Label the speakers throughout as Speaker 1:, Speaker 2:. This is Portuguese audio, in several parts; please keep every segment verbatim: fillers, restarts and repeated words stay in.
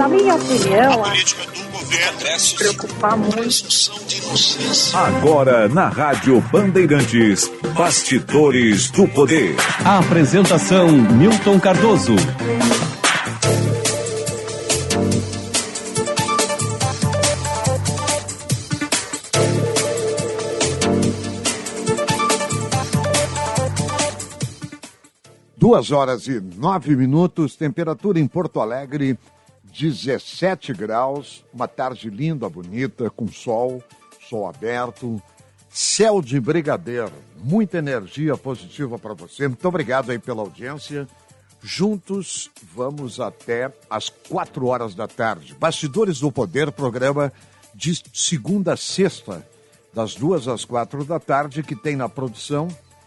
Speaker 1: Na minha opinião, a política do governo se preocupar muito.
Speaker 2: Agora na Rádio Bandeirantes, Bastidores do Poder.
Speaker 3: A apresentação Milton Cardoso.
Speaker 4: Duas horas e nove minutos, temperatura em Porto Alegre, dezessete graus, uma tarde linda, bonita, com sol, sol aberto, céu de brigadeiro, muita energia positiva para você. Muito obrigado aí pela audiência. Juntos vamos até às quatro horas da tarde. Bastidores do Poder, programa de segunda a sexta, das duas às quatro da tarde, que tem na produção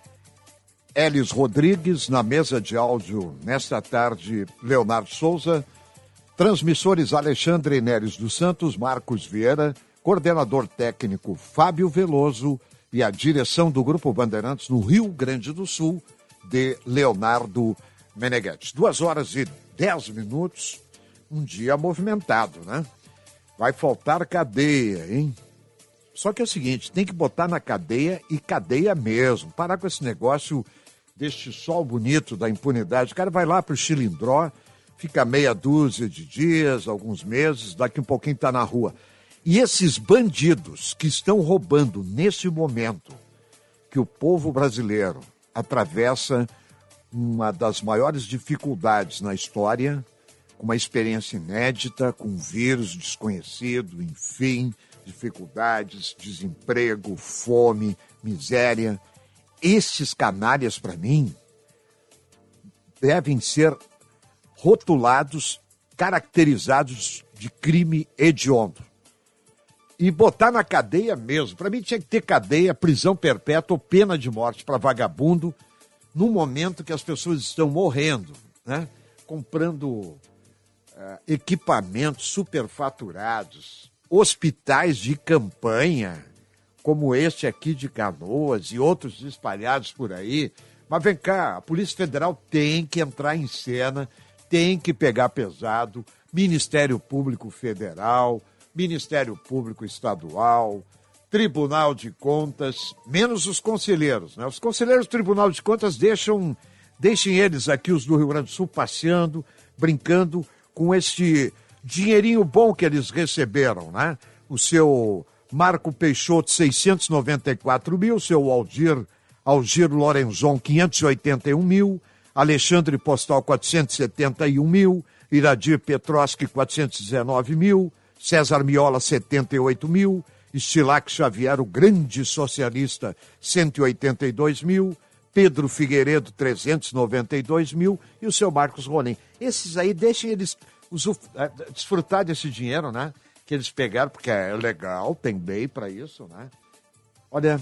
Speaker 4: Elis Rodrigues, na mesa de áudio, nesta tarde, Leonardo Souza, transmissores Alexandre Neres dos Santos, Marcos Vieira, coordenador técnico Fábio Veloso e a direção do Grupo Bandeirantes no Rio Grande do Sul, de Leonardo Meneghetti. Duas horas e dez minutos, um dia movimentado, né? Vai faltar cadeia, hein? Só que é o seguinte, tem que botar na cadeia e cadeia mesmo, parar com esse negócio deste sol bonito da impunidade. O cara vai lá pro Chilindró, fica meia dúzia de dias, alguns meses, daqui um pouquinho tá na rua. E esses bandidos que estão roubando nesse momento que o povo brasileiro atravessa uma das maiores dificuldades na história, com uma experiência inédita, com um vírus desconhecido, enfim, dificuldades, desemprego, fome, miséria. Esses canalhas, para mim, devem ser rotulados, caracterizados de crime hediondo. E botar na cadeia mesmo. Para mim tinha que ter cadeia, prisão perpétua ou pena de morte para vagabundo, no momento que as pessoas estão morrendo, né? Comprando uh, equipamentos superfaturados, hospitais de campanha, como este aqui de Canoas e outros espalhados por aí. Mas vem cá, a Polícia Federal tem que entrar em cena, tem que pegar pesado, Ministério Público Federal, Ministério Público Estadual, Tribunal de Contas, menos os conselheiros, né? Os conselheiros do Tribunal de Contas deixam, deixem eles aqui, os do Rio Grande do Sul, passeando, brincando com este dinheirinho bom que eles receberam, né? O seu Marco Peixoto, seiscentos e noventa e quatro mil, seu Aldir, Algir Lorenzon, quinhentos e oitenta e um mil, Alexandre Postal, quatrocentos e setenta e um mil, Iradir Petroski, quatrocentos e dezenove mil, César Miola, setenta e oito mil, Estilac Xavier, o grande socialista, cento e oitenta e dois mil, Pedro Figueiredo, trezentos e noventa e dois mil, e o seu Marcos Rolim. Esses aí, deixem eles usuf... desfrutar desse dinheiro, né? Que eles pegaram, porque é legal, tem lei para isso, né? Olha,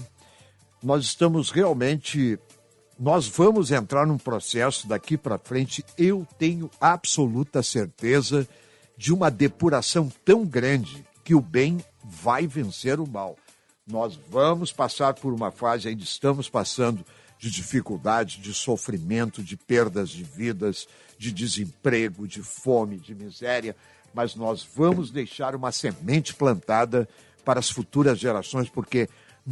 Speaker 4: nós estamos realmente, nós vamos entrar num processo daqui para frente, eu tenho absoluta certeza de uma depuração tão grande que o bem vai vencer o mal. Nós vamos passar por uma fase, ainda estamos passando, de dificuldade, de sofrimento, de perdas de vidas, de desemprego, de fome, de miséria, mas nós vamos deixar uma semente plantada para as futuras gerações, porque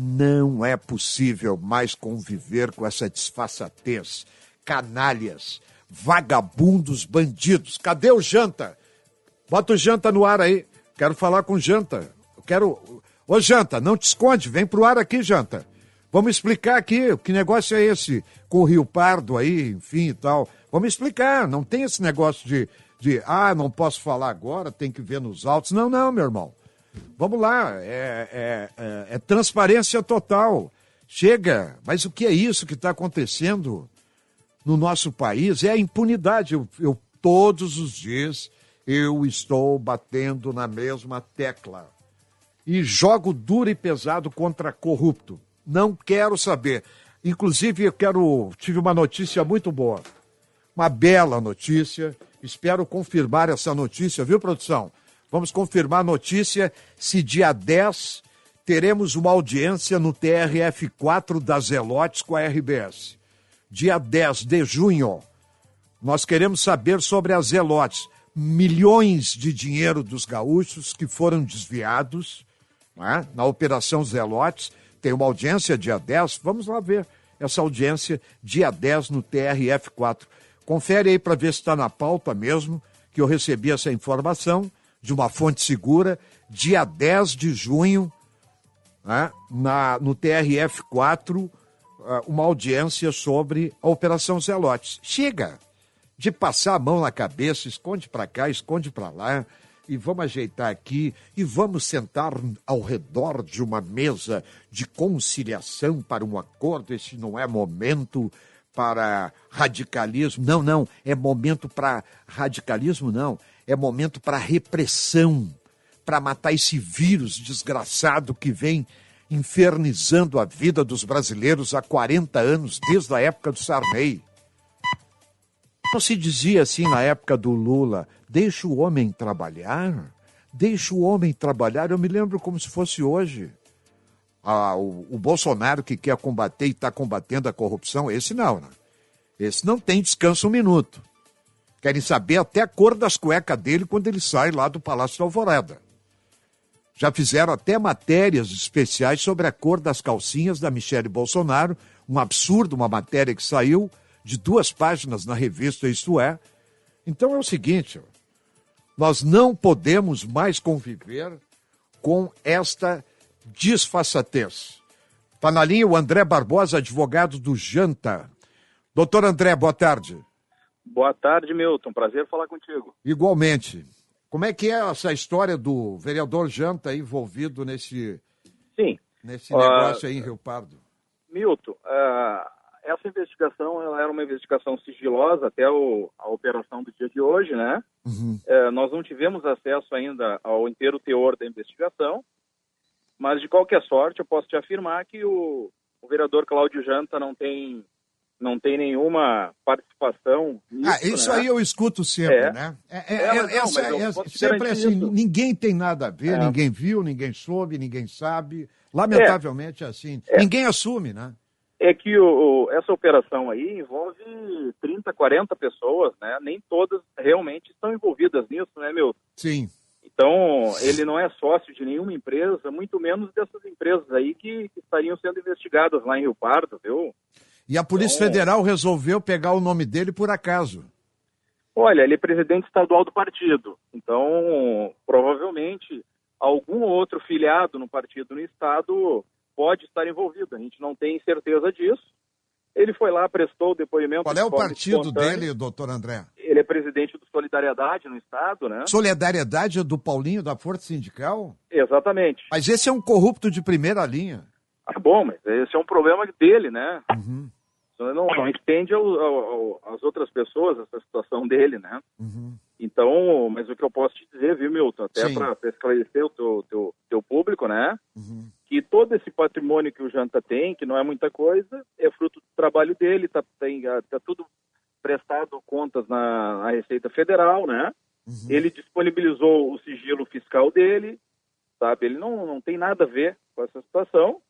Speaker 4: não é possível mais conviver com essa disfarçatez, canalhas, vagabundos, bandidos. Cadê o Janta? Bota o Janta no ar aí. Quero falar com o Janta. Eu quero... Ô, Janta, não te esconde. Vem pro ar aqui, Janta. Vamos explicar aqui que negócio é esse com o Rio Pardo aí, enfim e tal. Vamos explicar. Não tem esse negócio de, de ah, não posso falar agora, tem que ver nos autos. Não, não, meu irmão. Vamos lá. É, é, é, é transparência total. Chega. Mas o que é isso que está acontecendo no nosso país? É a impunidade. Eu, eu todos os dias... eu estou batendo na mesma tecla. E jogo duro e pesado contra corrupto. Não quero saber. Inclusive, eu quero... tive uma notícia muito boa. Uma bela notícia. Espero confirmar essa notícia, viu, produção? Vamos confirmar a notícia se dia dez teremos uma audiência no T R F quatro da Zelotes com a R B S. Dia dez de junho. Nós queremos saber sobre as Zelotes. milhões de dinheiro dos gaúchos que foram desviados, né, na Operação Zelotes. Tem uma audiência dia dez, vamos lá ver essa audiência dia dez no T R F quatro. Confere aí para ver se está na pauta mesmo, que eu recebi essa informação de uma fonte segura, dia dez de junho, né, na, no T R F quatro, uma audiência sobre a Operação Zelotes. Chega de passar a mão na cabeça, esconde para cá, esconde para lá, e vamos ajeitar aqui, e vamos sentar ao redor de uma mesa de conciliação para um acordo. Esse não é momento para radicalismo, não, não, é momento para radicalismo, não, é momento para repressão, para matar esse vírus desgraçado que vem infernizando a vida dos brasileiros há quarenta anos, desde a época do Sarney. Não se dizia assim na época do Lula, deixa o homem trabalhar, deixa o homem trabalhar, eu me lembro como se fosse hoje. Ah, o, o Bolsonaro que quer combater e está combatendo a corrupção, esse não, né? Esse não tem descanso um minuto. Querem saber até a cor das cuecas dele quando ele sai lá do Palácio da Alvorada. Já fizeram até matérias especiais sobre a cor das calcinhas da Michele Bolsonaro, um absurdo, uma matéria que saiu de duas páginas na revista Isto É. Então é o seguinte, nós não podemos mais conviver com esta disfarçatez. Está na linha o André Barbosa, advogado do Janta. Doutor André, boa tarde.
Speaker 5: Boa tarde, Milton. Prazer falar contigo.
Speaker 4: Igualmente. Como é que é essa história do vereador Janta envolvido nesse,
Speaker 5: Sim.
Speaker 4: nesse negócio uh, aí em Rio Pardo?
Speaker 5: Milton, uh, essa investigação ela era uma investigação sigilosa até o, a operação do dia de hoje, né? Uhum. Uh, nós não tivemos acesso ainda ao inteiro teor da investigação, mas de qualquer sorte eu posso te afirmar que o, o vereador Cláudio Janta não tem... não tem nenhuma participação nisso,
Speaker 4: Ah, isso
Speaker 5: né?
Speaker 4: aí eu escuto sempre,
Speaker 5: é.
Speaker 4: né? É, é,
Speaker 5: é,
Speaker 4: é,
Speaker 5: não,
Speaker 4: essa,
Speaker 5: é,
Speaker 4: é sempre assim,
Speaker 5: isso.
Speaker 4: Ninguém tem nada a ver,
Speaker 5: É.
Speaker 4: ninguém viu, ninguém soube, ninguém sabe. Lamentavelmente é, é assim.
Speaker 5: É.
Speaker 4: Ninguém assume, né?
Speaker 5: É que o, o, essa operação aí envolve trinta, quarenta pessoas, né? Nem todas realmente estão envolvidas nisso, né, meu?
Speaker 4: Sim.
Speaker 5: Então, ele não é sócio de nenhuma empresa, muito menos dessas empresas aí que, que estariam sendo investigadas lá em Rio Pardo, viu?
Speaker 4: E a Polícia então, Federal resolveu pegar o nome dele por acaso.
Speaker 5: Olha, ele é presidente estadual do partido. Então, provavelmente, algum outro filiado no partido no estado pode estar envolvido. A gente não tem certeza disso. Ele foi lá, prestou o depoimento...
Speaker 4: Qual é o partido dele, doutor André?
Speaker 5: Ele é presidente do Solidariedade no estado, né?
Speaker 4: Solidariedade é do Paulinho, da Força Sindical?
Speaker 5: Exatamente.
Speaker 4: Mas esse é um corrupto de primeira linha.
Speaker 5: Ah, bom, mas esse é um problema dele, né?
Speaker 4: Uhum.
Speaker 5: Não, não estende ao, ao, às outras pessoas essa situação dele, né?
Speaker 4: Uhum.
Speaker 5: Então, mas o que eu posso te dizer, viu, Milton, até para esclarecer o teu, teu, teu público, né?
Speaker 4: Uhum.
Speaker 5: Que todo esse patrimônio que o Janta tem, que não é muita coisa, é fruto do trabalho dele, tá, tem, tá tudo prestado contas na, na Receita Federal, né? Uhum. Ele disponibilizou o sigilo fiscal dele, sabe? Ele não, não tem nada a ver com essa situação.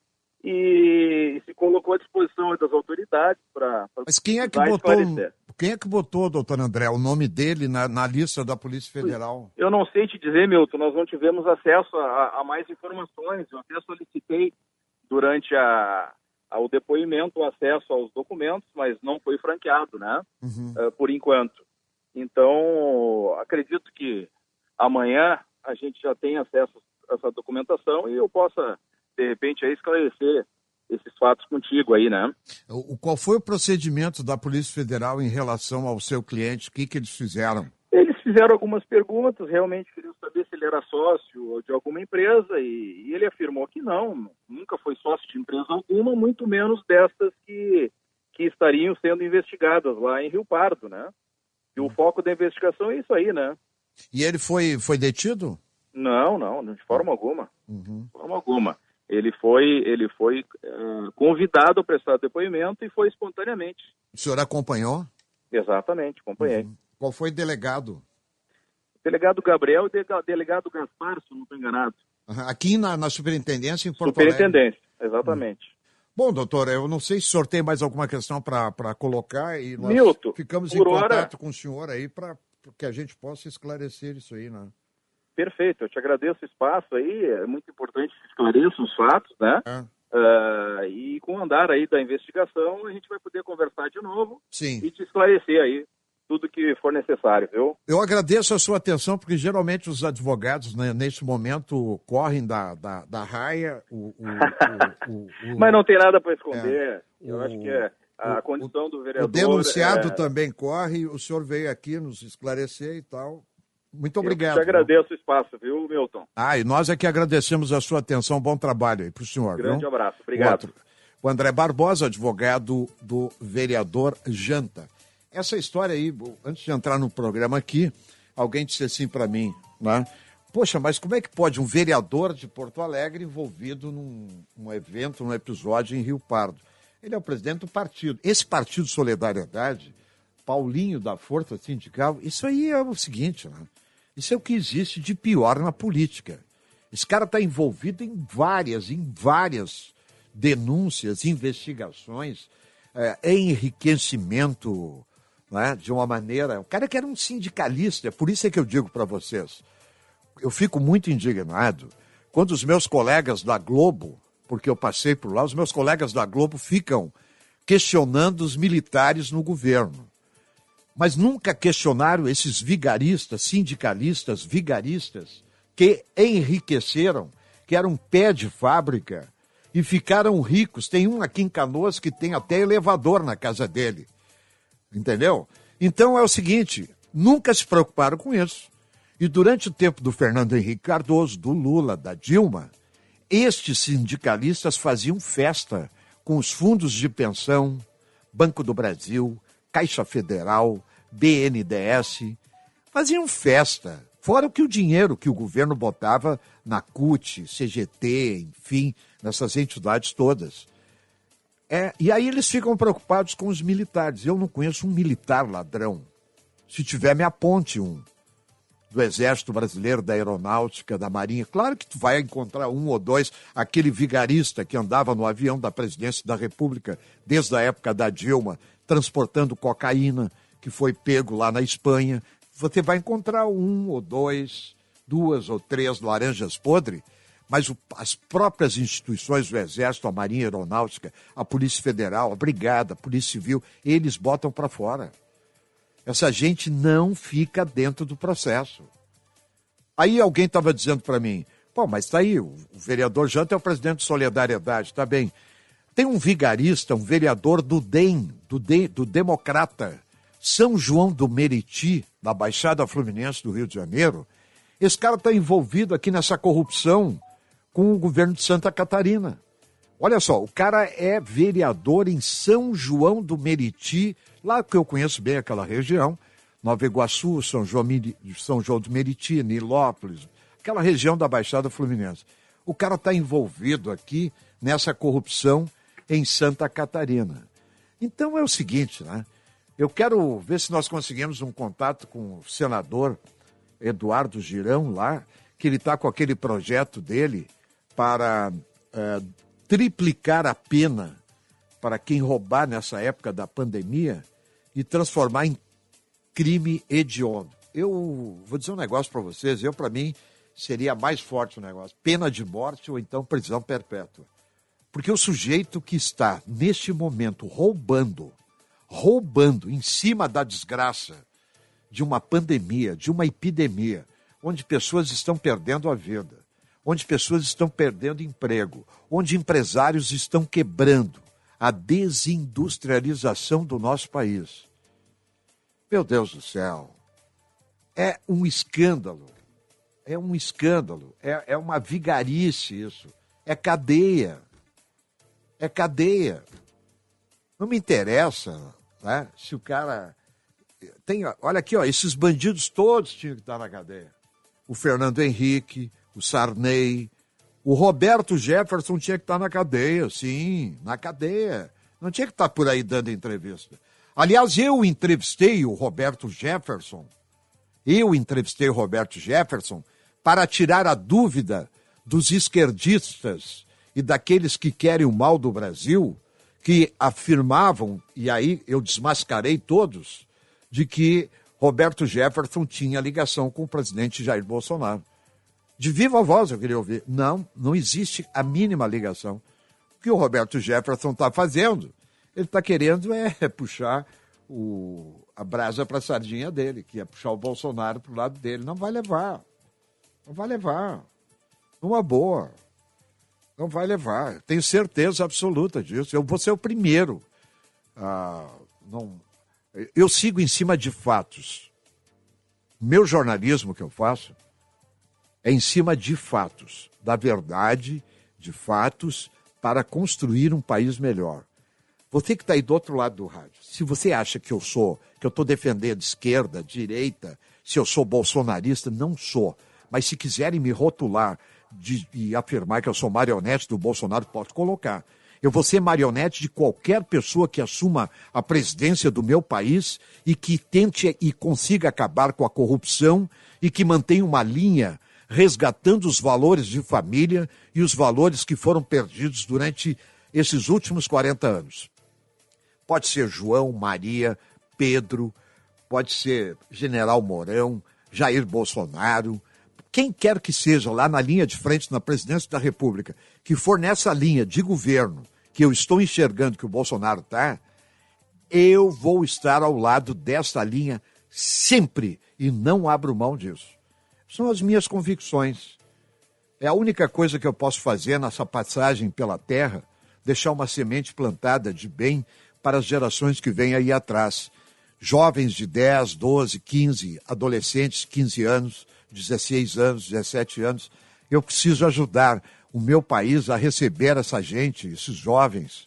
Speaker 5: E se colocou à disposição das autoridades para...
Speaker 4: Mas quem é que botou, quem é que botou, doutor André, o nome dele na, na lista da Polícia Federal?
Speaker 5: Eu não sei te dizer, Milton, nós não tivemos acesso a, a mais informações. Eu até solicitei durante a, ao depoimento o acesso aos documentos, mas não foi franqueado, né? Uhum. Uh, por enquanto. Então, acredito que amanhã a gente já tem acesso a essa documentação e eu possa... de repente, aí esclarecer esses fatos contigo aí, né?
Speaker 4: O, qual foi o procedimento da Polícia Federal em relação ao seu cliente? O que, que eles fizeram?
Speaker 5: Eles fizeram algumas perguntas, realmente queriam saber se ele era sócio de alguma empresa e, e ele afirmou que não, nunca foi sócio de empresa alguma, muito menos dessas que, que estariam sendo investigadas lá em Rio Pardo, né? E o foco da investigação é isso aí, né?
Speaker 4: E ele foi, foi detido?
Speaker 5: Não, não, de forma alguma.
Speaker 4: Uhum.
Speaker 5: De forma alguma. Ele foi, ele foi uh, convidado a prestar depoimento e foi espontaneamente.
Speaker 4: O senhor acompanhou?
Speaker 5: Exatamente, acompanhei.
Speaker 4: Uhum. Qual foi o delegado?
Speaker 5: O delegado Gabriel e o delegado Gaspar, se não estou enganado.
Speaker 4: Uhum. Aqui na, na Superintendência em Porto
Speaker 5: Superintendência, Alegre. Exatamente.
Speaker 4: Uhum. Bom, doutor, eu não sei se o senhor tem mais alguma questão para colocar e nós
Speaker 5: Milton,
Speaker 4: ficamos em
Speaker 5: hora...
Speaker 4: contato com o senhor aí para que a gente possa esclarecer isso aí, né?
Speaker 5: Perfeito, eu te agradeço o espaço aí, é muito importante que esclareça os fatos, né?
Speaker 4: É.
Speaker 5: Uh, e com o andar aí da investigação, a gente vai poder conversar de novo.
Speaker 4: Sim.
Speaker 5: E te esclarecer aí tudo que for necessário, viu?
Speaker 4: Eu agradeço a sua atenção, porque geralmente os advogados, né, neste momento, correm da, da, da raia. O, o, o, o, o,
Speaker 5: Mas não tem nada para esconder.
Speaker 4: É,
Speaker 5: eu
Speaker 4: o,
Speaker 5: acho que é a
Speaker 4: o,
Speaker 5: condição do vereador...
Speaker 4: O denunciado
Speaker 5: é...
Speaker 4: também corre, o senhor veio aqui nos esclarecer e tal. Muito obrigado.
Speaker 5: Eu te agradeço viu? o espaço, viu, Milton?
Speaker 4: Ah, e nós é que agradecemos a sua atenção. Bom trabalho aí para o senhor.
Speaker 5: Grande
Speaker 4: viu?
Speaker 5: abraço, obrigado.
Speaker 4: Outro. O André Barbosa, advogado do vereador Janta. Essa história aí, antes de entrar no programa aqui, alguém disse assim para mim, né? Poxa, mas como é que pode um vereador de Porto Alegre envolvido num, num evento, num episódio em Rio Pardo? Ele é o presidente do partido. Esse partido Solidariedade, Paulinho da Força Sindical, isso aí é o seguinte, né? Isso é o que existe de pior na política. Esse cara está envolvido em várias, em várias denúncias, investigações, é, enriquecimento, né, de uma maneira... O cara que era um sindicalista, por isso é que eu digo para vocês, eu fico muito indignado quando os meus colegas da Globo, porque eu passei por lá, os meus colegas da Globo ficam questionando os militares no governo. Mas nunca questionaram esses vigaristas, sindicalistas, vigaristas, que enriqueceram, que eram pé de fábrica e ficaram ricos. Tem um aqui em Canoas que tem até elevador na casa dele. Entendeu? Então é o seguinte, nunca se preocuparam com isso. E durante o tempo do Fernando Henrique Cardoso, do Lula, da Dilma, estes sindicalistas faziam festa com os fundos de pensão, Banco do Brasil, Caixa Federal, B N D E S, faziam festa, fora o que o dinheiro que o governo botava na C U T, C G T, enfim, nessas entidades todas. É, e aí eles ficam preocupados com os militares. Eu não conheço um militar ladrão. Se tiver, me aponte um. Do Exército Brasileiro, da Aeronáutica, da Marinha. Claro que tu vai encontrar um ou dois, aquele vigarista que andava no avião da Presidência da República desde a época da Dilma, transportando cocaína, que foi pego lá na Espanha. Você vai encontrar um ou dois, duas ou três laranjas podres, mas o, as próprias instituições do Exército, a Marinha, a Aeronáutica, a Polícia Federal, a Brigada, a Polícia Civil, eles botam para fora. Essa gente não fica dentro do processo. Aí alguém estava dizendo para mim, pô, mas tá aí, o, o vereador Janta é o presidente de Solidariedade, tá bem. Tem um vigarista, um vereador do D E M, do, D, do Democrata, São João do Meriti, da Baixada Fluminense do Rio de Janeiro. Esse cara está envolvido aqui nessa corrupção com o governo de Santa Catarina. Olha só, o cara é vereador em São João do Meriti, lá que eu conheço bem aquela região, Nova Iguaçu, São João, São João do Meriti, Nilópolis, aquela região da Baixada Fluminense. O cara está envolvido aqui nessa corrupção em Santa Catarina. Então é o seguinte, né? Eu quero ver se nós conseguimos um contato com o senador Eduardo Girão lá, que ele está com aquele projeto dele para é, triplicar a pena para quem roubar nessa época da pandemia e transformar em crime hediondo. Eu vou dizer um negócio para vocês, eu, para mim, seria mais forte o negócio. Pena de morte ou então prisão perpétua. Porque o sujeito que está, neste momento, roubando, roubando em cima da desgraça de uma pandemia, de uma epidemia, onde pessoas estão perdendo a vida, onde pessoas estão perdendo emprego, onde empresários estão quebrando, a desindustrialização do nosso país. Meu Deus do céu, é um escândalo, é um escândalo, é, é uma vigarice isso, é cadeia, é cadeia. Não me interessa, né, se o cara... Tem, olha aqui, ó, esses bandidos todos tinham que estar na cadeia. O Fernando Henrique, o Sarney, o Roberto Jefferson tinha que estar na cadeia, sim, na cadeia. Não tinha que estar por aí dando entrevista. Aliás, eu entrevistei o Roberto Jefferson, eu entrevistei o Roberto Jefferson para tirar a dúvida dos esquerdistas e daqueles que querem o mal do Brasil, que afirmavam, e aí eu desmascarei todos, de que Roberto Jefferson tinha ligação com o presidente Jair Bolsonaro. De viva voz eu queria ouvir. Não, não existe a mínima ligação. O que o Roberto Jefferson está fazendo, ele está querendo é puxar o, a brasa para a sardinha dele, que é puxar o Bolsonaro para o lado dele. Não vai levar. Não vai levar. Numa boa. Não vai levar. Tenho certeza absoluta disso. Eu vou ser o primeiro. Ah, não... Eu sigo em cima de fatos. Meu jornalismo que eu faço é em cima de fatos, da verdade, de fatos, para construir um país melhor. Você que está aí do outro lado do rádio, se você acha que eu sou, que eu estou defendendo esquerda, direita, se eu sou bolsonarista, não sou. Mas se quiserem me rotular de, de afirmar que eu sou marionete do Bolsonaro, pode colocar. Eu vou ser marionete de qualquer pessoa que assuma a presidência do meu país e que tente e consiga acabar com a corrupção e que mantenha uma linha resgatando os valores de família e os valores que foram perdidos durante esses últimos quarenta anos. Pode ser João, Maria, Pedro, pode ser General Mourão, Jair Bolsonaro, quem quer que seja lá na linha de frente na presidência da República, que for nessa linha de governo que eu estou enxergando que o Bolsonaro está, eu vou estar ao lado dessa linha sempre e não abro mão disso. São as minhas convicções. É a única coisa que eu posso fazer nessa passagem pela terra, deixar uma semente plantada de bem para as gerações que vêm aí atrás. Jovens de dez, doze, quinze, adolescentes, quinze anos, dezesseis anos, dezessete anos. Eu preciso ajudar o meu país a receber essa gente, esses jovens,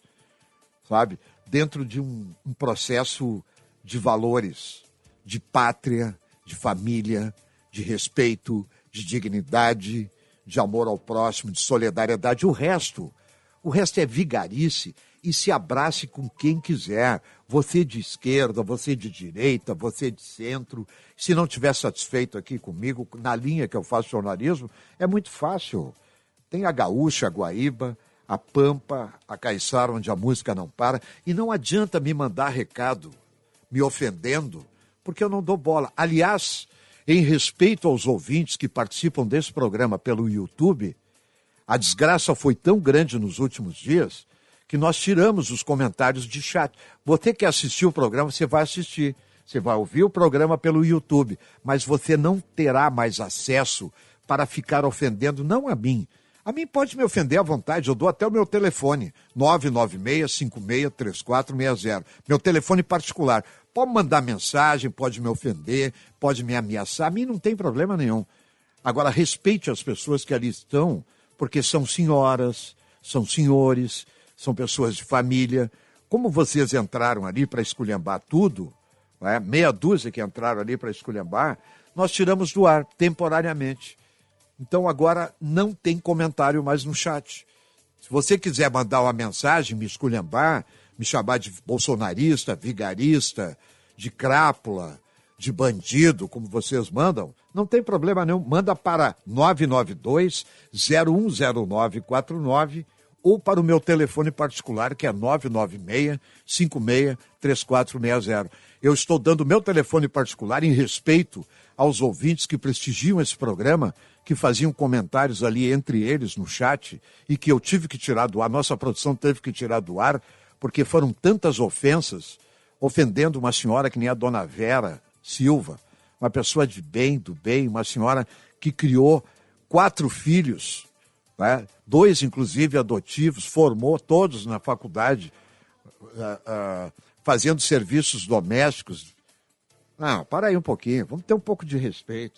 Speaker 4: sabe, dentro de um, um processo de valores, de pátria, de família, de respeito, de dignidade, de amor ao próximo, de solidariedade. O resto, o resto é vigarice e se abrace com quem quiser. Você de esquerda, você de direita, você de centro. Se não estiver satisfeito aqui comigo, na linha que eu faço jornalismo, é muito fácil. Tem a Gaúcha, a Guaíba, a Pampa, a Caiçara, onde a música não para. E não adianta me mandar recado me ofendendo, porque eu não dou bola. Aliás, em respeito aos ouvintes que participam desse programa pelo YouTube, a desgraça foi tão grande nos últimos dias que nós tiramos os comentários de chat. Você que assistiu o programa, você vai assistir. Você vai ouvir o programa pelo YouTube, mas você não terá mais acesso para ficar ofendendo, não a mim. A mim pode me ofender à vontade, eu dou até o meu telefone, nove nove seis, cinco seis, três quatro seis zero. Meu telefone particular. Pode mandar mensagem, pode me ofender, pode me ameaçar, a mim não tem problema nenhum. Agora, respeite as pessoas que ali estão, porque são senhoras, são senhores, são pessoas de família. Como vocês entraram ali para esculhambar tudo, né? Meia dúzia que entraram ali para esculhambar, nós tiramos do ar temporariamente. Então agora não tem comentário mais no chat. Se você quiser mandar uma mensagem, me esculhambar, me chamar de bolsonarista, vigarista, de crápula, de bandido, como vocês mandam, não tem problema nenhum. Manda para nove nove dois, zero um zero nove quatro nove ou para o meu telefone particular, que é nove nove seis, cinco seis, três quatro seis zero. Eu estou dando o meu telefone particular em respeito aos ouvintes que prestigiam esse programa, que faziam comentários ali entre eles no chat e que eu tive que tirar do ar, nossa produção teve que tirar do ar, porque foram tantas ofensas, ofendendo uma senhora que nem a dona Vera Silva, uma pessoa de bem, do bem, uma senhora que criou quatro filhos, né? Dois inclusive adotivos, formou todos na faculdade, uh, uh, fazendo serviços domésticos. Não, para aí um pouquinho, vamos ter um pouco de respeito.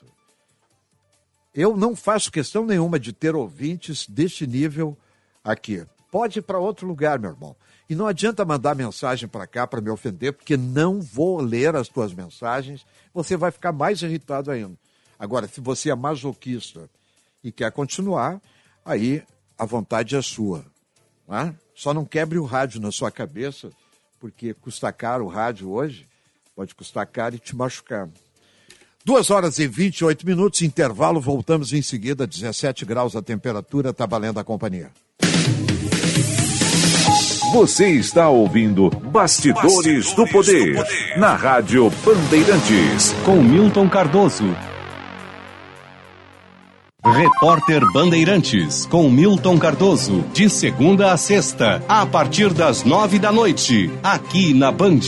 Speaker 4: Eu não faço questão nenhuma de ter ouvintes deste nível aqui. Pode ir para outro lugar, meu irmão. E não adianta mandar mensagem para cá para me ofender, porque não vou ler as tuas mensagens, você vai ficar mais irritado ainda. Agora, se você é masoquista e quer continuar, aí a vontade é sua. Né? Só não quebre o rádio na sua cabeça, porque custa caro o rádio hoje, pode custar caro e te machucar. Duas horas e vinte e oito minutos, intervalo, voltamos em seguida, dezessete graus a temperatura, tá valendo a companhia.
Speaker 2: Você está ouvindo Bastidores, Bastidores do, Poder, do Poder, na Rádio Bandeirantes.
Speaker 3: Com Milton Cardoso. Repórter Bandeirantes, com Milton Cardoso, de segunda a sexta, a partir das nove da noite, aqui na Band.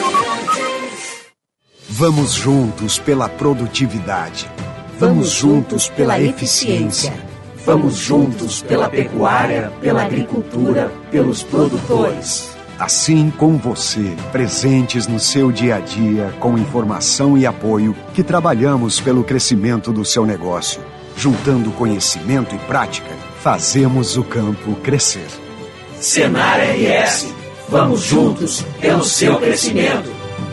Speaker 6: Vamos juntos pela produtividade. Vamos juntos pela eficiência. Vamos juntos pela pecuária, pela agricultura, pelos produtores. Assim com você, presentes no seu dia a dia, com informação e apoio, que trabalhamos pelo crescimento do seu negócio. Juntando conhecimento e prática, fazemos o campo crescer.
Speaker 7: Senar R S, vamos juntos pelo seu crescimento.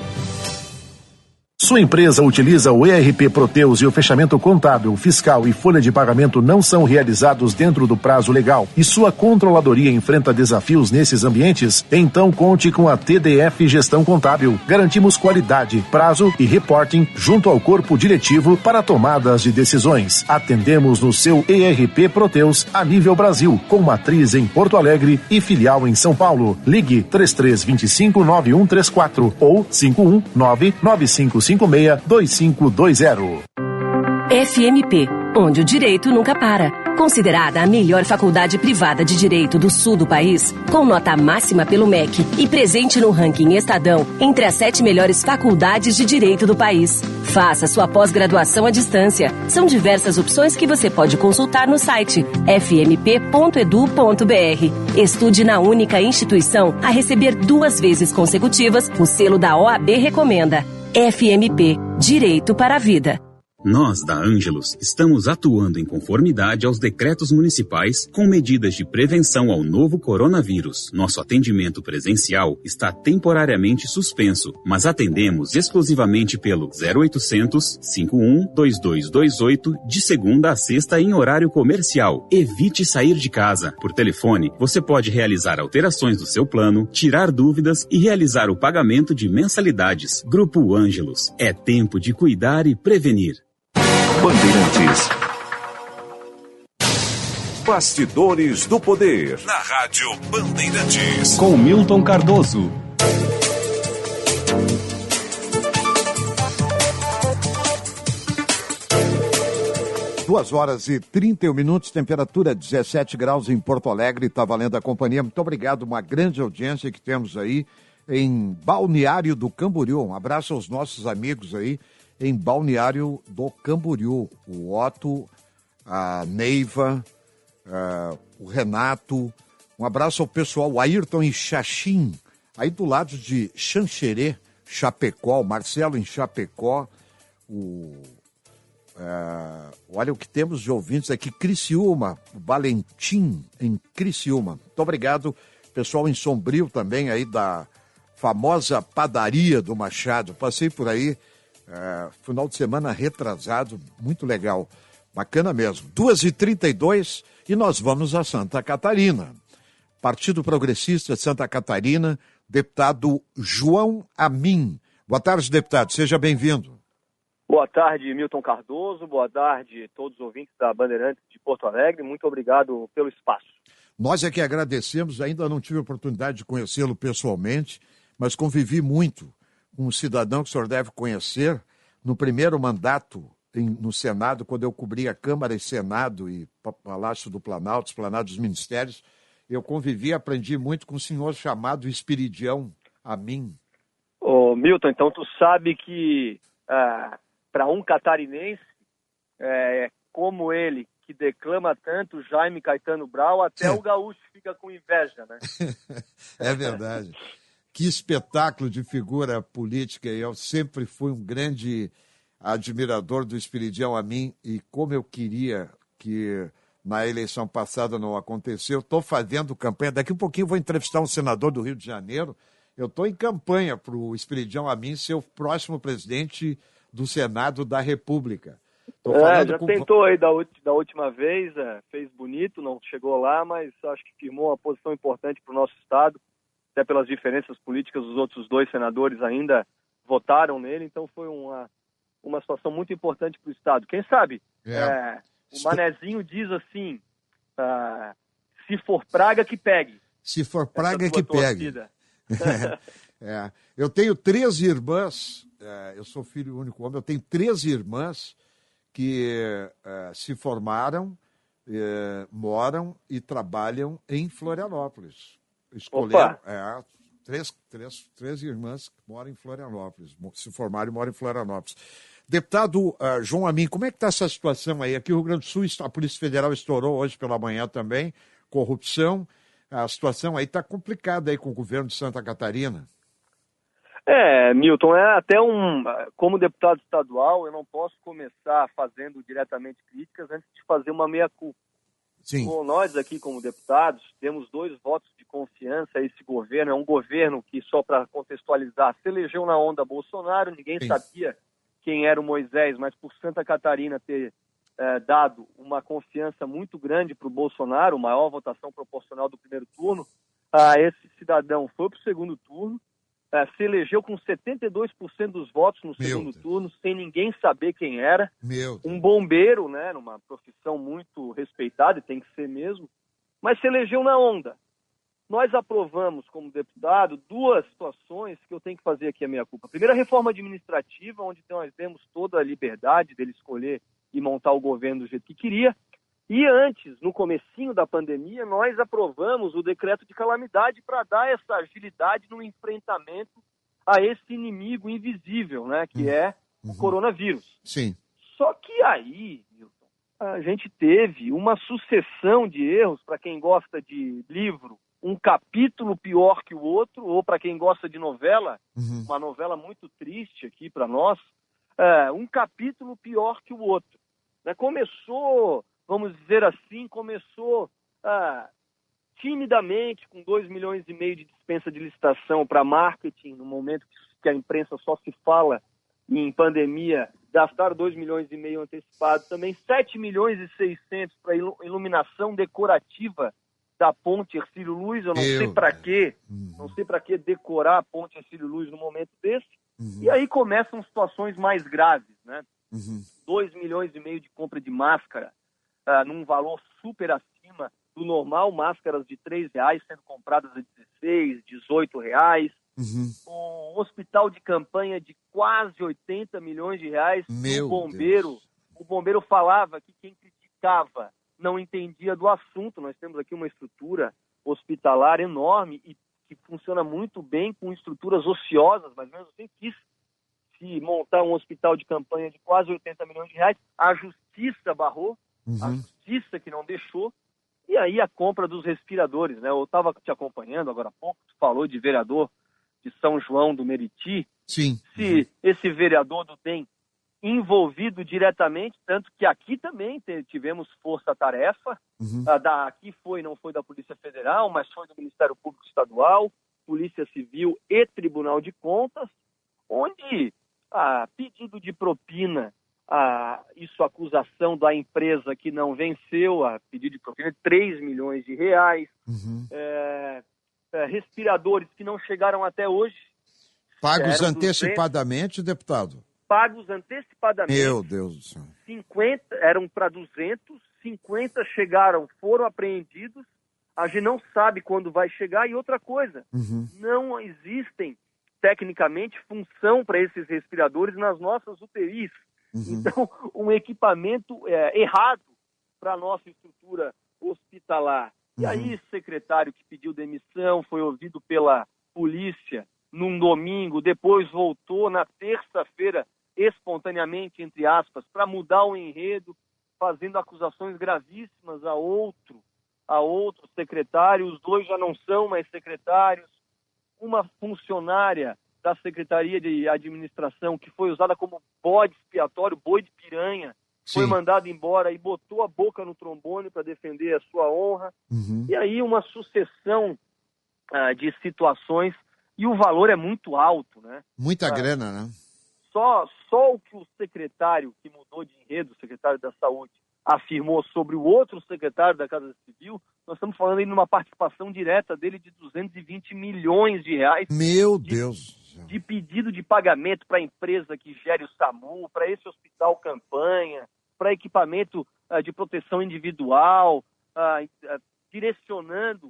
Speaker 8: Sua empresa utiliza o E R P Proteus e o fechamento contábil, fiscal e folha de pagamento não são realizados dentro do prazo legal e sua controladoria enfrenta desafios nesses ambientes? Então conte com a T D F Gestão Contábil. Garantimos qualidade, prazo e reporting junto ao corpo diretivo para tomadas de decisões. Atendemos no seu E R P Proteus a nível Brasil, com matriz em Porto Alegre e filial em São Paulo. Ligue três três dois cinco nove um três quatro ou cinco um nove nove cinco cinco seis dois cinco dois zero.
Speaker 9: F M P, onde o direito nunca para. Considerada a melhor faculdade privada de direito do sul do país, com nota máxima pelo M E C e presente no ranking Estadão entre as sete melhores faculdades de direito do país. Faça sua pós-graduação à distância. São diversas opções que você pode consultar no site f m p ponto edu ponto b r. Estude na única instituição a receber duas vezes consecutivas o selo da O A B Recomenda. F M P, Direito para a Vida.
Speaker 10: Nós, da Ângelos, estamos atuando em conformidade aos decretos municipais com medidas de prevenção ao novo coronavírus. Nosso atendimento presencial está temporariamente suspenso, mas atendemos exclusivamente pelo zero oitocentos, cinquenta e um, vinte e dois vinte e oito de segunda a sexta em horário comercial. Evite sair de casa. Por telefone, você pode realizar alterações do seu plano, tirar dúvidas e realizar o pagamento de mensalidades. Grupo Ângelos. É tempo de cuidar e prevenir.
Speaker 2: Bandeirantes. Bastidores do Poder, na Rádio Bandeirantes.
Speaker 3: Com Milton Cardoso.
Speaker 4: Duas horas e trinta e um minutos, temperatura dezessete graus em Porto Alegre, está valendo a companhia. Muito obrigado, uma grande audiência que temos aí em Balneário do Camboriú. Um abraço aos nossos amigos aí em Balneário do Camboriú, o Otto, a Neiva, uh, o Renato, um abraço ao pessoal, o Ayrton em Xaxim, aí do lado de Xanxerê, Chapecó, o Marcelo em Chapecó, o, uh, olha o que temos de ouvintes aqui, Criciúma, o Valentim em Criciúma, muito obrigado, pessoal em Sombrio também, aí da famosa padaria do Machado, passei por aí, Uh, final de semana retrasado, muito legal, bacana mesmo. duas e trinta e dois e nós vamos a Santa Catarina. Partido Progressista de Santa Catarina, deputado João Amin. Boa tarde, deputado, seja bem-vindo.
Speaker 11: Boa tarde, Milton Cardoso, boa tarde a todos os ouvintes da Bandeirantes de Porto Alegre, muito obrigado pelo espaço.
Speaker 4: Nós é que agradecemos, ainda não tive a oportunidade de conhecê-lo pessoalmente, mas convivi muito um cidadão que o senhor deve conhecer, no primeiro mandato em, no Senado, quando eu cobri a Câmara e Senado e Palácio do Planalto, Esplanada dos Ministérios, eu convivi e aprendi muito com um senhor chamado Espiridião Amin.
Speaker 11: Ô, Milton, então tu sabe que ah, para um catarinense, é, como ele, que declama tanto Jaime Caetano Brau, até o gaúcho fica com inveja, né?
Speaker 4: É verdade. Que espetáculo de figura política, e eu sempre fui um grande admirador do Espiridião Amin, e como eu queria que na eleição passada não aconteceu, estou fazendo campanha, daqui um pouquinho vou entrevistar um senador do Rio de Janeiro, eu estou em campanha para o Espiridião Amin ser o próximo presidente do Senado da República.
Speaker 11: É, já com... tentou aí da, da última vez, é, fez bonito, não chegou lá, mas acho que firmou uma posição importante para o nosso Estado, até pelas diferenças políticas, os outros dois senadores ainda votaram nele, então foi uma, uma situação muito importante para o Estado. Quem sabe, é. É, o Manezinho diz assim, uh, se for praga que pegue.
Speaker 4: Se for praga, é que pegue. É, eu tenho três irmãs, é, eu sou filho único homem, eu tenho três irmãs que é, se formaram, é, moram e trabalham em Florianópolis. Escolheram, é, três, três, três irmãs que moram em Florianópolis, se formaram e moram em Florianópolis. Deputado uh, João Amin, como é que está essa situação aí? Aqui no Rio Grande do Sul, a Polícia Federal estourou hoje pela manhã também, corrupção. A situação aí está complicada aí com o governo de Santa Catarina.
Speaker 11: É, Milton, é até um... Como deputado estadual, eu não posso começar fazendo diretamente críticas antes de fazer uma meia-culpa.
Speaker 4: Sim.
Speaker 11: Bom, nós aqui como deputados temos dois votos de confiança a esse governo. É um governo que, só para contextualizar, se elegeu na onda Bolsonaro, ninguém Sim. sabia quem era o Moisés, mas por Santa Catarina ter eh, dado uma confiança muito grande para o Bolsonaro, maior votação proporcional do primeiro turno, ah, esse cidadão foi para o segundo turno, eh, se elegeu com setenta e dois por cento dos votos no
Speaker 4: Meu
Speaker 11: segundo
Speaker 4: Deus.
Speaker 11: turno, sem ninguém saber quem era.
Speaker 4: Meu
Speaker 11: Um bombeiro, né, numa profissão muito respeitada, e tem que ser mesmo, mas se elegeu na onda. Nós aprovamos, como deputado, duas situações que eu tenho que fazer aqui a minha culpa. Primeiro, a reforma administrativa, onde nós temos toda a liberdade dele escolher e montar o governo do jeito que queria. E antes, no comecinho da pandemia, nós aprovamos o decreto de calamidade para dar essa agilidade no enfrentamento a esse inimigo invisível, né, que é o
Speaker 4: Uhum.
Speaker 11: coronavírus.
Speaker 4: Sim.
Speaker 11: Só que aí, Milton, a gente teve uma sucessão de erros, para quem gosta de livro, um capítulo pior que o outro, ou para quem gosta de novela,
Speaker 4: Uhum.
Speaker 11: uma novela muito triste aqui para nós, é, um capítulo pior que o outro. Né? Começou, vamos dizer assim, começou ah, timidamente, com dois milhões e meio de dispensa de licitação para marketing, no momento que a imprensa só se fala em pandemia, gastaram dois milhões e meio antecipados, também sete milhões e seiscentos para iluminação decorativa da ponte Hercílio Luz. Eu não
Speaker 4: Eu...
Speaker 11: sei para quê,
Speaker 4: Uhum.
Speaker 11: não sei para que decorar a ponte Hercílio Luz no momento desse.
Speaker 4: Uhum.
Speaker 11: E aí começam situações mais graves, né?
Speaker 4: Uhum.
Speaker 11: dois milhões e meio de compra de máscara, ah, num valor super acima do normal, máscaras de três reais sendo compradas a dezesseis, dezoito reais.
Speaker 4: Uhum.
Speaker 11: Um hospital de campanha de quase oitenta milhões de reais.
Speaker 4: Meu
Speaker 11: o bombeiro,
Speaker 4: Deus.
Speaker 11: o bombeiro falava que quem criticava não entendia do assunto. Nós temos aqui uma estrutura hospitalar enorme e que funciona muito bem com estruturas ociosas, mas mesmo assim quis se montar um hospital de campanha de quase oitenta milhões de reais. A justiça barrou,
Speaker 4: Uhum.
Speaker 11: a justiça que não deixou, e aí a compra dos respiradores, né? Eu estava te acompanhando agora há pouco, tu falou de vereador de São João do Meriti.
Speaker 4: Sim.
Speaker 11: Se uhum. esse vereador do D E M envolvido diretamente, tanto que aqui também tivemos força-tarefa,
Speaker 4: Uhum.
Speaker 11: a da, aqui foi, não foi da Polícia Federal, mas foi do Ministério Público Estadual, Polícia Civil e Tribunal de Contas, onde a pedido de propina, a, isso a acusação da empresa que não venceu, a pedido de propina de três milhões de reais,
Speaker 4: Uhum.
Speaker 11: é, é, respiradores que não chegaram até hoje.
Speaker 4: Pagos
Speaker 11: eram
Speaker 4: antecipadamente,
Speaker 11: duzentos,
Speaker 4: deputado?
Speaker 11: Pagos antecipadamente.
Speaker 4: Meu Deus do céu.
Speaker 11: cinquenta eram para duzentos, cinquenta chegaram, foram apreendidos. A gente não sabe quando vai chegar. E outra coisa,
Speaker 4: Uhum.
Speaker 11: não existem, tecnicamente, função para esses respiradores nas nossas U T Is.
Speaker 4: Uhum.
Speaker 11: Então, um equipamento é, errado para a nossa estrutura hospitalar. E
Speaker 4: Uhum.
Speaker 11: aí, esse secretário que pediu demissão foi ouvido pela polícia num domingo, depois voltou na terça-feira espontaneamente, entre aspas, para mudar o enredo, fazendo acusações gravíssimas a outro, a outro secretário. Os dois já não são mais secretários. Uma funcionária da Secretaria de Administração que foi usada como bode expiatório, boi de piranha,
Speaker 4: Sim.
Speaker 11: foi mandada embora e botou a boca no trombone para defender a sua honra.
Speaker 4: Uhum.
Speaker 11: E aí uma sucessão ah, de situações, e o valor é muito alto, né?
Speaker 4: Muita
Speaker 11: Ah,
Speaker 4: grana, né?
Speaker 11: Só, só o que o secretário que mudou de enredo, o secretário da Saúde, afirmou sobre o outro secretário da Casa Civil, nós estamos falando aí numa participação direta dele de duzentos e vinte milhões de reais.
Speaker 4: Meu
Speaker 11: de,
Speaker 4: Deus.
Speaker 11: De pedido de pagamento para a empresa que gere o SAMU, para esse hospital campanha, para equipamento uh, de proteção individual, uh, uh, direcionando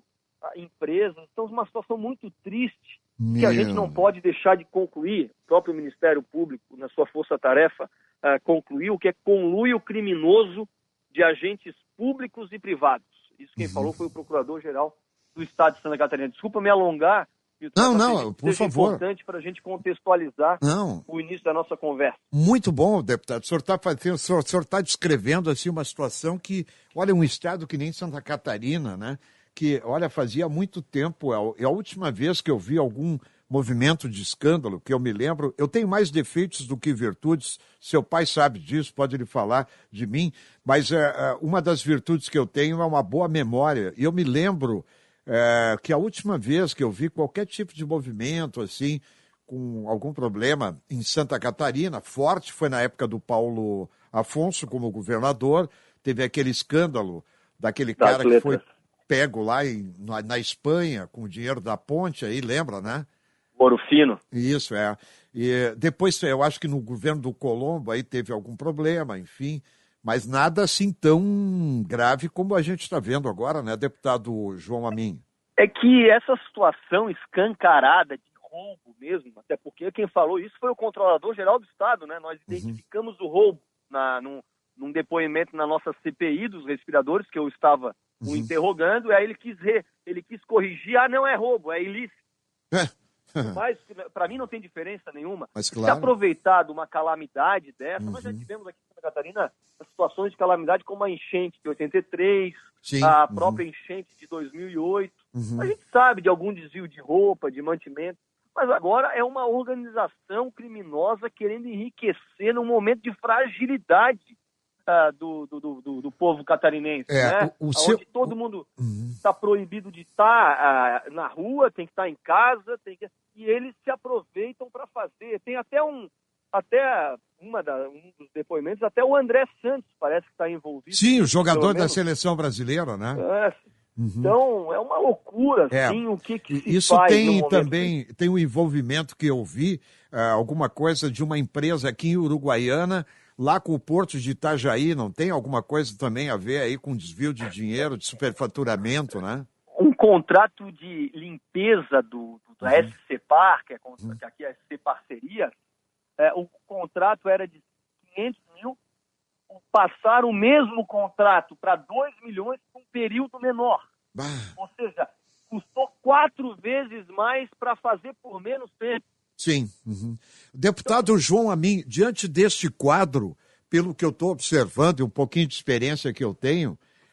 Speaker 11: empresas. Estamos numa situação muito triste,
Speaker 4: Meu.
Speaker 11: que a gente não pode deixar de concluir. O próprio Ministério Público, na sua força-tarefa, uh, concluiu que é conluio criminoso de agentes públicos e privados. Isso quem uhum. falou foi o Procurador-Geral do Estado de Santa Catarina. Desculpa me alongar.
Speaker 4: Não, não, por favor.
Speaker 11: É importante para a gente contextualizar
Speaker 4: não.
Speaker 11: o início da nossa conversa.
Speaker 4: Muito bom, deputado. O senhor está fazendo, o senhor está descrevendo assim, uma situação que, olha, um estado que nem Santa Catarina, né? Que, olha, fazia muito tempo, é a última vez que eu vi algum movimento de escândalo, que eu me lembro, eu tenho mais defeitos do que virtudes, seu pai sabe disso, pode lhe falar de mim, mas é, uma das virtudes que eu tenho é uma boa memória, e eu me lembro é, que a última vez que eu vi qualquer tipo de movimento, assim, com algum problema em Santa Catarina, forte, foi na época do Paulo Afonso como governador, teve aquele escândalo daquele
Speaker 11: das
Speaker 4: cara
Speaker 11: letras.
Speaker 4: que foi pego lá em, na, na Espanha com o dinheiro da ponte, aí lembra, né?
Speaker 11: Moro Fino.
Speaker 4: Isso, é. E depois, eu acho que no governo do Colombo aí teve algum problema, enfim, mas nada assim tão grave como a gente está vendo agora, né, deputado João Amin?
Speaker 11: É que essa situação escancarada de roubo mesmo, até porque quem falou isso foi o Controlador-Geral do Estado, né? Nós identificamos uhum. o roubo na, num, num depoimento na nossa C P I dos respiradores, que eu estava uhum. o interrogando, e aí ele quis, re, ele quis corrigir, ah, não é roubo, é ilícito. É. Mas, para mim, não tem diferença nenhuma.
Speaker 4: Mas, claro.
Speaker 11: Se aproveitar de uma calamidade dessa,
Speaker 4: uhum.
Speaker 11: nós já tivemos aqui em Santa Catarina situações de calamidade como a enchente de oitenta e três,
Speaker 4: Sim.
Speaker 11: a
Speaker 4: uhum.
Speaker 11: própria enchente de dois mil e oito.
Speaker 4: Uhum.
Speaker 11: A gente sabe de algum desvio de roupa, de mantimento, mas agora é uma organização criminosa querendo enriquecer num momento de fragilidade uh, do, do, do, do povo catarinense,
Speaker 4: é,
Speaker 11: né?
Speaker 4: o, o
Speaker 11: Onde
Speaker 4: seu...
Speaker 11: todo mundo está uhum. proibido de estar uh, na rua, tem que estar em casa, tem que... e eles se aproveitam para fazer. Tem até um, até uma da, um dos depoimentos, até o André Santos parece que está envolvido.
Speaker 4: Sim, o jogador da seleção brasileira, né?
Speaker 11: É. Uhum. Então, é uma loucura,
Speaker 4: é.
Speaker 11: assim, o que, que se
Speaker 4: Isso
Speaker 11: faz
Speaker 4: tem
Speaker 11: no
Speaker 4: também, tem um envolvimento que eu vi, uh, alguma coisa de uma empresa aqui em Uruguaiana, lá com o Porto de Itajaí, não tem alguma coisa também a ver aí com desvio de dinheiro, de superfaturamento, né?
Speaker 11: Um contrato de limpeza do, do da uhum. S C Par, que, é, que aqui é a S C Parceria, é, o contrato era de quinhentos mil, passar o mesmo contrato para dois milhões com um período menor. Bah. Ou seja, custou quatro vezes mais para fazer por menos tempo.
Speaker 4: Sim. Uhum. Deputado João Amin, diante deste quadro, pelo que eu estou observando e um pouquinho de experiência que eu tenho,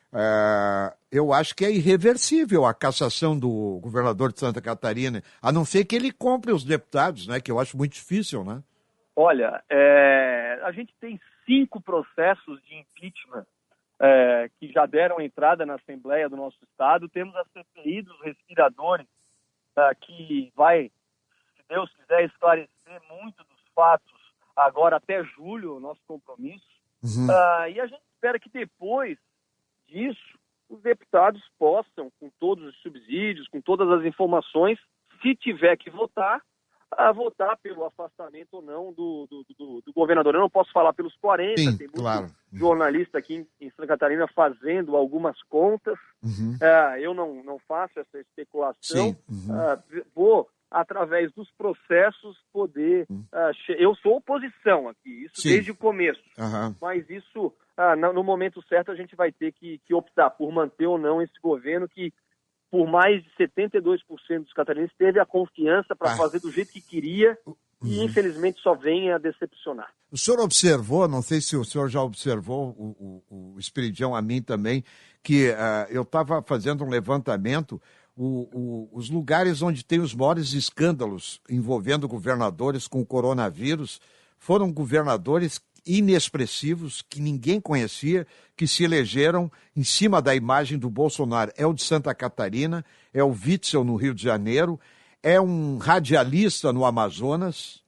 Speaker 4: uh, eu acho que é irreversível a cassação do governador de Santa Catarina, a não ser que ele compre os deputados, né? Que eu acho muito difícil, né?
Speaker 11: Olha, é, a gente tem cinco processos de impeachment é, que já deram entrada na Assembleia do nosso Estado. Temos a C P I dos respiradores, é, que vai, se Deus quiser, esclarecer muito dos fatos agora até julho, o nosso compromisso. Uhum. É, e a gente espera que depois disso os deputados possam, com todos os subsídios, com todas as informações, se tiver que votar, a votar pelo afastamento ou não do, do, do, do governador. Eu não posso falar pelos quarenta,
Speaker 4: Sim,
Speaker 11: tem muito
Speaker 4: claro.
Speaker 11: jornalista aqui em, em Santa Catarina fazendo algumas contas. Uhum. Uh, eu não, não faço essa especulação. Uhum. Uh, vou, através dos processos, poder... Uhum. Uh, eu sou oposição aqui, isso Sim. desde o começo. Uhum. Mas isso, uh, no, no momento certo, a gente vai ter que, que optar por manter ou não esse governo que, por mais de setenta e dois por cento dos catarinenses, teve a confiança para ah. fazer do jeito que queria e, uhum. infelizmente, só vem a decepcionar.
Speaker 4: O senhor observou, não sei se o senhor já observou, o, o, o Espiridião Amin também, que uh, eu estava fazendo um levantamento, o, o, os lugares onde tem os maiores escândalos envolvendo governadores com o coronavírus foram governadores inexpressivos, que ninguém conhecia, que se elegeram em cima da imagem do Bolsonaro. É o de Santa Catarina, é o Witzel no Rio de Janeiro, é um radialista no Amazonas.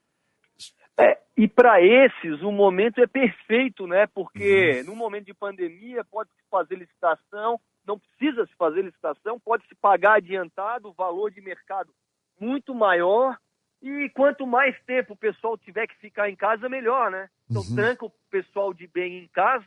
Speaker 11: É, e para esses o momento é perfeito, né? Porque uhum. no momento de pandemia pode-se fazer licitação, não precisa se fazer licitação, pode-se pagar adiantado, valor de mercado muito maior. E quanto mais tempo o pessoal tiver que ficar em casa, melhor, né? Então, uhum. tranca o pessoal de bem em casa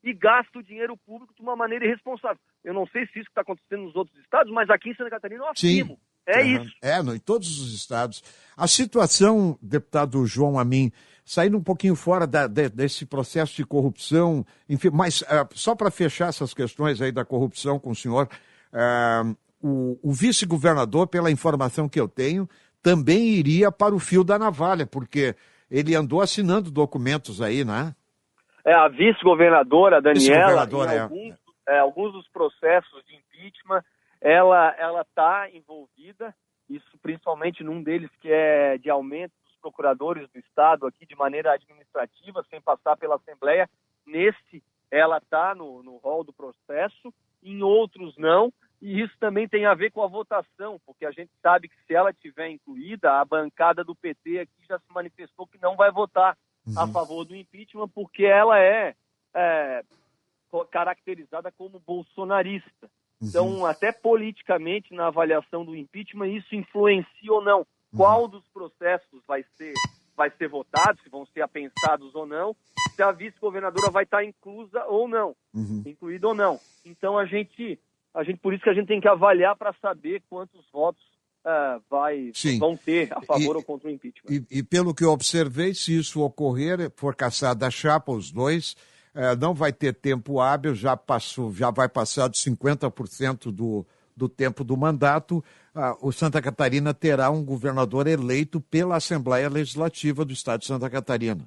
Speaker 11: e gasta o dinheiro público de uma maneira irresponsável. Eu não sei se isso está acontecendo nos outros estados, mas aqui em Santa Catarina eu afirmo.
Speaker 4: Sim.
Speaker 11: É
Speaker 4: uhum.
Speaker 11: isso.
Speaker 4: É, no, em todos os estados. A situação, deputado João Amin, saindo um pouquinho fora da, de, desse processo de corrupção, enfim, mas uh, só para fechar essas questões aí da corrupção com o senhor, uh, o, o vice-governador, pela informação que eu tenho, também iria para o fio da navalha, porque ele andou assinando documentos aí, né?
Speaker 11: É, a vice-governadora, Daniela,
Speaker 4: vice-governadora,
Speaker 11: em alguns, é. É, alguns dos processos de impeachment, ela ela está envolvida, isso principalmente num deles que é de aumento dos procuradores do Estado aqui de maneira administrativa, sem passar pela Assembleia. Nesse, ela está no, no rol do processo, em outros não, e isso também tem a ver com a votação, porque a gente sabe que se ela tiver incluída, a bancada do P T aqui já se manifestou que não vai votar uhum. a favor do impeachment, porque ela é, é caracterizada como bolsonarista. Então, uhum. até politicamente, na avaliação do impeachment, isso influencia ou não. Uhum. Qual dos processos vai ser, vai ser votado, se vão ser apensados ou não, se a vice-governadora vai estar inclusa ou não, uhum. incluída ou não. Então, a gente, a gente, por isso que a gente tem que avaliar para saber quantos votos uh, vai, vão ter a favor
Speaker 4: e,
Speaker 11: ou contra o impeachment.
Speaker 4: E, e pelo que eu observei, se isso ocorrer, for caçada a chapa, os dois... É, não vai ter tempo hábil, já passou, já vai passar de cinquenta por cento do, do tempo do mandato. Ah, o Santa Catarina terá um governador eleito pela Assembleia Legislativa do Estado de Santa Catarina.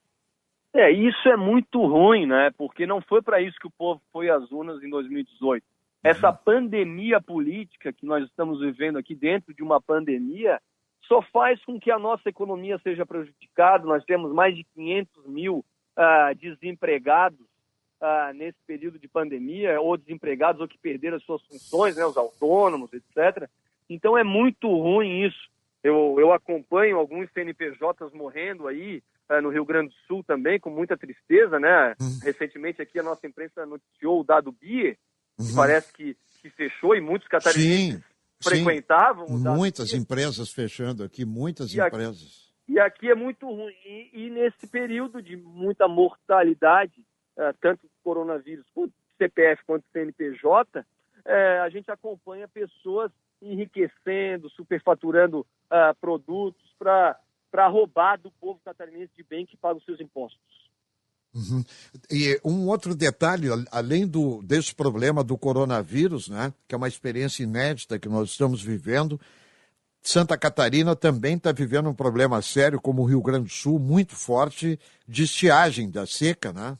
Speaker 11: É, isso é muito ruim, né? Porque não foi para isso que o povo foi às urnas em dois mil e dezoito. Uhum. Essa pandemia política que nós estamos vivendo aqui dentro de uma pandemia só faz com que a nossa economia seja prejudicada. Nós temos mais de quinhentos mil Uh, desempregados uh, nesse período de pandemia, ou desempregados ou que perderam as suas funções, né, os autônomos, etcétera. Então é muito ruim isso. Eu, eu acompanho alguns C N P Js morrendo aí uh, no Rio Grande do Sul também, com muita tristeza, né? Uhum. Recentemente aqui a nossa imprensa noticiou o Dado Bier, uhum. que parece que, que fechou e muitos catarinenses sim, frequentavam.
Speaker 4: Sim.
Speaker 11: O Dado
Speaker 4: muitas
Speaker 11: Bier.
Speaker 4: Empresas fechando aqui, muitas
Speaker 11: e
Speaker 4: empresas.
Speaker 11: Aqui, E aqui é muito ruim. E, e nesse período de muita mortalidade, uh, tanto do coronavírus quanto do C P F quanto do C N P J, uh, a gente acompanha pessoas enriquecendo, superfaturando uh, produtos para roubar do povo catarinense de bem que paga os seus impostos.
Speaker 4: Uhum. E um outro detalhe, além do, desse problema do coronavírus, né, que é uma experiência inédita que nós estamos vivendo, Santa Catarina também está vivendo um problema sério, como o Rio Grande do Sul, muito forte, de estiagem da seca, né?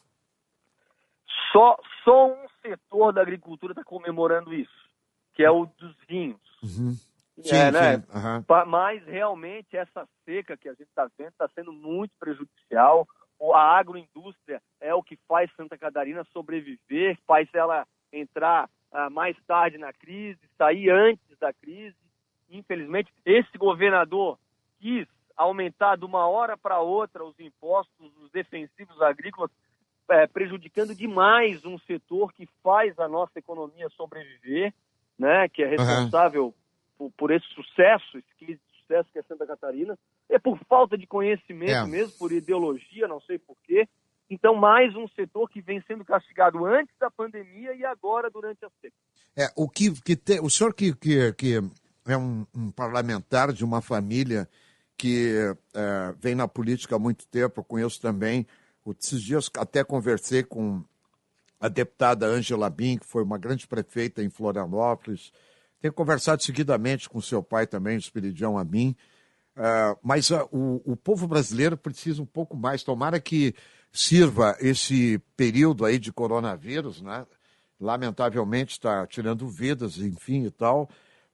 Speaker 11: Só, só um setor da agricultura está comemorando isso, que é o dos vinhos.
Speaker 4: Uhum.
Speaker 11: Sim, é, né?
Speaker 4: sim. Uhum.
Speaker 11: Mas realmente essa seca que a gente está vendo está sendo muito prejudicial. A agroindústria é o que faz Santa Catarina sobreviver, faz ela entrar uh, mais tarde na crise, sair antes da crise. Infelizmente, esse governador quis aumentar de uma hora para outra os impostos dos defensivos agrícolas, é, prejudicando demais um setor que faz a nossa economia sobreviver, né, que é responsável uhum. por, por esse sucesso, esse crise de sucesso que é Santa Catarina. É por falta de conhecimento é. mesmo, por ideologia, não sei porquê. Então, mais um setor que vem sendo castigado antes da pandemia e agora durante a seca.
Speaker 4: É, o que, que te, o senhor que... que, que... é um, um parlamentar de uma família que é, vem na política há muito tempo, eu conheço também. Esses dias até conversei com a deputada Ângela Bin, que foi uma grande prefeita em Florianópolis. Tenho conversado seguidamente com seu pai também, o Espiridião Amin. Uh, mas uh, o, o povo brasileiro precisa um pouco mais. Tomara que sirva esse período aí de coronavírus, né? Lamentavelmente está tirando vidas, enfim e tal.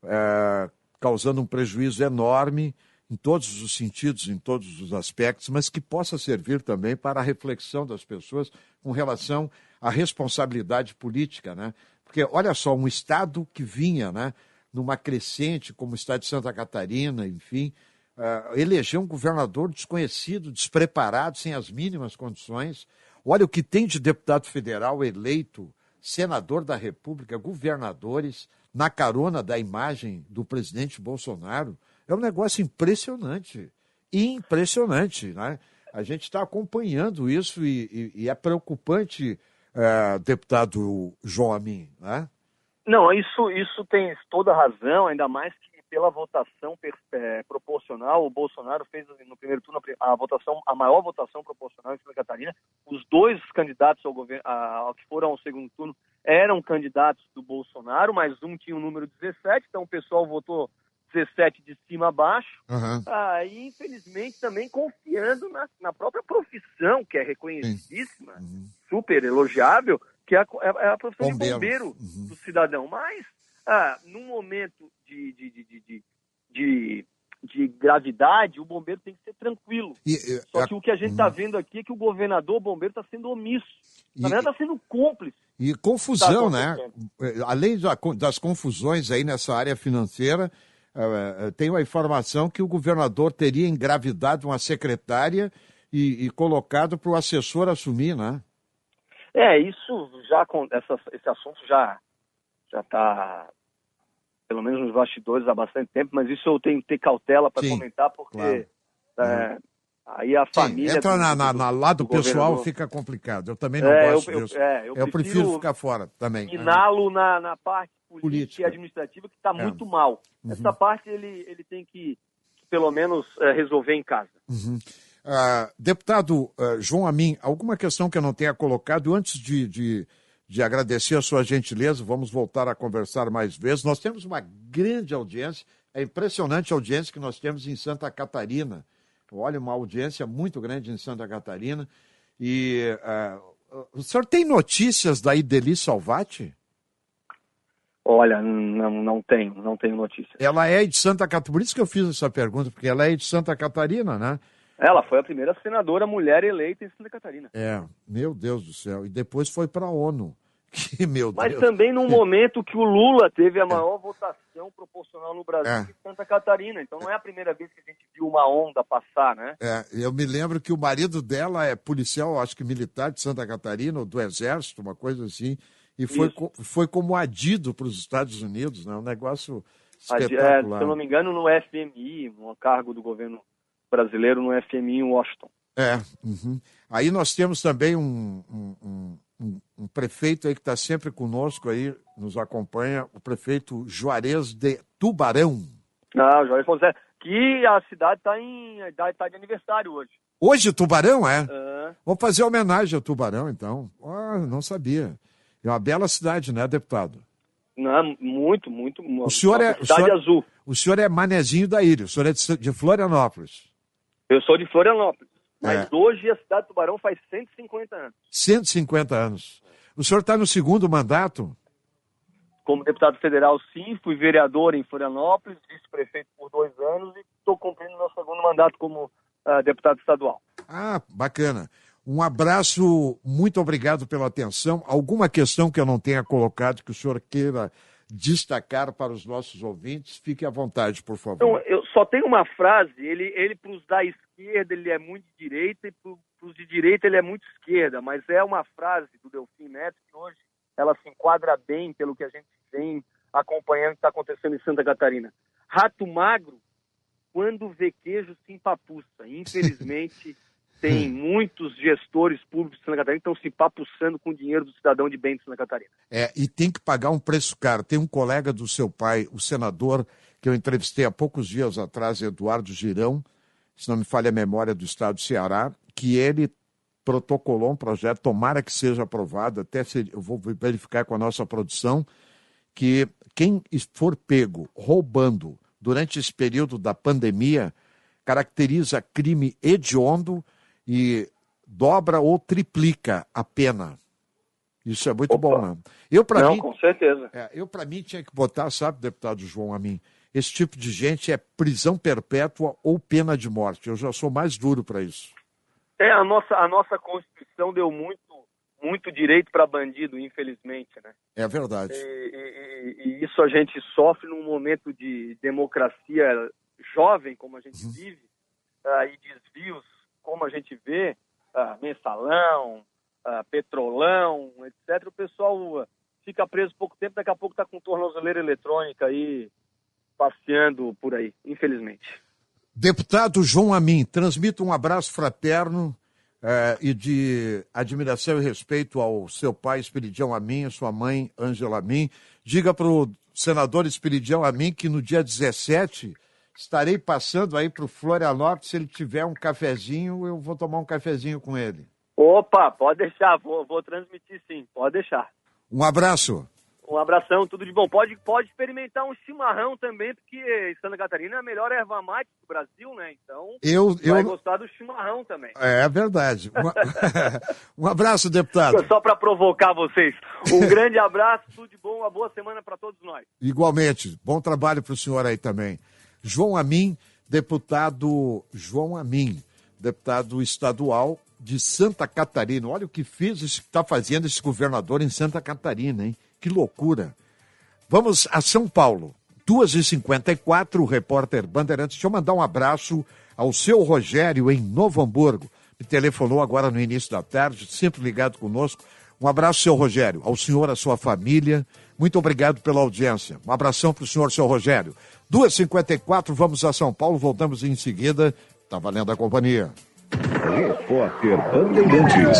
Speaker 4: É, causando um prejuízo enorme em todos os sentidos, em todos os aspectos, mas que possa servir também para a reflexão das pessoas com relação à responsabilidade política, né? Porque, olha só, um estado que vinha, né, numa crescente, como o estado de Santa Catarina, enfim, uh, elegeu um governador desconhecido, despreparado, sem as mínimas condições. Olha o que tem de deputado federal eleito, senador da República, governadores, na carona da imagem do presidente Bolsonaro. É um negócio impressionante, impressionante, né? A gente está acompanhando isso e, e, e é preocupante é, deputado João Amin, né?
Speaker 11: Não, isso, isso tem toda a razão, ainda mais que pela votação é, proporcional, o Bolsonaro fez no primeiro turno a votação, a maior votação proporcional em Santa Catarina. Os dois candidatos ao governo, a, que foram ao segundo turno eram candidatos do Bolsonaro, mas um tinha o número dezessete, então o pessoal votou dezessete de cima a baixo.
Speaker 4: Uhum.
Speaker 11: Aí, infelizmente, também confiando na, na própria profissão, que é reconhecidíssima, uhum. super elogiável, que é a, é a profissão bombeiro. de bombeiro uhum. do cidadão. Mas, ah, num momento de, de, de, de, de, de gravidade, o bombeiro tem que ser tranquilo. E, e, Só que a... o que a gente está uhum. vendo aqui é que o governador, o bombeiro, está sendo omisso. Na verdade, está sendo cúmplice.
Speaker 4: E confusão, tá né? Além das confusões aí nessa área financeira, uh, tem a informação que o governador teria engravidado uma secretária e, e colocado para o assessor assumir, né?
Speaker 11: É, isso já, essa, esse assunto já já está, pelo menos nos bastidores há bastante tempo, mas isso eu tenho que ter cautela para comentar, porque
Speaker 4: claro.
Speaker 11: é, uhum. aí a família...
Speaker 4: Sim, entra do, na, na, na lado do pessoal, fica complicado. Eu também não é, gosto
Speaker 11: eu,
Speaker 4: disso.
Speaker 11: Eu, é, eu,
Speaker 4: eu
Speaker 11: prefiro,
Speaker 4: prefiro ficar fora também.
Speaker 11: Miná-lo na, na parte política,
Speaker 4: política
Speaker 11: e administrativa, que está é. muito mal.
Speaker 4: Uhum.
Speaker 11: Essa parte ele, ele tem que, que pelo menos, é, resolver em casa.
Speaker 4: Uhum. Uh, deputado uh, João Amin, alguma questão que eu não tenha colocado, antes de, de, de agradecer a sua gentileza, vamos voltar a conversar mais vezes. Nós temos uma grande audiência, é impressionante a audiência que nós temos em Santa Catarina. Olha, uma audiência muito grande em Santa Catarina. E uh, o senhor tem notícias da Ideli Salvati?
Speaker 11: Olha, não, não tenho, não tenho notícias.
Speaker 4: Ela é de Santa Catarina, por isso que eu fiz essa pergunta, porque ela é de Santa Catarina, né?
Speaker 11: Ela foi a primeira senadora mulher eleita em Santa Catarina.
Speaker 4: É, meu Deus do céu. E depois foi para a ONU. Que, meu
Speaker 11: Mas
Speaker 4: Deus.
Speaker 11: também num momento que o Lula teve a maior é. votação proporcional no Brasil é. em Santa Catarina. Então não é a primeira vez que a gente viu uma onda passar, né?
Speaker 4: É, eu me lembro que o marido dela é policial, acho que militar de Santa Catarina, ou do Exército, uma coisa assim. E foi, foi como adido para os Estados Unidos, né? Um negócio espetacular.
Speaker 11: É, se eu não me engano, no F M I, um cargo do governo brasileiro no F M I em Washington.
Speaker 4: É. Uhum. Aí nós temos também um, um, um, um prefeito aí que está sempre conosco aí, nos acompanha, o prefeito Juarez de Tubarão.
Speaker 11: Não, Juarez Fonseca, que a cidade está em tá de aniversário hoje.
Speaker 4: Hoje Tubarão, é?
Speaker 11: é?
Speaker 4: Vamos fazer homenagem a Tubarão, então. Ah, não sabia. É uma bela cidade, né, deputado?
Speaker 11: Não, muito, muito.
Speaker 4: O senhor é,
Speaker 11: cidade
Speaker 4: o senhor,
Speaker 11: azul.
Speaker 4: O senhor é manezinho da ilha, o senhor é de, de Florianópolis.
Speaker 11: Eu sou de Florianópolis, mas
Speaker 4: é.
Speaker 11: hoje a cidade de Tubarão faz cento e cinquenta anos.
Speaker 4: cento e cinquenta anos. O senhor está no segundo mandato?
Speaker 11: Como deputado federal, sim, fui vereador em Florianópolis, vice-prefeito por dois anos e estou cumprindo meu segundo mandato como uh, deputado estadual.
Speaker 4: Ah, bacana. Um abraço, muito obrigado pela atenção. Alguma questão que eu não tenha colocado que o senhor queira destacar para os nossos ouvintes? Fique à vontade, por favor.
Speaker 11: Então, eu só tenho uma frase, ele, ele para os da esquerda ele é muito de direita e para os de direita ele é muito esquerda, mas é uma frase do Delfim Neto que hoje ela se enquadra bem pelo que a gente vem acompanhando o que está acontecendo em Santa Catarina. Rato magro, quando vê queijo, se empapuça. Infelizmente, tem muitos gestores públicos de Santa Catarina que estão se empapuçando com o dinheiro do cidadão de bem de Santa Catarina.
Speaker 4: É, e tem que pagar um preço caro. Tem um colega do seu pai, o senador, que eu entrevistei há poucos dias atrás, Eduardo Girão, se não me falha a memória, do estado do Ceará, que ele protocolou um projeto, tomara que seja aprovado, até se, eu vou verificar com a nossa produção, que quem for pego roubando durante esse período da pandemia caracteriza crime hediondo e dobra ou triplica a pena. Isso é muito Opa. bom, né? Eu, pra
Speaker 11: Não,
Speaker 4: mim,
Speaker 11: com certeza.
Speaker 4: É, eu, para mim, tinha que botar, sabe, deputado João Amin, esse tipo de gente é prisão perpétua ou pena de morte. Eu já sou mais duro para isso.
Speaker 11: É, a nossa, a nossa Constituição deu muito, muito direito para bandido, infelizmente, né?
Speaker 4: É verdade.
Speaker 11: E, e, e isso a gente sofre num momento de democracia jovem, como a gente uhum. vive, uh, e desvios, como a gente vê, uh, mensalão, uh, petrolão, etcétera. O pessoal uh, fica preso pouco tempo, daqui a pouco está com tornozeleira eletrônica aí, passeando por aí, infelizmente.
Speaker 4: Deputado João Amin, transmito um abraço fraterno é, e de admiração e respeito ao seu pai, Esperidião Amin, e sua mãe, Ângela Amin. Diga para o senador Esperidião Amin que no dia dezessete estarei passando aí para o Florianópolis. Se ele tiver um cafezinho, eu vou tomar um cafezinho com ele.
Speaker 11: Opa, pode deixar, vou, vou transmitir sim, pode deixar.
Speaker 4: Um abraço.
Speaker 11: Um abração, tudo de bom. Pode, pode experimentar um chimarrão também, porque Santa Catarina é a melhor erva mate do Brasil, né? Então,
Speaker 4: eu,
Speaker 11: vai
Speaker 4: eu...
Speaker 11: gostar do chimarrão também.
Speaker 4: É verdade. Um abraço, deputado.
Speaker 11: Só para provocar vocês. Um grande abraço, tudo de bom, uma boa semana para todos nós.
Speaker 4: Igualmente. Bom trabalho para o senhor aí também. João Amin, deputado João Amin, deputado estadual de Santa Catarina. Olha o que fez, está fazendo esse governador em Santa Catarina, hein? Que loucura. Vamos a São Paulo, duas e cinquenta e quatro, o repórter Bandeirantes. Deixa eu mandar um abraço ao seu Rogério em Novo Hamburgo. Me telefonou agora no início da tarde, sempre ligado conosco. Um abraço, seu Rogério, ao senhor, à sua família. Muito obrigado pela audiência. Um abração para o senhor, seu Rogério. duas e cinquenta e quatro, vamos a São Paulo, voltamos em seguida. Tá valendo a companhia.
Speaker 2: Repórter Bandeirantes.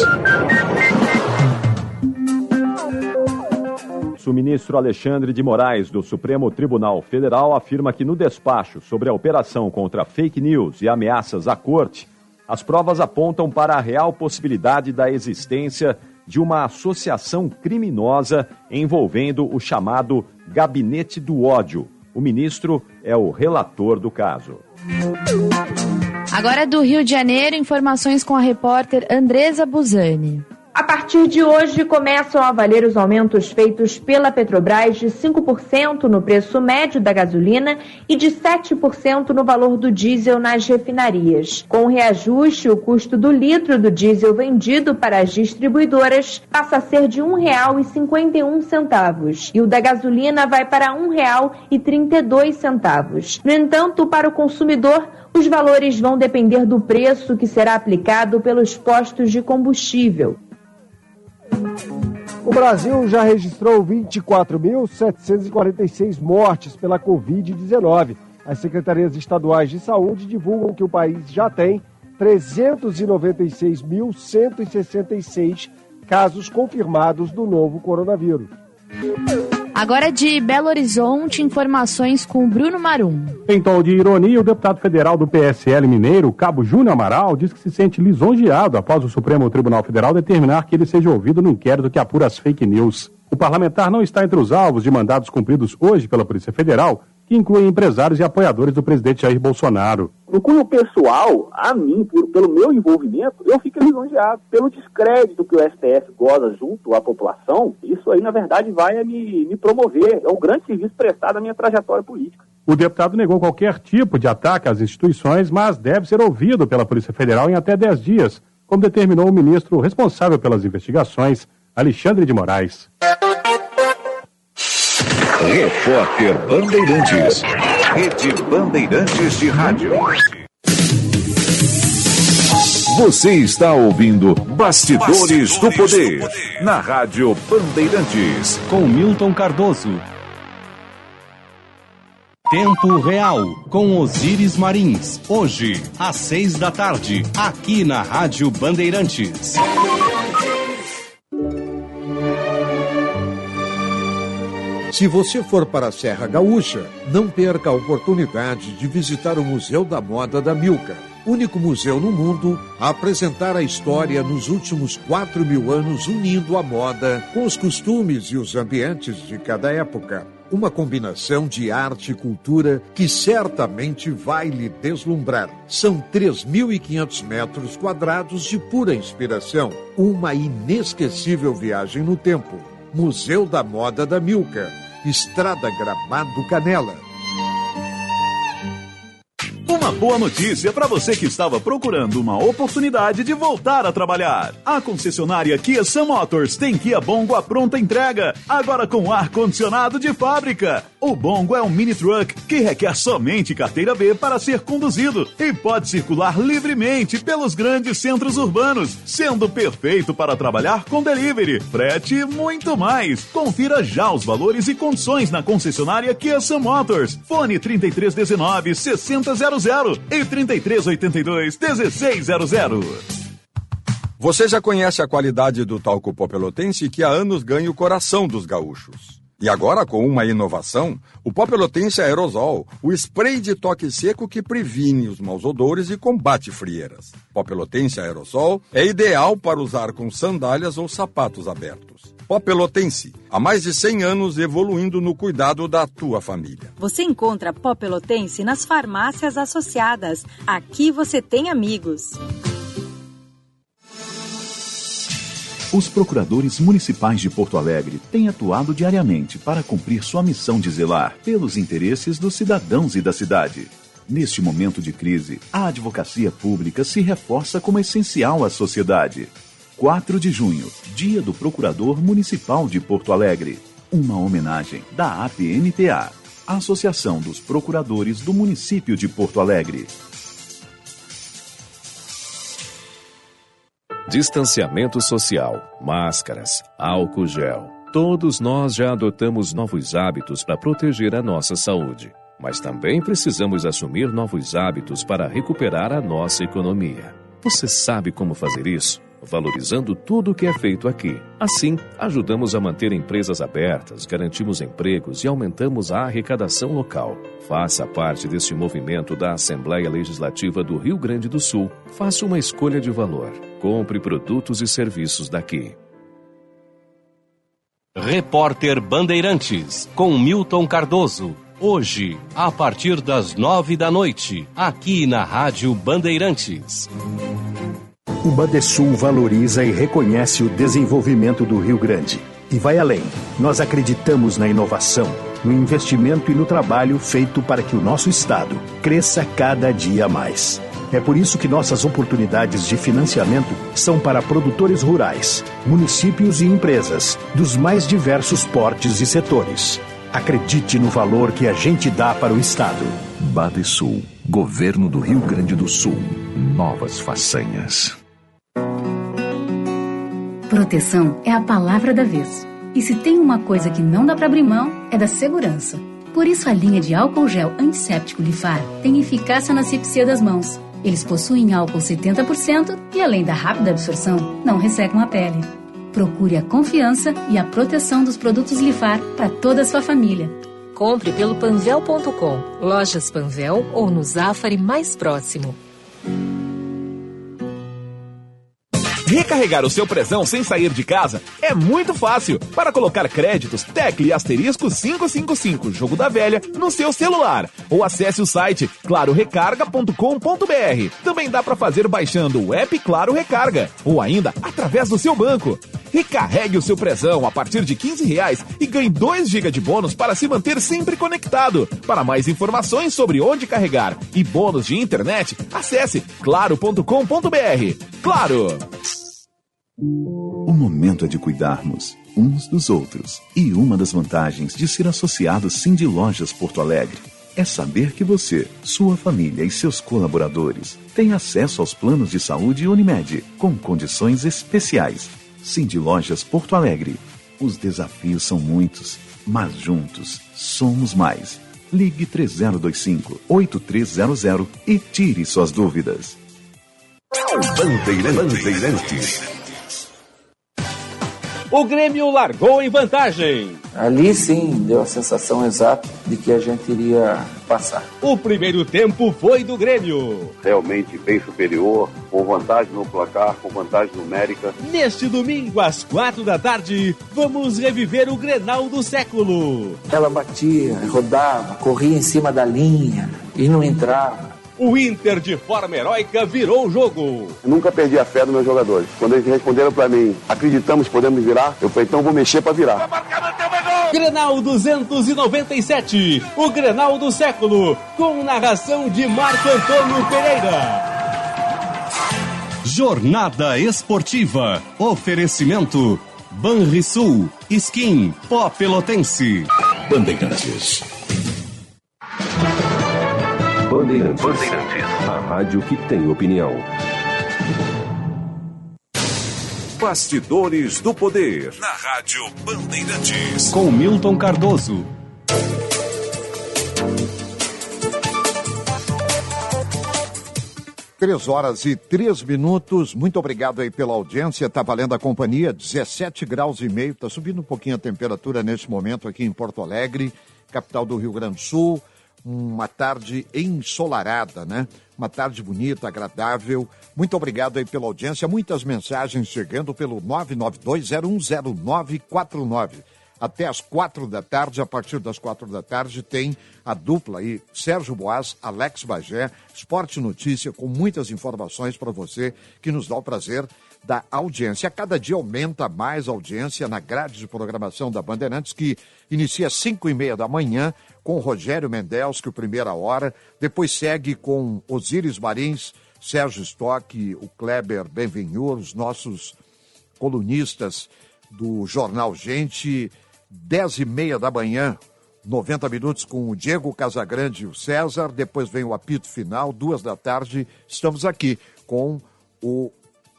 Speaker 12: O ministro Alexandre de Moraes, do Supremo Tribunal Federal, afirma que no despacho sobre a operação contra fake news e ameaças à corte, as provas apontam para a real possibilidade da existência de uma associação criminosa envolvendo o chamado Gabinete do Ódio. O ministro é o relator do caso.
Speaker 13: Agora do Rio de Janeiro, informações com a repórter Andresa Buzani.
Speaker 14: A partir de hoje, começam a valer os aumentos feitos pela Petrobras de cinco por cento no preço médio da gasolina e de sete por cento no valor do diesel nas refinarias. Com o reajuste, o custo do litro do diesel vendido para as distribuidoras passa a ser de um real e cinquenta e um centavos e o da gasolina vai para um real e trinta e dois centavos. No entanto, para o consumidor, os valores vão depender do preço que será aplicado pelos postos de combustível.
Speaker 15: O Brasil já registrou vinte e quatro mil setecentos e quarenta e seis mortes pela covid dezenove. As secretarias estaduais de saúde divulgam que o país já tem trezentos e noventa e seis mil cento e sessenta e seis casos confirmados do novo coronavírus.
Speaker 13: Agora de Belo Horizonte, informações com Bruno Marum.
Speaker 16: Em tom de ironia, o deputado federal do P S L mineiro, Cabo Júnior Amaral, diz que se sente lisonjeado após o Supremo Tribunal Federal determinar que ele seja ouvido no inquérito que apura as fake news. O parlamentar não está entre os alvos de mandados cumpridos hoje pela Polícia Federal, que incluem empresários e apoiadores do presidente Jair Bolsonaro.
Speaker 17: No cunho pessoal, a mim, por, pelo meu envolvimento, eu fico lisonjeado. Pelo descrédito que o S T F goza junto à população, isso aí, na verdade, vai me, me promover. É um grande serviço prestado à minha trajetória política.
Speaker 16: O deputado negou qualquer tipo de ataque às instituições, mas deve ser ouvido pela Polícia Federal em até dez dias, como determinou o ministro responsável pelas investigações, Alexandre de Moraes.
Speaker 2: Repórter Bandeirantes. Rede Bandeirantes de Rádio. Você está ouvindo Bastidores, Bastidores do, Poder, do Poder na Rádio Bandeirantes.
Speaker 3: Com Milton Cardoso. Tempo Real, com Osíris Marins. Hoje, às seis da tarde, aqui na Rádio Bandeirantes.
Speaker 4: Se você for para a Serra Gaúcha, não perca a oportunidade de visitar o Museu da Moda da Milka, único museu no mundo a apresentar a história nos últimos quatro mil anos, unindo a moda com os costumes e os ambientes de cada época. Uma combinação de arte e cultura que certamente vai lhe deslumbrar. São três mil e quinhentos metros quadrados de pura inspiração. Uma inesquecível viagem no tempo. Museu da Moda da Milka, Estrada Gramado Canela.
Speaker 18: Uma boa notícia para você que estava procurando uma oportunidade de voltar a trabalhar. A concessionária Kia Sun Motors tem Kia Bongo à pronta entrega, agora com ar-condicionado de fábrica. O Bongo é um mini truck que requer somente carteira B para ser conduzido e pode circular livremente pelos grandes centros urbanos, sendo perfeito para trabalhar com delivery, frete e muito mais. Confira já os valores e condições na concessionária Kia Sun Motors. Fone trinta e três dezenove, sessenta zero zero e trinta e três oitenta e dois, dezesseis zero zero.
Speaker 19: Você já conhece a qualidade do talco pó pelotense que há anos ganha o coração dos gaúchos. E agora, com uma inovação, o pó pelotense aerosol, o spray de toque seco que previne os maus odores e combate frieiras. Pó pelotense aerosol é ideal para usar com sandálias ou sapatos abertos. Pó pelotense, há mais de cem anos evoluindo no cuidado da tua família.
Speaker 20: Você encontra pó pelotense nas farmácias associadas. Aqui você tem amigos.
Speaker 18: Os procuradores municipais de Porto Alegre têm atuado diariamente para cumprir sua missão de zelar pelos interesses dos cidadãos e da cidade. Neste momento de crise, a advocacia pública se reforça como essencial à sociedade. quatro de junho, Dia do Procurador Municipal de Porto Alegre. Uma homenagem da A P M P A, Associação dos Procuradores do Município de Porto Alegre.
Speaker 2: Distanciamento social, máscaras, álcool gel. Todos nós já adotamos novos hábitos para proteger a nossa saúde. Mas também precisamos assumir novos hábitos para recuperar a nossa economia. Você sabe como fazer isso? Valorizando tudo o que é feito aqui. Assim, ajudamos a manter empresas abertas, garantimos empregos e aumentamos a arrecadação local. Faça parte deste movimento da Assembleia Legislativa do Rio Grande do Sul. Faça uma escolha de valor. Compre produtos e serviços daqui.
Speaker 3: Repórter Bandeirantes, com Milton Cardoso. Hoje, a partir das nove da noite, aqui na Rádio Bandeirantes.
Speaker 6: O Bandesul valoriza e reconhece o desenvolvimento do Rio Grande. E vai além. Nós acreditamos na inovação, no investimento e no trabalho feito para que o nosso estado cresça cada dia mais. É por isso que nossas oportunidades de financiamento são para produtores rurais, municípios e empresas dos mais diversos portes e setores. Acredite no valor que a gente dá para o estado.
Speaker 2: Bandesul, Governo do Rio Grande do Sul. Novas façanhas.
Speaker 21: Proteção é a palavra da vez. E se tem uma coisa que não dá para abrir mão, é da segurança. Por isso a linha de álcool gel antisséptico Lifar tem eficácia na asepsia das mãos. Eles possuem álcool setenta por cento e, além da rápida absorção, não ressecam a pele. Procure a confiança e a proteção dos produtos Lifar para toda a sua família.
Speaker 9: Compre pelo panvel ponto com, lojas Panvel ou no Zafari mais próximo.
Speaker 22: Recarregar o seu prezão sem sair de casa é muito fácil. Para colocar créditos, tecle asterisco quinhentos e cinquenta e cinco, jogo da velha, no seu celular. Ou acesse o site claro recarga ponto com ponto br. Também dá para fazer baixando o app Claro Recarga. Ou ainda, através do seu banco. Recarregue o seu prezão a partir de quinze reais e ganhe dois gigas de bônus para se manter sempre conectado. Para mais informações sobre onde carregar e bônus de internet, acesse claro ponto com ponto br. Claro!
Speaker 18: O momento é de cuidarmos uns dos outros. E uma das vantagens de ser associado Cindy Lojas Porto Alegre é saber que você, sua família e seus colaboradores têm acesso aos planos de saúde Unimed, com condições especiais. Cindy Lojas Porto Alegre. Os desafios são muitos, mas juntos somos mais. Ligue três zero dois cinco, oito três zero zero e tire suas dúvidas.
Speaker 2: Bandeirantes. Bandeirantes.
Speaker 23: O Grêmio largou em vantagem.
Speaker 24: Ali sim deu a sensação exata de que a gente iria passar.
Speaker 23: O primeiro tempo foi do Grêmio.
Speaker 25: Realmente bem superior, com vantagem no placar, com vantagem numérica.
Speaker 23: Neste domingo, às quatro da tarde, vamos reviver o Grenal do século.
Speaker 24: Ela batia, rodava, corria em cima da linha e não entrava.
Speaker 23: O Inter, de forma heróica, virou o jogo.
Speaker 25: Eu nunca perdi a fé dos meus jogadores. Quando eles responderam pra mim, acreditamos que podemos virar, eu falei, então vou mexer pra virar.
Speaker 23: Grenal duzentos e noventa e sete, o Grenal do século, com narração de Marco Antônio Pereira.
Speaker 3: Jornada Esportiva. Oferecimento Banrisul, Skin, Pó Pelotense.
Speaker 2: Bandeirantes.
Speaker 3: Bandeirantes. Bandeirantes. A rádio que tem opinião.
Speaker 2: Bastidores do Poder. Na Rádio Bandeirantes.
Speaker 3: Com Milton Cardoso.
Speaker 4: Três horas e três minutos. Muito obrigado aí pela audiência. Tá valendo a companhia. dezessete graus e meio. Tá subindo um pouquinho a temperatura neste momento aqui em Porto Alegre, capital do Rio Grande do Sul. Uma tarde ensolarada, né? Uma tarde bonita, agradável. Muito obrigado aí pela audiência. Muitas mensagens chegando pelo nove nove dois zero um zero nove quatro nove. Até às quatro da tarde, a partir das quatro da tarde, tem a dupla aí, Sérgio Boas, Alex Bagé, Esporte Notícia, com muitas informações para você, que nos dá o prazer da audiência. A cada dia aumenta mais a audiência na grade de programação da Bandeirantes, que inicia às cinco e meia da manhã, com Rogério Mendelski, o Primeira Hora, depois segue com Osíris Marins, Sérgio Stock, o Kleber Benvenhur, os nossos colunistas do Jornal Gente, dez e meia da manhã, noventa minutos com o Diego Casagrande e o César, depois vem o apito final, duas da tarde, estamos aqui com o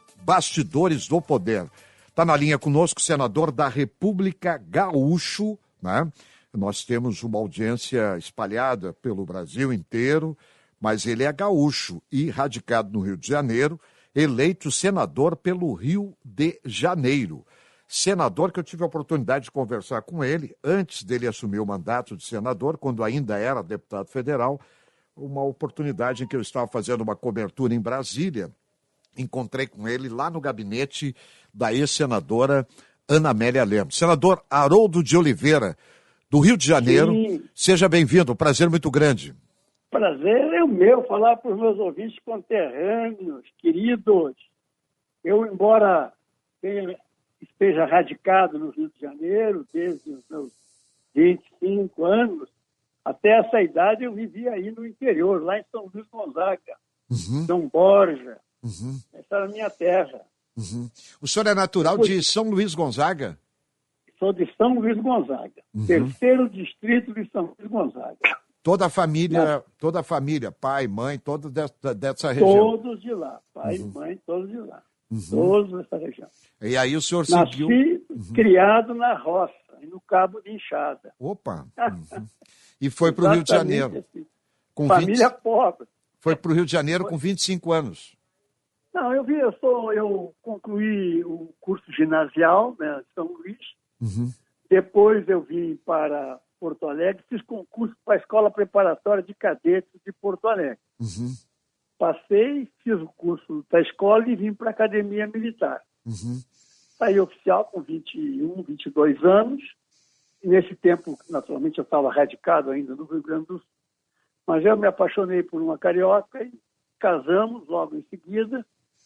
Speaker 4: Bastidores do Poder. Está na linha conosco o senador da República Gaúcho, né? Nós temos uma audiência espalhada pelo Brasil inteiro, mas ele é gaúcho e radicado no Rio de Janeiro, eleito senador pelo Rio de Janeiro. Senador que eu tive a oportunidade de conversar com ele, antes dele assumir o mandato de senador, quando ainda era deputado federal, uma oportunidade em que eu estava fazendo uma cobertura em Brasília. Encontrei com ele lá no gabinete da ex-senadora Ana Amélia Lemos. Senador Haroldo de Oliveira, do Rio de Janeiro, Sim. Seja bem-vindo, prazer muito grande.
Speaker 1: Prazer é o meu, falar para os meus ouvintes conterrâneos, queridos. Eu, embora tenha... esteja radicado no Rio de Janeiro desde os meus vinte e cinco anos, até essa idade eu vivi aí no interior, lá em São Luís Gonzaga, uhum. São Borja, uhum. Essa era a minha terra.
Speaker 4: Uhum. O senhor é natural Depois, de São Luís Gonzaga?
Speaker 1: Sou de São Luís Gonzaga, uhum. terceiro distrito de São Luís Gonzaga.
Speaker 4: Toda a família, Mas, toda a família, pai, mãe, todos dessa, dessa região?
Speaker 1: Todos de lá, pai uhum. e mãe, todos de lá. Uhum. Todos dessa região.
Speaker 4: E aí o senhor
Speaker 1: Nasci,
Speaker 4: seguiu...
Speaker 1: Uhum. criado na roça, no Cabo de Enxada.
Speaker 4: Opa! Uhum. E foi para o Rio de Janeiro.
Speaker 1: Assim.
Speaker 4: Com
Speaker 1: Família
Speaker 4: vinte...
Speaker 1: pobre.
Speaker 4: Foi para o Rio de Janeiro com vinte e cinco anos.
Speaker 1: Não, eu vi, eu, sou, eu concluí o curso ginasial, né, de São Luís.
Speaker 4: Uhum.
Speaker 1: Depois eu vim para Porto Alegre, fiz concurso para a Escola Preparatória de Cadetes de Porto Alegre.
Speaker 4: Uhum.
Speaker 1: Passei, fiz o curso da escola e vim para a Academia Militar.
Speaker 4: Uhum.
Speaker 1: Saí oficial com vinte e um, vinte e dois anos. E nesse tempo, naturalmente, eu estava radicado ainda no Rio Grande do Sul. Mas eu me apaixonei por uma carioca e casamos logo em seguida.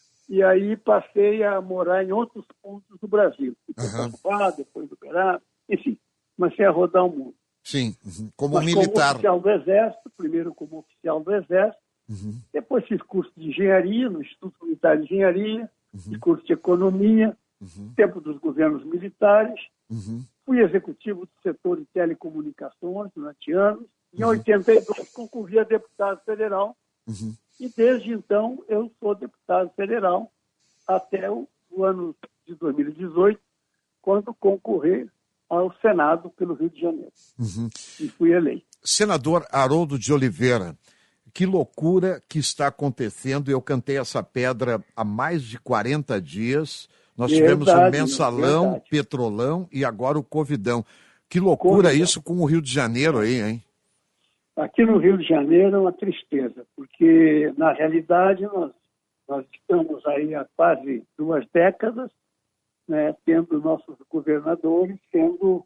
Speaker 1: E aí passei a morar em outros pontos do Brasil. Uhum. Depois do Pará, enfim, comecei a rodar o mundo.
Speaker 4: Sim, uhum. Como
Speaker 1: Mas
Speaker 4: militar.
Speaker 1: Como oficial do Exército, primeiro como oficial do Exército.
Speaker 4: Uhum.
Speaker 1: Depois fiz curso de engenharia no Instituto Militar de Engenharia, uhum. fiz curso de economia, uhum. tempo dos governos militares.
Speaker 4: Uhum.
Speaker 1: Fui executivo do setor de telecomunicações durante anos. Em
Speaker 4: uhum.
Speaker 1: oitenta e dois concorri a deputado federal.
Speaker 4: Uhum.
Speaker 1: E desde então eu sou deputado federal até o, o ano de dois mil e dezoito, quando concorri ao Senado pelo Rio de Janeiro.
Speaker 4: Uhum.
Speaker 1: E fui eleito.
Speaker 4: Senador Haroldo de Oliveira, que loucura que está acontecendo. Eu cantei essa pedra há mais de quarenta dias. Nós tivemos verdade, o mensalão, verdade. Petrolão e agora o Covidão. Que loucura Covidão. Isso com o Rio de Janeiro aí, hein?
Speaker 1: Aqui no Rio de Janeiro é uma tristeza, porque, na realidade, nós, nós estamos aí há quase duas décadas, né, tendo nossos governadores sendo,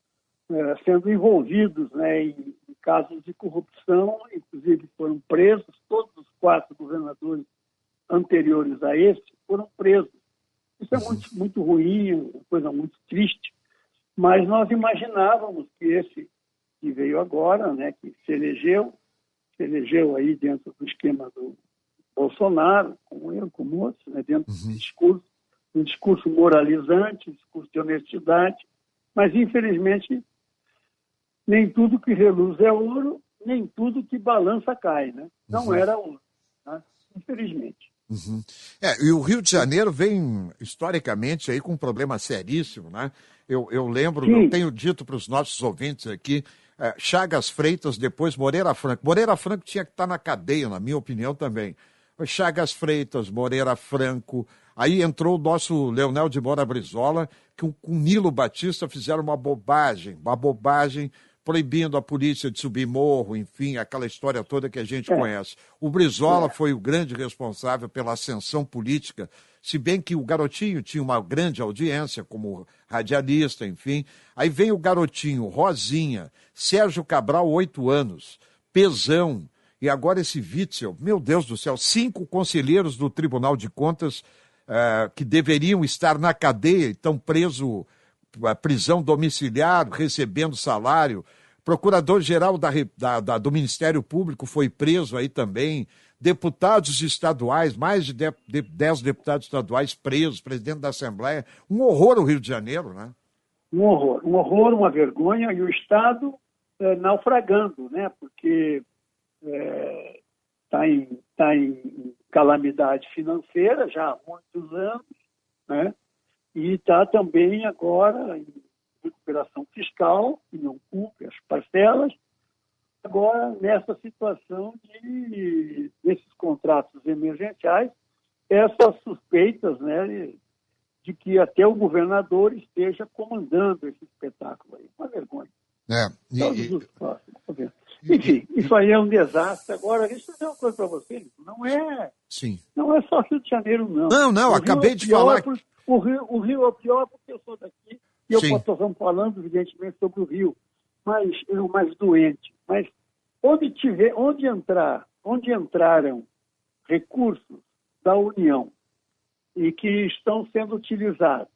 Speaker 1: é, sendo envolvidos, né, em, em casos de corrupção, inclusive foram presos, todos os quatro governadores anteriores a esse foram presos. Isso é muito, muito ruim, uma coisa muito triste, mas nós imaginávamos que esse que veio agora, né, que se elegeu, se elegeu aí dentro do esquema do Bolsonaro, como eu, como outros, né, dentro uhum. do discurso, um discurso moralizante, um discurso de honestidade, mas infelizmente nem tudo que reluz é ouro, nem tudo que balança cai, né? Não uhum. era ouro, né? Infelizmente.
Speaker 4: Uhum. É, e o Rio de Janeiro vem, historicamente, aí com um problema seríssimo, né? Eu, eu lembro, Sim. eu tenho dito para os nossos ouvintes aqui, é, Chagas Freitas, depois Moreira Franco. Moreira Franco tinha que estar na cadeia, na minha opinião também. Chagas Freitas, Moreira Franco, aí entrou o nosso Leonel de Moura Brizola, que com Nilo Batista fizeram uma bobagem, uma bobagem proibindo a polícia de subir morro, enfim, aquela história toda que a gente é. conhece. O Brizola é. foi o grande responsável pela ascensão política, se bem que o Garotinho tinha uma grande audiência como radialista, enfim. Aí vem o Garotinho, Rosinha, Sérgio Cabral, oito anos, Pezão, e agora esse Witzel, meu Deus do céu, cinco conselheiros do Tribunal de Contas uh, que deveriam estar na cadeia e estão presos, a prisão domiciliar, recebendo salário. Procurador-geral da, da, da, do Ministério Público foi preso aí também. Deputados estaduais, mais de, de, de dez deputados estaduais presos, presidente da Assembleia. Um horror o Rio de Janeiro, né?
Speaker 1: Um horror, um horror, uma vergonha, e o Estado é, naufragando, né? Porque está é, em, tá em calamidade financeira já há muitos anos, né? E está também agora em recuperação fiscal, que não cumpre as parcelas, agora nessa situação de desses contratos emergenciais, essas suspeitas, né, de que até o governador esteja comandando esse espetáculo aí. Uma vergonha.
Speaker 4: É, e,
Speaker 1: e, Enfim, isso aí é um desastre. Agora, deixa eu dizer uma coisa para vocês, não é,
Speaker 4: Sim.
Speaker 1: não é só Rio de Janeiro, não.
Speaker 4: Não, não,
Speaker 1: o
Speaker 4: acabei
Speaker 1: é
Speaker 4: de falar...
Speaker 1: Por, o, Rio, o Rio é pior porque eu sou daqui, e eu estou falando, evidentemente, sobre o Rio, mas é o mais doente. Mas onde, tiver, onde, entrar, onde entraram recursos da União e que estão sendo utilizados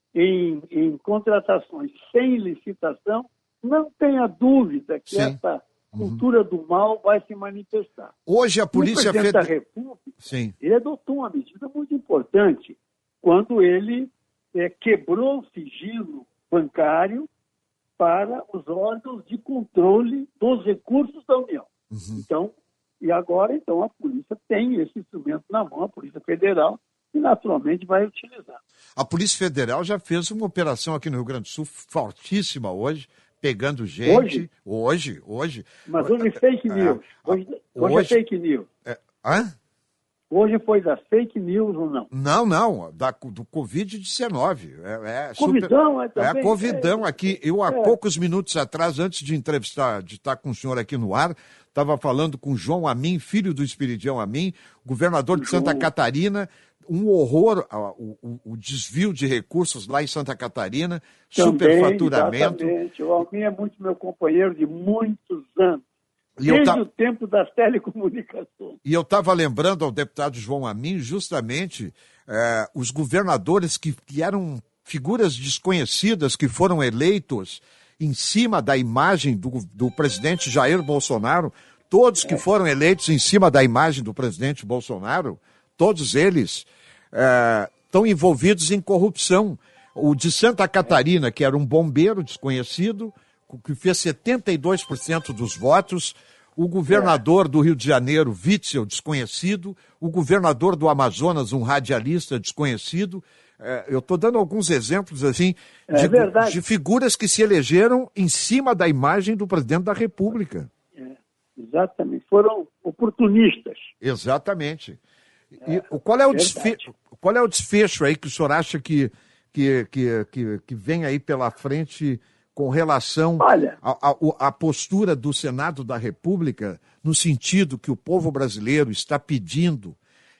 Speaker 1: em, em contratações sem licitação, não tenha dúvida que Sim. essa cultura uhum. do mal vai se manifestar.
Speaker 4: Hoje a Polícia Federal...
Speaker 1: da República,
Speaker 4: Sim.
Speaker 1: ele adotou uma medida muito importante quando ele é, quebrou o sigilo bancário para os órgãos de controle dos recursos da União. Uhum. Então, e agora, então, a polícia tem esse instrumento na mão, a Polícia Federal, e naturalmente vai utilizar.
Speaker 4: A Polícia Federal já fez uma operação aqui no Rio Grande do Sul fortíssima hoje, pegando gente.
Speaker 1: Hoje?
Speaker 4: Hoje, hoje.
Speaker 1: Mas hoje é fake news. Hoje, hoje, hoje é fake news.
Speaker 4: É, hã?
Speaker 1: Hoje foi das fake news ou não?
Speaker 4: Não, não, da, do covid dezenove. É, é
Speaker 1: Covidão,
Speaker 4: super,
Speaker 1: é também.
Speaker 4: É, Covidão
Speaker 1: é,
Speaker 4: aqui. Eu, há
Speaker 1: é.
Speaker 4: poucos minutos atrás, antes de entrevistar, de estar com o senhor aqui no ar, estava falando com João Amin, filho do Espiridião Amin, governador de Santa Catarina. Um horror, o, o, o desvio de recursos lá em Santa Catarina, também, superfaturamento.
Speaker 1: Exatamente. O Amin é muito meu companheiro de muitos anos.
Speaker 4: E
Speaker 1: Desde
Speaker 4: ta...
Speaker 1: o tempo das telecomunicações.
Speaker 4: E eu estava lembrando ao deputado João Amin, justamente, eh, os governadores que, que eram figuras desconhecidas, que foram eleitos em cima da imagem do, do presidente Jair Bolsonaro, todos que é. foram eleitos em cima da imagem do presidente Bolsonaro, todos eles estão é, envolvidos em corrupção. O de Santa Catarina, que era um bombeiro desconhecido, que fez setenta e dois por cento dos votos, o governador do Rio de Janeiro, Witzel, desconhecido, o governador do Amazonas, um radialista desconhecido. É, eu estou dando alguns exemplos assim
Speaker 1: é
Speaker 4: de, de figuras que se elegeram em cima da imagem do presidente da República.
Speaker 1: É, exatamente, foram oportunistas.
Speaker 4: Exatamente. E, é, qual, é o desfecho, qual é o desfecho aí que o senhor acha que, que, que, que, que vem aí pela frente com relação à postura do Senado da República, no sentido que o povo brasileiro está pedindo,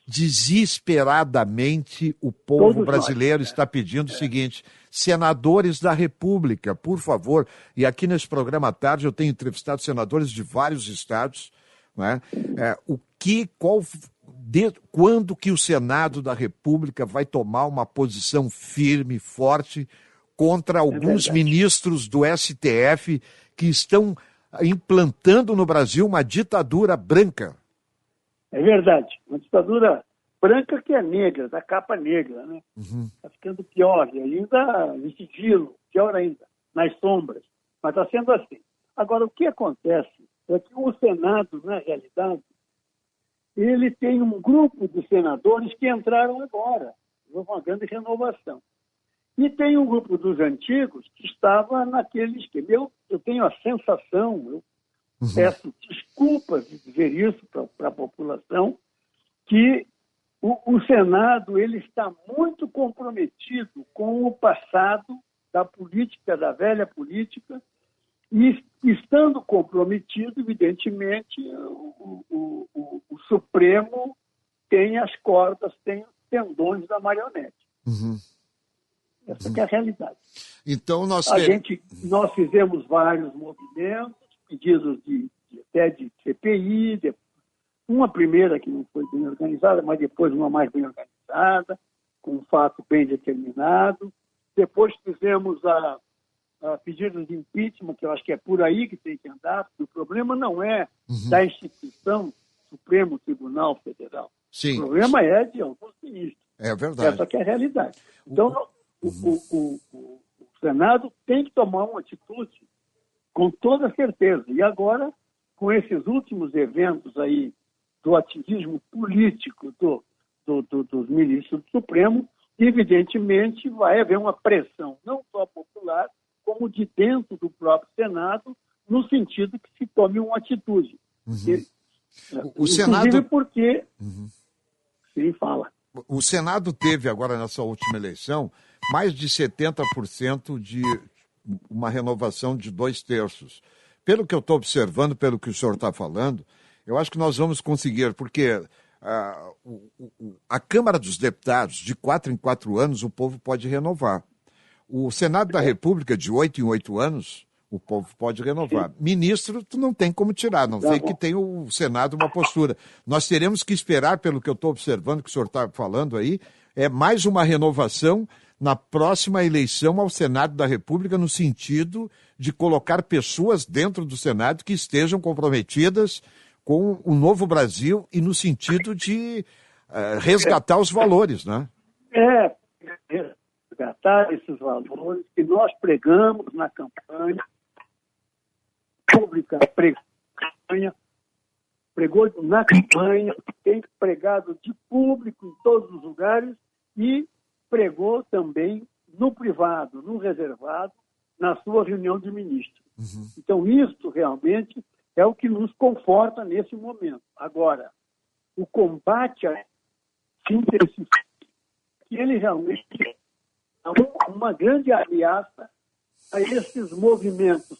Speaker 4: desesperadamente o povo Todos brasileiro nós, está pedindo é. o seguinte: senadores da República, por favor, e aqui nesse programa à tarde eu tenho entrevistado senadores de vários estados, né? é, o que, qual, de, quando que o Senado da República vai tomar uma posição firme, forte, contra alguns é ministros do S T F que estão implantando no Brasil uma ditadura branca.
Speaker 1: É verdade, uma ditadura branca que é negra, da capa negra, né? Uhum. Tá ficando pior, e ainda em sigilo, pior ainda, nas sombras, mas está sendo assim. Agora, o que acontece é que o Senado, na realidade, ele tem um grupo de senadores que entraram agora, houve uma grande renovação. E tem um grupo dos antigos que estava naquele esquema. Eu, eu tenho a sensação, eu uhum. peço desculpas de dizer isso para a população, que o, o Senado ele está muito comprometido com o passado da política, da velha política, e estando comprometido, evidentemente, o, o, o, o Supremo tem as cordas, tem os tendões da marionete.
Speaker 4: Uhum.
Speaker 1: Essa que é a realidade.
Speaker 4: Então, nós...
Speaker 1: A gente, nós fizemos vários movimentos, pedidos de, de, até de C P I, de, uma primeira que não foi bem organizada, mas depois uma mais bem organizada, com um fato bem determinado. Depois fizemos a, a pedidos de impeachment, que eu acho que é por aí que tem que andar, porque o problema não é uhum. da instituição Supremo Tribunal Federal.
Speaker 4: Sim.
Speaker 1: O problema é de alguns ministros.
Speaker 4: É verdade.
Speaker 1: Essa que é a realidade. Então, o, o, o, o, o Senado tem que tomar uma atitude com toda certeza. E agora, com esses últimos eventos aí do ativismo político do, do, do, dos ministros do Supremo, evidentemente vai haver uma pressão, não só popular, como de dentro do próprio Senado, no sentido que se tome uma atitude.
Speaker 4: Uhum.
Speaker 1: E,
Speaker 4: o, o Senado...
Speaker 1: porque...
Speaker 4: Uhum.
Speaker 1: Sim, fala.
Speaker 4: O Senado teve agora, nessa última eleição, mais de setenta por cento de uma renovação de dois terços. Pelo que eu estou observando, pelo que o senhor está falando, eu acho que nós vamos conseguir, porque ah, o, o, a Câmara dos Deputados, de quatro em quatro anos, o povo pode renovar. O Senado da República, de oito em oito anos, o povo pode renovar. Ministro, tu não tem como tirar, não sei que tem o Senado uma postura. Nós teremos que esperar, pelo que eu estou observando, que o senhor está falando aí, é mais uma renovação na próxima eleição ao Senado da República, no sentido de colocar pessoas dentro do Senado que estejam comprometidas com o novo Brasil e no sentido de uh, resgatar os valores, né?
Speaker 1: É, resgatar esses valores que nós pregamos na campanha pública, campanha, pregou na campanha, tem pregado de público em todos os lugares e pregou também no privado, no reservado, na sua reunião de ministros. Uhum. Então, isso realmente é o que nos conforta nesse momento. Agora, o combate a síntese, que ele realmente é uma grande ameaça a esses movimentos,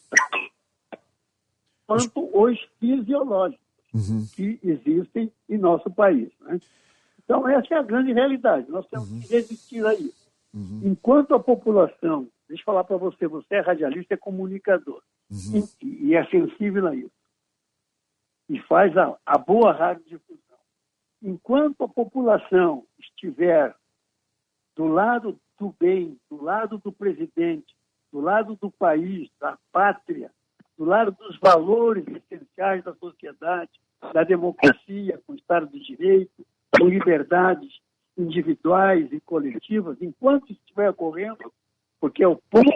Speaker 1: quanto os fisiológicos uhum. que existem em nosso país. Né? Então, essa é a grande realidade. Nós temos uhum. que resistir a isso. Uhum. Enquanto a população, deixa eu falar para você, você é radialista, é comunicador, uhum. e, e é sensível a isso. E faz a, a boa radiodifusão. Enquanto a população estiver do lado do bem, do lado do presidente, do lado do país, da pátria, do lado dos valores essenciais da sociedade, da democracia, com o Estado de Direito, com liberdades individuais e coletivas, enquanto isso estiver ocorrendo, porque é o ponto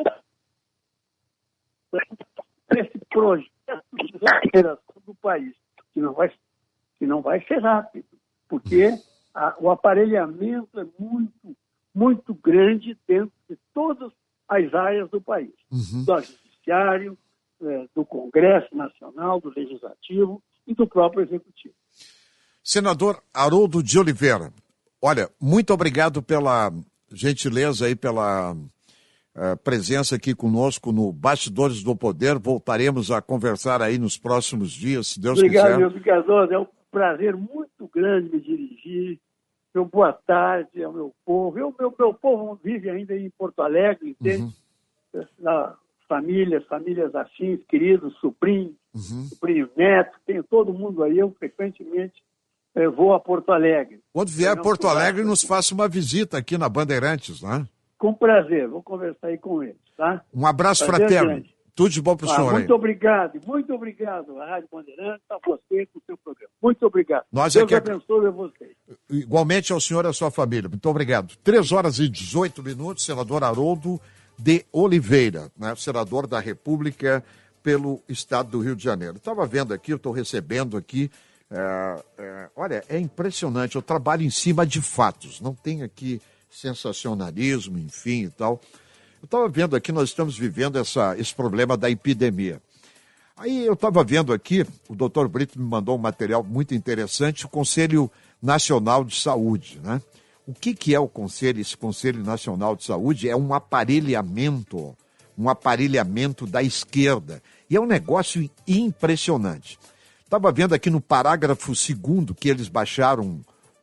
Speaker 1: desse projeto de recuperação do país, que não vai, que não vai ser rápido, porque a, o aparelhamento é muito, muito grande dentro de todas as áreas do país, uhum. do Judiciário, do Congresso Nacional, do Legislativo e do próprio Executivo.
Speaker 4: Senador Haroldo de Oliveira, olha, muito obrigado pela gentileza e pela uh, presença aqui conosco no Bastidores do Poder. Voltaremos a conversar aí nos próximos dias, se Deus
Speaker 1: obrigado,
Speaker 4: quiser.
Speaker 1: Obrigado, meu Cardoso. É um prazer muito grande me dirigir. Meu boa tarde ao meu povo. Eu, meu, meu povo vive ainda em Porto Alegre, entende? Uhum. Na, famílias, famílias afins, queridos, sobrinhos, uhum. sobrinho neto, tenho todo mundo aí, eu frequentemente eh, vou a Porto Alegre.
Speaker 4: Quando vier a Porto Alegre, nos faça uma visita aqui na Bandeirantes, né?
Speaker 1: Com prazer, vou conversar aí com eles, tá?
Speaker 4: Um abraço prazer fraterno, grande. Tudo de bom para o ah, senhor.
Speaker 1: Muito aí. obrigado, muito obrigado à Rádio Bandeirantes, a você com o seu programa. Muito obrigado.
Speaker 4: Nós
Speaker 1: Deus
Speaker 4: é que...
Speaker 1: abençoe a vocês.
Speaker 4: Igualmente ao senhor e à sua família. Muito obrigado. três horas e dezoito minutos, senador Haroldo de Oliveira, né, senador da República pelo Estado do Rio de Janeiro. Estava vendo aqui, eu estou recebendo aqui, é, é, olha, é impressionante, eu trabalho em cima de fatos, não tem aqui sensacionalismo, enfim e tal. Eu estava vendo aqui, nós estamos vivendo essa, esse problema da epidemia. Aí eu estava vendo aqui, o doutor Brito me mandou um material muito interessante, o Conselho Nacional de Saúde, né? O que, que é o Conselho, esse Conselho Nacional de Saúde? É um aparelhamento, um aparelhamento da esquerda. E é um negócio impressionante. Estava vendo aqui no parágrafo segundo que eles baixaram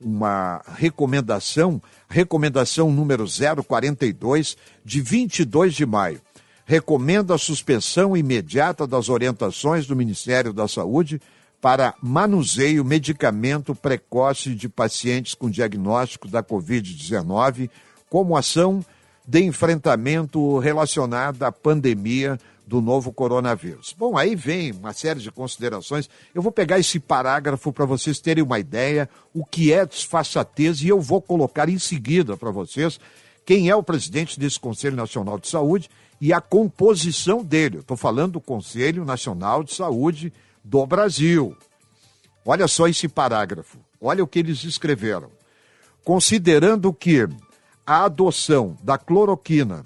Speaker 4: uma recomendação, recomendação número zero quarenta e dois, de vinte e dois de maio. Recomenda a suspensão imediata das orientações do Ministério da Saúde para manuseio medicamento precoce de pacientes com diagnóstico da covid dezenove, como ação de enfrentamento relacionada à pandemia do novo coronavírus. Bom, aí vem uma série de considerações. Eu vou pegar esse parágrafo para vocês terem uma ideia o que é desfaçatez e eu vou colocar em seguida para vocês quem é o presidente desse Conselho Nacional de Saúde e a composição dele. Estou falando do Conselho Nacional de Saúde do Brasil. Olha só esse parágrafo. Olha o que eles escreveram. Considerando que a adoção da cloroquina,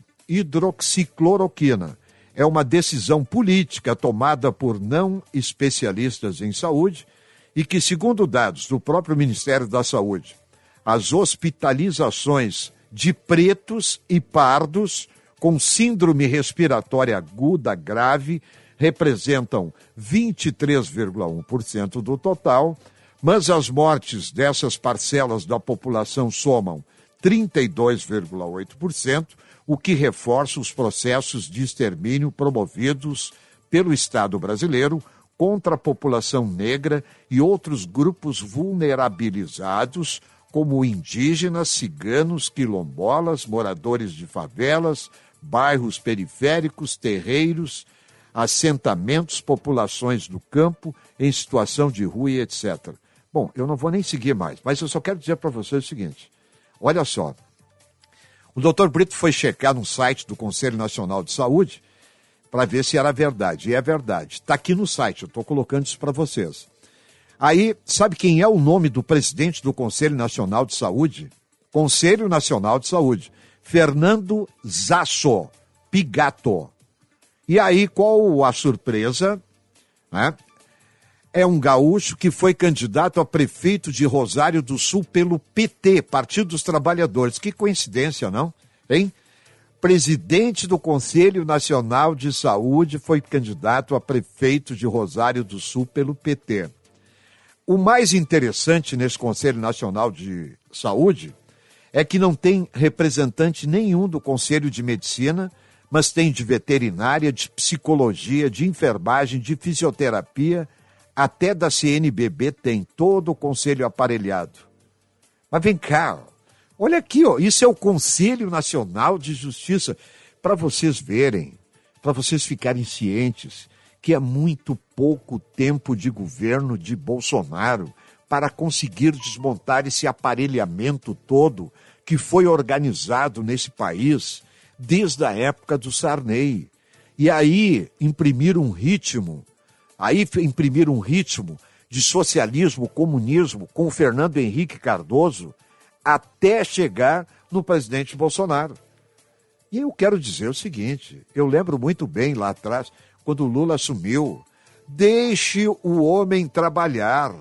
Speaker 4: hidroxicloroquina, é uma decisão política tomada por não especialistas em saúde e que, segundo dados do próprio Ministério da Saúde, as hospitalizações de pretos e pardos com síndrome respiratória aguda grave representam vinte e três vírgula um por cento do total, mas as mortes dessas parcelas da população somam trinta e dois vírgula oito por cento, o que reforça os processos de extermínio promovidos pelo Estado brasileiro contra a população negra e outros grupos vulnerabilizados, como indígenas, ciganos, quilombolas, moradores de favelas, bairros periféricos, terreiros, assentamentos, populações do campo, em situação de rua e etcétera. Bom, eu não vou nem seguir mais, mas eu só quero dizer para vocês o seguinte. Olha só, o doutor Brito foi checar no site do Conselho Nacional de Saúde para ver se era verdade. E é verdade. Está aqui no site, eu estou colocando isso para vocês. Aí, sabe quem é o nome do presidente do Conselho Nacional de Saúde? Conselho Nacional de Saúde. Fernando Zasso Pigato. E aí, qual a surpresa? Né? É um gaúcho que foi candidato a prefeito de Rosário do Sul pelo P T, Partido dos Trabalhadores. Que coincidência, não? Hein? Presidente do Conselho Nacional de Saúde foi candidato a prefeito de Rosário do Sul pelo P T. O mais interessante nesse Conselho Nacional de Saúde é que não tem representante nenhum do Conselho de Medicina, mas tem de veterinária, de psicologia, de enfermagem, de fisioterapia, até da C N B B tem todo o conselho aparelhado. Mas vem cá, olha aqui, ó, isso é o Conselho Nacional de Justiça, para vocês verem, para vocês ficarem cientes que é muito pouco tempo de governo de Bolsonaro para conseguir desmontar esse aparelhamento todo que foi organizado nesse país desde a época do Sarney. E aí imprimir um ritmo, aí imprimir um ritmo de socialismo, comunismo com o Fernando Henrique Cardoso até chegar no presidente Bolsonaro. E eu quero dizer o seguinte, eu lembro muito bem lá atrás, quando o Lula assumiu, deixe o homem trabalhar,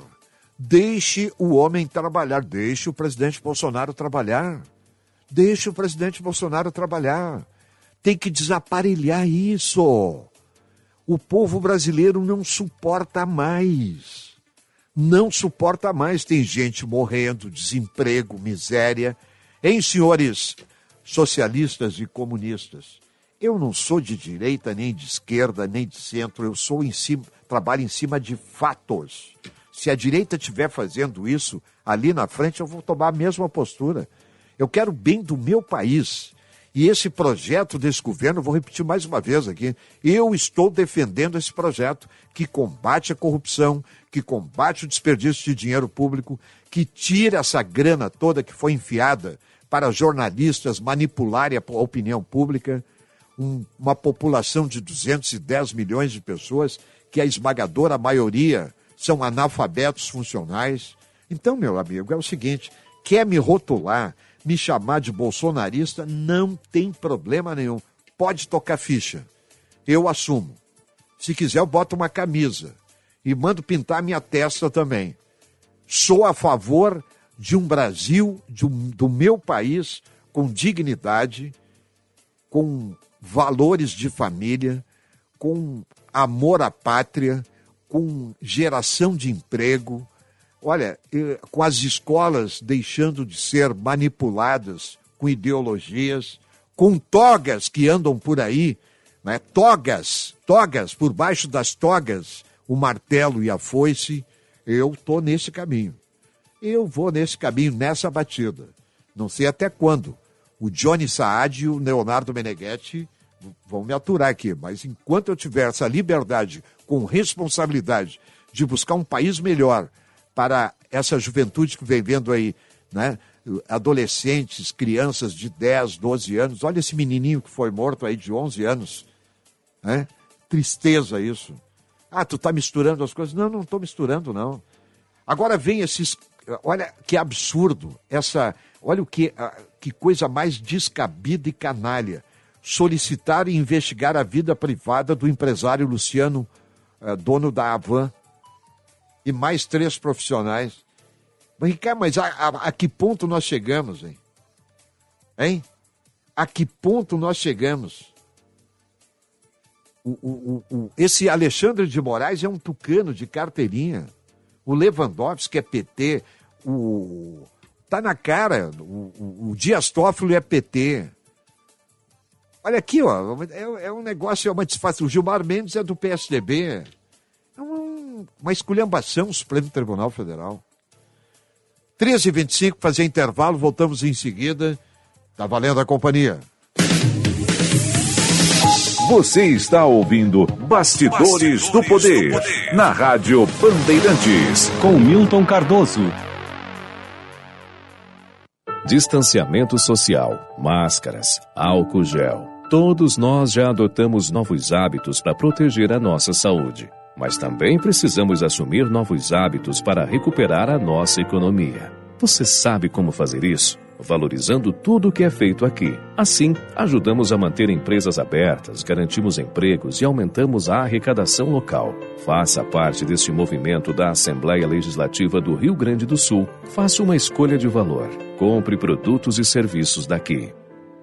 Speaker 4: deixe o homem trabalhar, deixe o presidente Bolsonaro trabalhar, deixe o presidente Bolsonaro trabalhar, tem que desaparelhar isso. O povo brasileiro não suporta mais, não suporta mais, tem gente morrendo, desemprego, miséria, hein, senhores socialistas e comunistas? Eu não sou de direita, nem de esquerda, nem de centro, eu sou em cima, trabalho em cima de fatos. Se a direita estiver fazendo isso ali na frente, eu vou tomar a mesma postura. Eu quero o bem do meu país. E esse projeto desse governo, eu vou repetir mais uma vez aqui, eu estou defendendo esse projeto que combate a corrupção, que combate o desperdício de dinheiro público, que tira essa grana toda que foi enfiada para jornalistas manipularem a opinião pública, um, uma população de duzentos e dez milhões de pessoas, que a esmagadora maioria são analfabetos funcionais. Então, meu amigo, é o seguinte, quer me rotular, me chamar de bolsonarista, não tem problema nenhum. Pode tocar ficha. Eu assumo. Se quiser, eu boto uma camisa e mando pintar minha testa também. Sou a favor de um Brasil, de um, do meu país, com dignidade, com valores de família, com amor à pátria, com geração de emprego. Olha, com as escolas deixando de ser manipuladas com ideologias, com togas que andam por aí, né? togas, togas, por baixo das togas, o martelo e a foice. Eu estou nesse caminho. Eu vou nesse caminho, nessa batida. Não sei até quando. O Johnny Saad e o Leonardo Meneghetti vão me aturar aqui, mas enquanto eu tiver essa liberdade, com responsabilidade, de buscar um país melhor para essa juventude que vem vendo aí, né? Adolescentes, crianças de dez, doze anos. Olha esse menininho que foi morto aí de onze anos. Né? Tristeza isso. Ah, tu tá misturando as coisas. Não, não estou misturando, não. Agora vem esses... Olha que absurdo. Essa, olha o que, que coisa mais descabida e canalha. Solicitar e investigar a vida privada do empresário Luciano, dono da Havan, e mais três profissionais. Mas, Ricardo, mas a, a, a que ponto nós chegamos, hein? Hein? A que ponto nós chegamos? O, o, o, esse Alexandre de Moraes é um tucano de carteirinha. O Lewandowski é P T. O, tá na cara. O, o, o Dias Toffoli é P T. Olha aqui, ó. É, é um negócio, é uma disfarce. O Gilmar Mendes é do P S D B. É um, uma esculhambação do Supremo Tribunal Federal. treze e vinte e cinco, fazer intervalo, voltamos em seguida. Tá valendo a companhia.
Speaker 2: Você está ouvindo Bastidores, Bastidores do, Poder, do Poder, na Rádio Bandeirantes,
Speaker 3: com Milton Cardoso.
Speaker 2: Distanciamento social, máscaras, álcool gel. Todos nós já adotamos novos hábitos para proteger a nossa saúde. Mas também precisamos assumir novos hábitos para recuperar a nossa economia. Você sabe como fazer isso? Valorizando tudo o que é feito aqui. Assim, ajudamos a manter empresas abertas, garantimos empregos e aumentamos a arrecadação local. Faça parte deste movimento da Assembleia Legislativa do Rio Grande do Sul. Faça uma escolha de valor. Compre produtos e serviços daqui.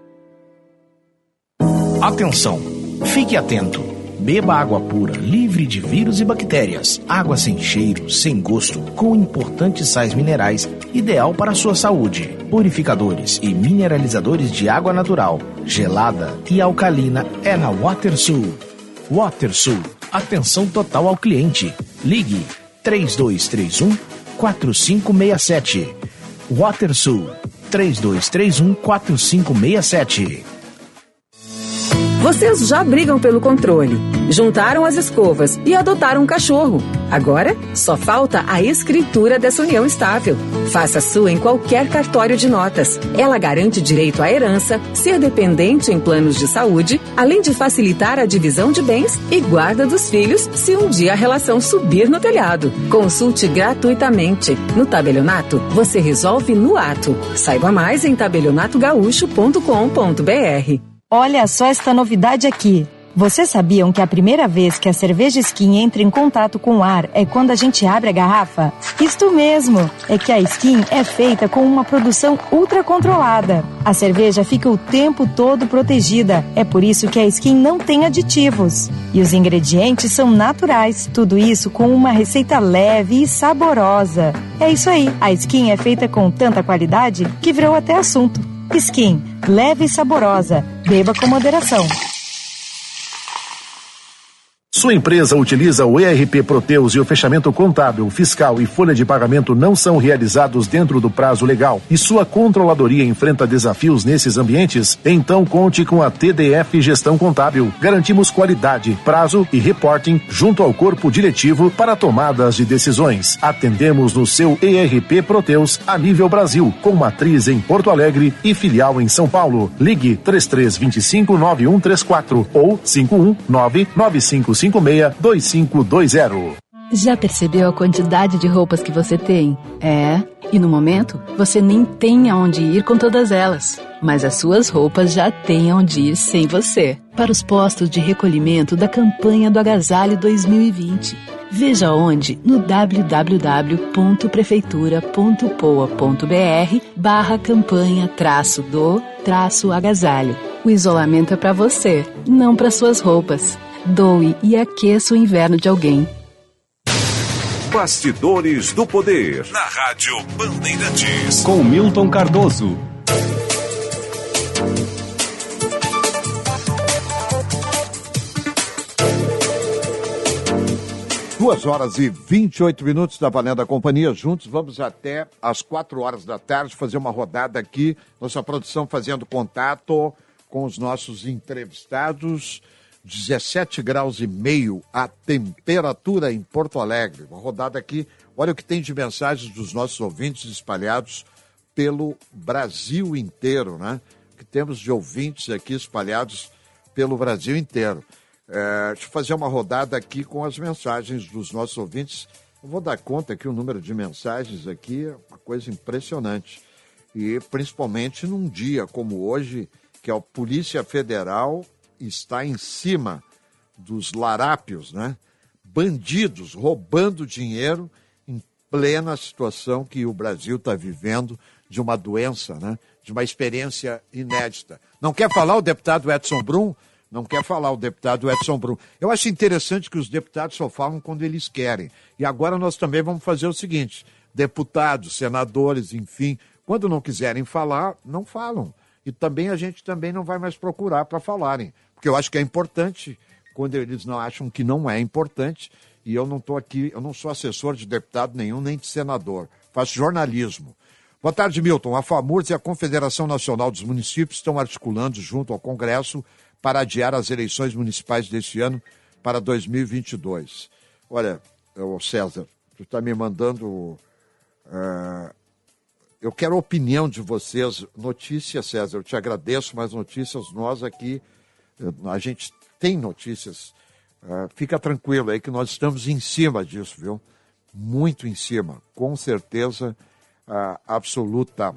Speaker 5: Atenção! Fique atento! Beba água pura, livre de vírus e bactérias. Água sem cheiro, sem gosto, com importantes sais minerais, ideal para a sua saúde. Purificadores e mineralizadores de água natural, gelada e alcalina é na WaterSul. WaterSul, atenção total ao cliente. Ligue três dois três um, quatro cinco seis sete. WaterSul, três dois três um, quatro cinco seis sete.
Speaker 9: Vocês já brigam pelo controle, juntaram as escovas e adotaram um cachorro. Agora, só falta a escritura dessa união estável. Faça a sua em qualquer cartório de notas. Ela garante direito à herança, ser dependente em planos de saúde, além de facilitar a divisão de bens e guarda dos filhos se um dia a relação subir no telhado. Consulte gratuitamente. No tabelionato, você resolve no ato. Saiba mais em tabelionato gaúcho ponto com ponto b r.
Speaker 7: Olha só esta novidade aqui. Vocês sabiam que a primeira vez que a cerveja Skin entra em contato com o ar é quando a gente abre a garrafa? Isto mesmo, é que a Skin é feita com uma produção ultra controlada. A cerveja fica o tempo todo protegida, é por isso que a Skin não tem aditivos. E os ingredientes são naturais, tudo isso com uma receita leve e saborosa. É isso aí, a Skin é feita com tanta qualidade que virou até assunto. Skin, leve e saborosa, beba com moderação.
Speaker 5: Sua empresa utiliza o E R P Proteus e o fechamento contábil, fiscal e folha de pagamento não são realizados dentro do prazo legal e sua controladoria enfrenta desafios nesses ambientes? Então conte com a T D F Gestão Contábil. Garantimos qualidade, prazo e reporting junto ao corpo diretivo para tomadas de decisões. Atendemos no seu E R P Proteus a nível Brasil, com matriz em Porto Alegre e filial em São Paulo. Ligue três três dois cinco nove um três quatro ou cinco um nove nove cinco cinco seis dois cinco dois zero.
Speaker 21: Já percebeu a quantidade de roupas que você tem? É, e no momento, você nem tem aonde ir com todas elas. Mas as suas roupas já têm aonde ir sem você.
Speaker 8: para os postos de recolhimento da campanha do Agasalho dois mil e vinte. Veja onde no w w w ponto prefeitura ponto poa ponto b r barra campanha traço do traço agasalho. O isolamento é para você, não para suas roupas. Doe e aqueça o inverno de alguém.
Speaker 2: Bastidores do Poder, na Rádio Bandeirantes.
Speaker 3: Com Milton Cardoso.
Speaker 4: Duas horas e vinte e oito minutos da Valendo a Companhia. Juntos vamos até às quatro horas da tarde fazer uma rodada aqui. Nossa produção fazendo contato com os nossos entrevistados. dezessete graus e meio a temperatura em Porto Alegre. Uma rodada aqui. Olha o que tem de mensagens dos nossos ouvintes espalhados pelo Brasil inteiro, né? Que temos de ouvintes aqui espalhados pelo Brasil inteiro. É, deixa eu fazer uma rodada aqui com as mensagens dos nossos ouvintes. Eu vou dar conta aqui, o número de mensagens aqui é uma coisa impressionante. E principalmente num dia como hoje, que a Polícia Federal está em cima dos larápios, né? Bandidos roubando dinheiro em plena situação que o Brasil está vivendo de uma doença, né? De uma experiência inédita. Não quer falar o deputado Edson Brum? Não quer falar o deputado Edson Brum. Eu acho interessante que os deputados só falam quando eles querem. E agora nós também vamos fazer o seguinte, deputados, senadores, enfim, quando não quiserem falar, não falam. E também a gente também não vai mais procurar para falarem. Porque eu acho que é importante, quando eles não acham que não é importante, e eu não estou aqui, eu não sou assessor de deputado nenhum, nem de senador. Faço jornalismo. Boa tarde, Milton. A FAMURS e a Confederação Nacional dos Municípios estão articulando junto ao Congresso para adiar as eleições municipais deste ano para dois mil e vinte e dois. Olha, César, tu está me mandando... Uh, eu quero a opinião de vocês. Notícias, César, eu te agradeço, mas notícias nós aqui, a gente tem notícias. Uh, fica tranquilo aí que nós estamos em cima disso, viu? Muito em cima, com certeza uh, absoluta.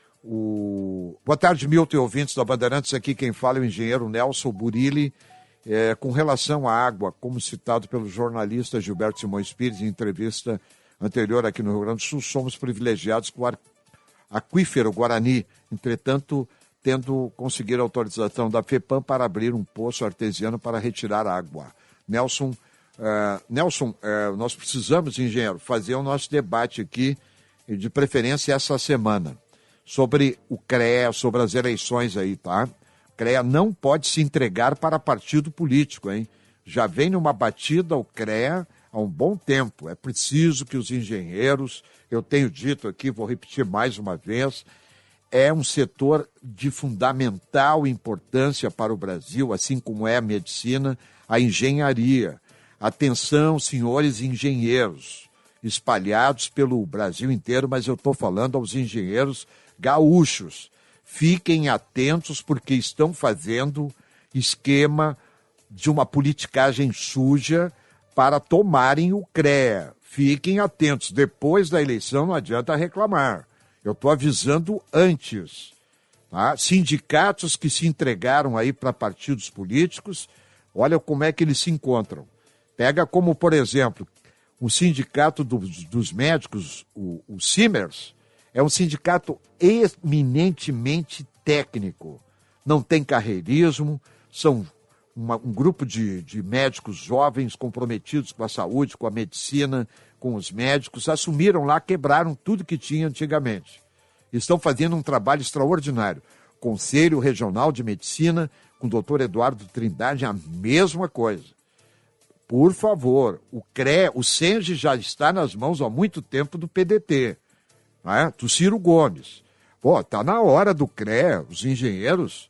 Speaker 4: O... Boa tarde, Milton e ouvintes da Bandeirantes. Aqui quem fala é o engenheiro Nelson Burilli. É, com relação à água, como citado pelo jornalista Gilberto Simões Pires em entrevista anterior aqui no Rio Grande do Sul, somos privilegiados com o aquífero Guarani, entretanto, tendo conseguido a autorização da FEPAM para abrir um poço artesiano para retirar água. Nelson, uh, Nelson uh, nós precisamos, engenheiro, fazer o nosso debate aqui, de preferência essa semana, sobre o CREA, sobre as eleições aí, tá? O CREA não pode se entregar para partido político, hein? Já vem numa batida o CREA há um bom tempo. É preciso que os engenheiros, eu tenho dito aqui, vou repetir mais uma vez, é um setor de fundamental importância para o Brasil, assim como é a medicina, a engenharia. Atenção, senhores engenheiros, espalhados pelo Brasil inteiro, mas eu estou falando aos engenheiros gaúchos. Fiquem atentos porque estão fazendo esquema de uma politicagem suja para tomarem o CREA. Fiquem atentos. Depois da eleição não adianta reclamar. Eu estou avisando antes. Tá? Sindicatos que se entregaram aí para partidos políticos, olha como é que eles se encontram. Pega como, por exemplo, o sindicato dos, dos médicos, o, o Simers, é um sindicato eminentemente técnico. Não tem carreirismo, são uma, um grupo de, de médicos jovens comprometidos com a saúde, com a medicina, com os médicos, assumiram lá, quebraram tudo que tinha antigamente. Estão fazendo um trabalho extraordinário. Conselho Regional de Medicina, com o doutor Eduardo Trindade, a mesma coisa. Por favor, o CREA, o SENGE já está nas mãos há muito tempo do P D T, né? Do Ciro Gomes. Pô, está na hora do CREA, os engenheiros,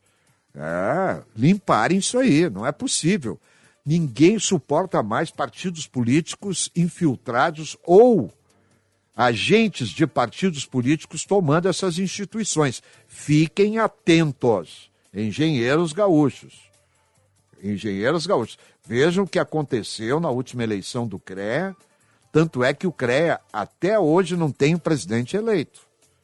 Speaker 4: é, limparem isso aí, não é possível. Ninguém suporta mais partidos políticos infiltrados ou agentes de partidos políticos tomando essas instituições. Fiquem atentos, engenheiros gaúchos. Engenheiros gaúchos. Vejam o que aconteceu na última eleição do CREA, tanto é que o CREA até hoje não tem um presidente eleito.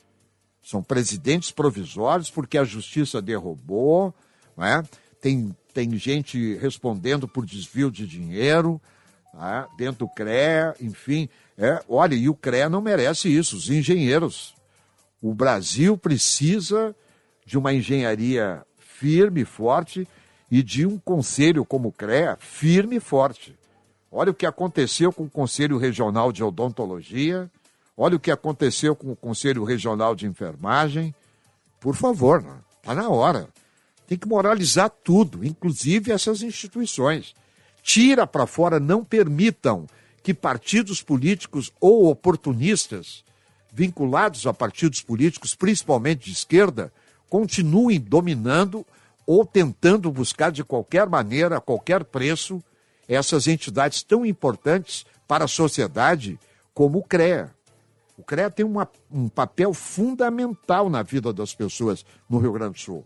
Speaker 4: São presidentes provisórios porque a justiça derrubou, não é? Tem tem gente respondendo por desvio de dinheiro, tá? Dentro do C R E A, enfim. É, olha, e o C R E A não merece isso, os engenheiros. O Brasil precisa de uma engenharia firme, forte, e de um conselho como o C R E A firme e forte. Olha o que aconteceu com o Conselho Regional de Odontologia, olha o que aconteceu com o Conselho Regional de Enfermagem. Por favor, está na hora. Tem que moralizar tudo, inclusive essas instituições. Tira para fora, não permitam que partidos políticos ou oportunistas, vinculados a partidos políticos, principalmente de esquerda, continuem dominando ou tentando buscar de qualquer maneira, a qualquer preço, essas entidades tão importantes para a sociedade como o C R E A. O C R E A tem uma, um papel fundamental na vida das pessoas no Rio Grande do Sul.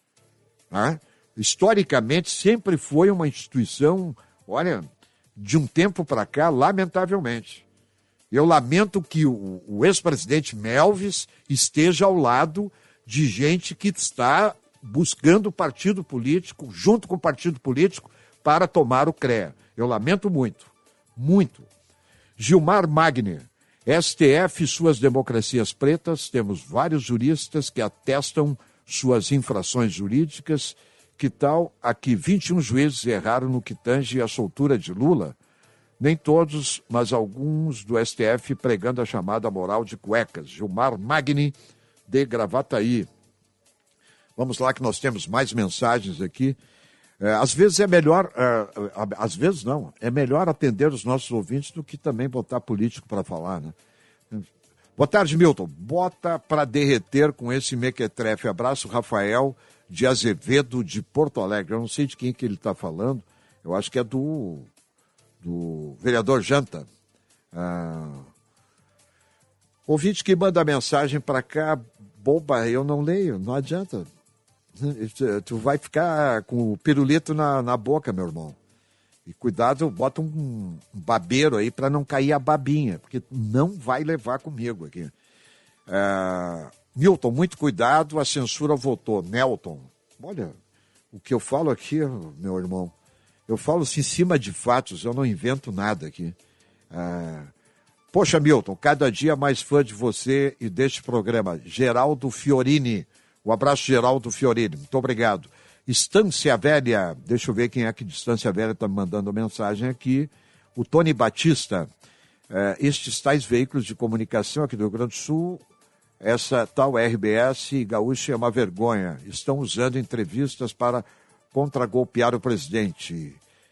Speaker 4: Tá? Historicamente, sempre foi uma instituição, olha, de um tempo para cá, lamentavelmente. Eu lamento que o, o ex-presidente Melvis esteja ao lado de gente que está buscando partido político, junto com o partido político, para tomar o C R E A. Eu lamento muito, muito. Gilmar Magner, S T F e suas democracias pretas, temos vários juristas que atestam suas infrações jurídicas. Que tal aqui vinte e um juízes erraram no que tange a soltura de Lula? Nem todos, mas alguns do S T F pregando a chamada moral de cuecas. Gilmar Magni, de Gravataí. Vamos lá que nós temos mais mensagens aqui. É, às vezes é melhor, é, às vezes não, é melhor atender os nossos ouvintes do que também botar político para falar, né? Boa tarde, Milton. Bota para derreter com esse mequetrefe. Abraço, Rafael de Azevedo, de Porto Alegre. Eu não sei de quem que ele está falando. Eu acho que é do, do vereador Janta. Ah, ouvinte que manda mensagem para cá, boba, eu não leio, não adianta. Tu vai ficar com o pirulito na, na boca, meu irmão. E cuidado, bota um, um babeiro aí para não cair a babinha, porque não vai levar comigo aqui. É, Milton, muito cuidado, a censura votou. Nelton, olha, o que eu falo aqui, meu irmão, eu falo assim, em cima de fatos, eu não invento nada aqui. É, poxa, Milton, cada dia mais fã de você e deste programa. Geraldo Fiorini. Um abraço, Geraldo Fiorini. Muito obrigado. Estância Velha, deixa eu ver quem é que de Estância Velha está me mandando mensagem aqui. O Tony Batista. É, estes tais veículos de comunicação aqui do Rio Grande do Sul, essa tal R B S Gaúcha é uma vergonha. Estão usando entrevistas para contragolpear o presidente.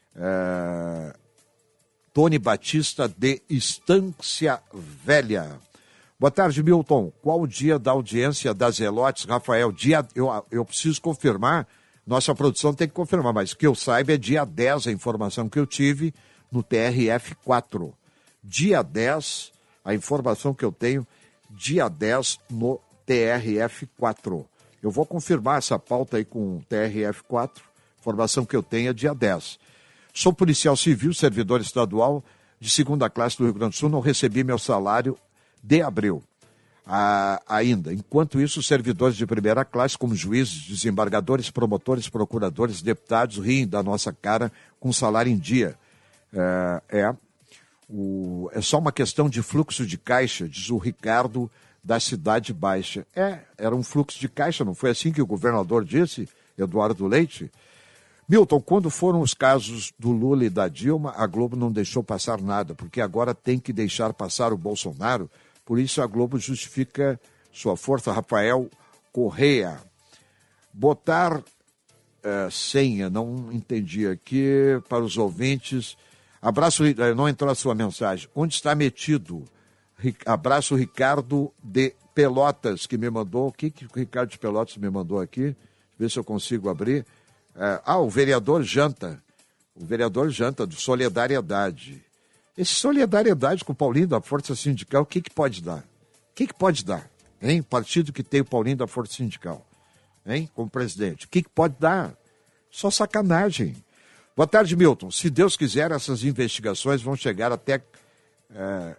Speaker 4: É, Tony Batista, de Estância Velha. Boa tarde, Milton. Qual o dia da audiência das Zelotes, Rafael? Dia, eu, eu preciso confirmar, nossa produção tem que confirmar, mas que eu saiba é dia dez a informação que eu tive no T R F quatro. Dia dez, a informação que eu tenho, dia dez no T R F quatro. Eu vou confirmar essa pauta aí com o T R F quatro, informação que eu tenho é dia dez. Sou policial civil, servidor estadual de segunda classe do Rio Grande do Sul, não recebi meu salário de abril ah, ainda. Enquanto isso, servidores de primeira classe, como juízes, desembargadores, promotores, procuradores, deputados, riem da nossa cara com salário em dia. É, é, o, é só uma questão de fluxo de caixa, diz o Ricardo da Cidade Baixa. É, era um fluxo de caixa, não foi assim que o governador disse, Eduardo Leite? Milton, quando foram os casos do Lula e da Dilma, a Globo não deixou passar nada, porque agora tem que deixar passar o Bolsonaro. Por isso a Globo justifica sua força. Rafael Correia. Botar uh, senha, não entendi aqui, para os ouvintes. Abraço, não entrou a sua mensagem. Onde está metido? Abraço, Ricardo de Pelotas, que me mandou. O que, que o Ricardo de Pelotas me mandou aqui? Ver se eu consigo abrir. Uh, ah, o vereador Janta. O vereador Janta, do Solidariedade. Esse solidariedade com o Paulinho da Força Sindical, o que, que pode dar? O que, que pode dar? Hein? Partido que tem o Paulinho da Força Sindical, hein? Como presidente. O que, que pode dar? Só sacanagem. Boa tarde, Milton. Se Deus quiser, essas investigações vão chegar até é,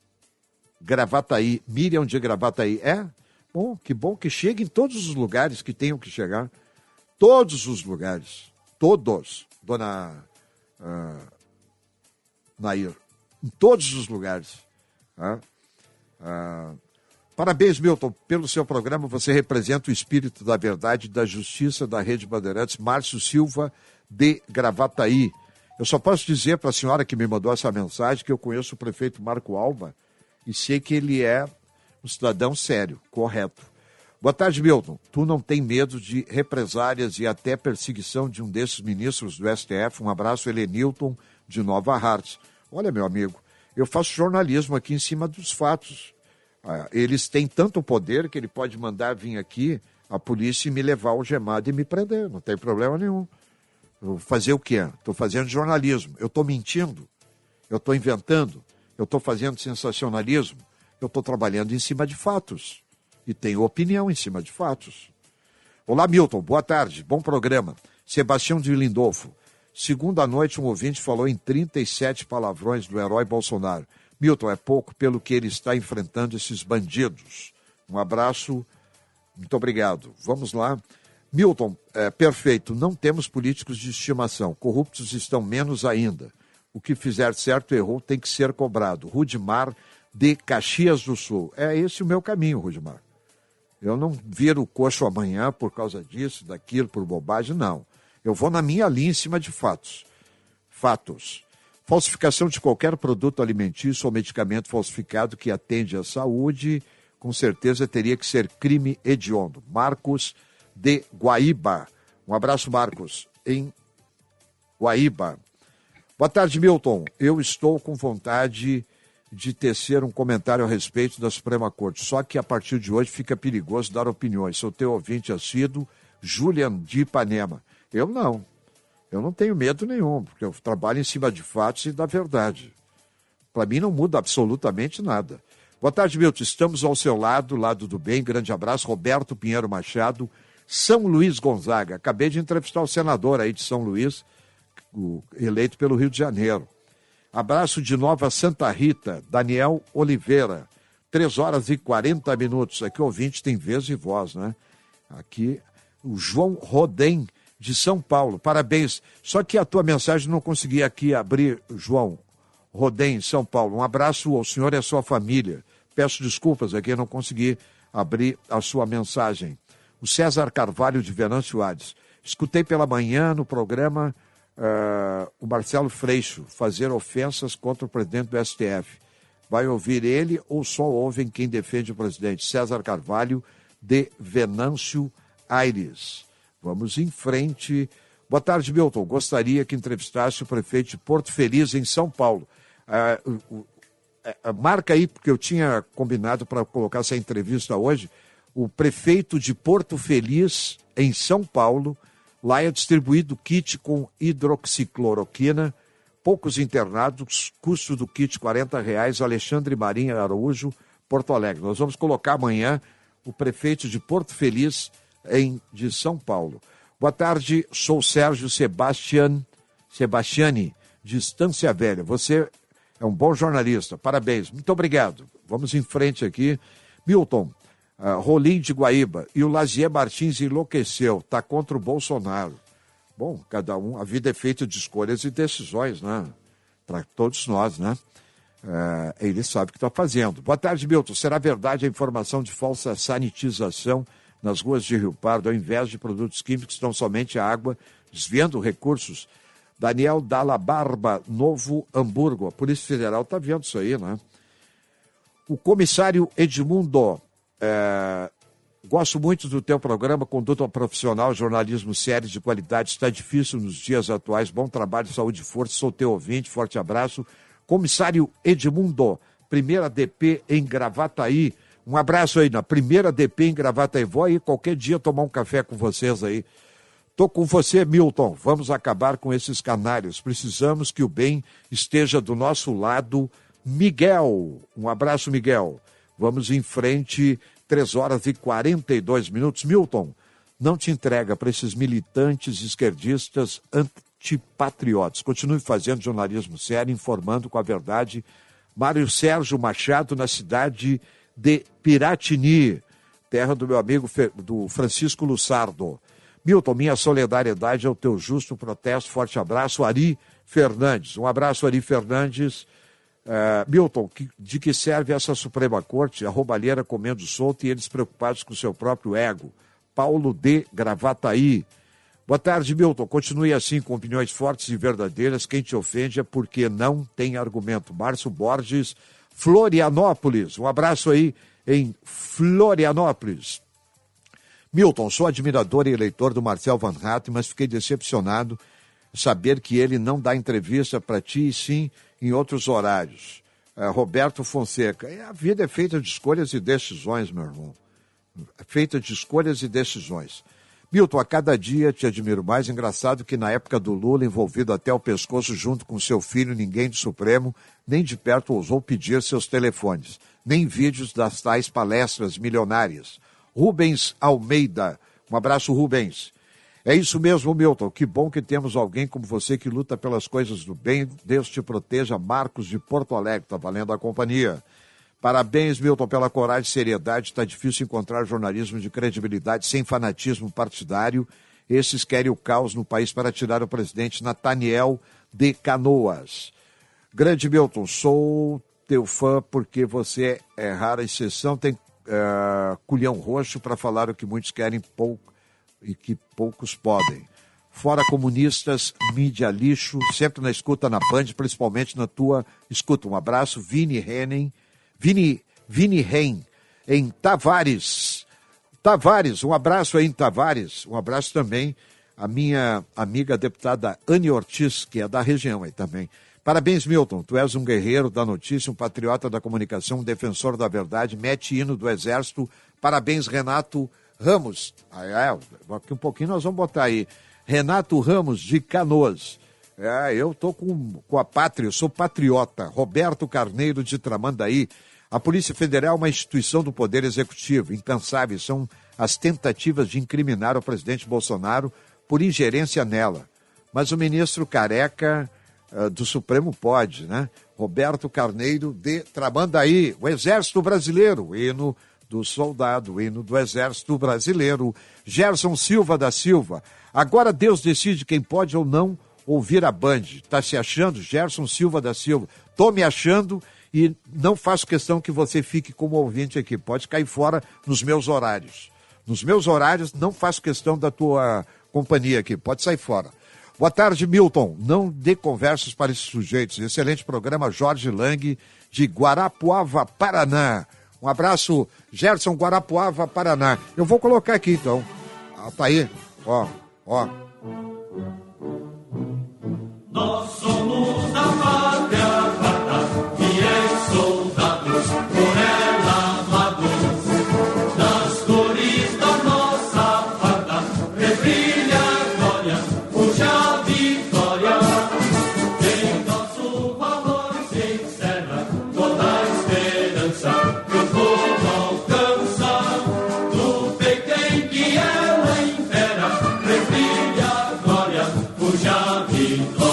Speaker 4: Gravataí. Miriam de Gravataí. É? Bom, que bom que chegue em todos os lugares que tenham que chegar. Todos os lugares. todos, dona uh, Nair, em todos os lugares. Tá? Uh, parabéns, Milton, pelo seu programa. Você representa o espírito da verdade e da justiça da Rede Bandeirantes. Márcio Silva, de Gravataí. Eu só posso dizer para a senhora que me mandou essa mensagem que eu conheço o prefeito Marco Alba e sei que ele é um cidadão sério, correto. Boa tarde, Milton. Tu não tem medo de represálias e até perseguição de um desses ministros do S T F? Um abraço, Helenilton, de Nova Hartz. Olha, meu amigo, eu faço jornalismo aqui em cima dos fatos. Ah, eles têm tanto poder que ele pode mandar vir aqui a polícia e me levar algemado e me prender. Não tem problema nenhum. Eu vou fazer o quê? Estou fazendo jornalismo. Eu estou mentindo? Eu estou inventando? Eu estou fazendo sensacionalismo? Eu estou trabalhando em cima de fatos. E tenho opinião em cima de fatos. Olá, Milton. Boa tarde. Bom programa. Sebastião de Lindolfo. Segunda noite, um ouvinte falou em trinta e sete palavrões do herói Bolsonaro. Milton, é pouco pelo que ele está enfrentando esses bandidos. Um abraço. Muito obrigado. Vamos lá. Milton, é, perfeito. Não temos políticos de estimação. Corruptos estão menos ainda. O que fizer certo errou tem que ser cobrado. Rudimar, de Caxias do Sul. É esse o meu caminho, Rudimar. Eu não viro o coxo amanhã por causa disso, daquilo, por bobagem, não. Eu vou na minha linha em cima de fatos. Fatos. Falsificação de qualquer produto alimentício ou medicamento falsificado que atende à saúde, com certeza teria que ser crime hediondo. Marcos, de Guaíba. Um abraço, Marcos, em Guaíba. Boa tarde, Milton. Eu estou com vontade de tecer um comentário a respeito da Suprema Corte. Só que a partir de hoje fica perigoso dar opiniões. Sou teu ouvinte assíduo, Julian de Ipanema. Eu não. Eu não tenho medo nenhum, porque eu trabalho em cima de fatos e da verdade. Para mim não muda absolutamente nada. Boa tarde, Milton. Estamos ao seu lado, lado do bem. Grande abraço. Roberto Pinheiro Machado, São Luís Gonzaga. Acabei de entrevistar o senador aí de São Luís, o eleito pelo Rio de Janeiro. Abraço de Nova Santa Rita, Daniel Oliveira. três horas e quarenta minutos. Aqui o ouvinte tem vez e voz, né? Aqui o João Rodem, de São Paulo. Parabéns. Só que a tua mensagem não consegui aqui abrir, João Rodem, São Paulo. Um abraço ao senhor e à sua família. Peço desculpas aqui, não consegui abrir a sua mensagem. O César Carvalho, de Venâncio Hades. Escutei pela manhã no programa uh, o Marcelo Freixo fazer ofensas contra o presidente do S T F. Vai ouvir ele ou só ouvem quem defende o presidente? César Carvalho, de Venâncio Aires. Vamos em frente. Boa tarde, Milton. Gostaria que entrevistasse o prefeito de Porto Feliz, em São Paulo. Uh, uh, uh, marca aí, porque eu tinha combinado para colocar essa entrevista hoje. O prefeito de Porto Feliz, em São Paulo. Lá é distribuído kit com hidroxicloroquina. Poucos internados, custo do kit quarenta reais. Alexandre Marinho Araújo, Porto Alegre. Nós vamos colocar amanhã o prefeito de Porto Feliz, em, de São Paulo. Boa tarde, sou Sérgio Sebastian, Sebastiani, de Estância Velha. Você é um bom jornalista, parabéns. Muito obrigado. Vamos em frente aqui. Milton, uh, Rolim de Guaíba, e o Lazier Martins enlouqueceu, está contra o Bolsonaro. Bom, cada um, a vida é feita de escolhas e decisões, né? Para todos nós, né? Uh, ele sabe o que está fazendo. Boa tarde, Milton. Será verdade a informação de falsa sanitização nas ruas de Rio Pardo, ao invés de produtos químicos, estão somente a água, desviando recursos? Daniel Dalla Barba, Novo Hamburgo. A Polícia Federal está vendo isso aí, né? O comissário Edmundo, é... gosto muito do teu programa, conduta profissional, jornalismo sério, de qualidade, está difícil nos dias atuais, bom trabalho, saúde e força, sou teu ouvinte, forte abraço. Comissário Edmundo, primeira D P em Gravataí. Um abraço aí na primeira D P em Gravataí. Vou aí qualquer dia tomar um café com vocês aí. Tô com você, Milton. Vamos acabar com esses canários. Precisamos que o bem esteja do nosso lado. Miguel. Um abraço, Miguel. Vamos em frente. três horas e quarenta e dois minutos. Milton, não te entrega para esses militantes esquerdistas antipatriotas. Continue fazendo jornalismo sério, informando com a verdade. Mário Sérgio Machado, na cidade de Piratini, terra do meu amigo do Francisco Lussardo. Milton, minha solidariedade ao teu justo protesto. Forte abraço, Ari Fernandes. Um abraço, Ari Fernandes. Uh, Milton, que, de que serve essa Suprema Corte? A roubalheira comendo solto e eles preocupados com o seu próprio ego. Paulo de Gravataí. Boa tarde, Milton. Continue assim, com opiniões fortes e verdadeiras. Quem te ofende é porque não tem argumento. Márcio Borges, Florianópolis. Um abraço aí em Florianópolis. Milton, sou admirador e eleitor do Marcel Van Hatten, mas fiquei decepcionado saber que ele não dá entrevista para ti, e sim em outros horários. Uh, Roberto Fonseca. A vida é feita de escolhas e decisões, meu irmão. É feita de escolhas e decisões. Milton, a cada dia te admiro mais. Engraçado que na época do Lula, envolvido até o pescoço junto com seu filho, ninguém do Supremo, nem de perto ousou pedir seus telefones, nem vídeos das tais palestras milionárias. Rubens Almeida. Um abraço, Rubens. É isso mesmo, Milton. Que bom que temos alguém como você que luta pelas coisas do bem. Deus te proteja. Marcos de Porto Alegre. Está valendo a companhia. Parabéns, Milton, pela coragem e seriedade. Está difícil encontrar jornalismo de credibilidade sem fanatismo partidário. Esses querem o caos no país para tirar o presidente Nathaniel de Canoas. Grande Milton, sou teu fã porque você é rara exceção. Tem uh, culhão roxo para falar o que muitos querem pouco e que poucos podem. Fora comunistas, mídia lixo, sempre na escuta na Band, principalmente na tua escuta. Um abraço, Vini Henning. Vini, Vini Ren, em Tavares. Tavares, um abraço aí em Tavares. Um abraço também à minha amiga deputada Anne Ortiz, que é da região aí também. Parabéns, Milton. Tu és um guerreiro da notícia, um patriota da comunicação, um defensor da verdade, mete hino do Exército. Parabéns, Renato Ramos. Ah, é, daqui um pouquinho nós vamos botar aí. Renato Ramos, de Canoas. É, eu tô com, com a pátria, eu sou patriota. Roberto Carneiro, de Tramandaí. A Polícia Federal é uma instituição do Poder Executivo. Incansáveis são as tentativas de incriminar o presidente Bolsonaro por ingerência nela. Mas o ministro Careca uh, do Supremo pode, né? Roberto Carneiro, de Tramandaí. O Exército Brasileiro, o hino do soldado, o hino do Exército Brasileiro. Gerson Silva da Silva. Agora Deus decide quem pode ou não ouvir a Band. Tá se achando? Gerson Silva da Silva. Tô me achando e não faço questão que você fique como ouvinte aqui. Pode cair fora nos meus horários. Nos meus horários, não faço questão da tua companhia aqui. Pode sair fora. Boa tarde, Milton. Não dê conversas para esses sujeitos. Excelente programa, Jorge Lang, de Guarapuava, Paraná. Um abraço, Gerson, Guarapuava, Paraná. Eu vou colocar aqui, então. Ah, tá aí. Ó, ó.
Speaker 10: Nós somos da pátria amada, fiéis soldados, por ela amados. Nas cores da nossa farda, rebrilha a glória, fuja a vitória. Em nosso valor se encerra toda a esperança que o povo alcança. No peito em que ela impera, rebrilha a glória, fuja a vitória.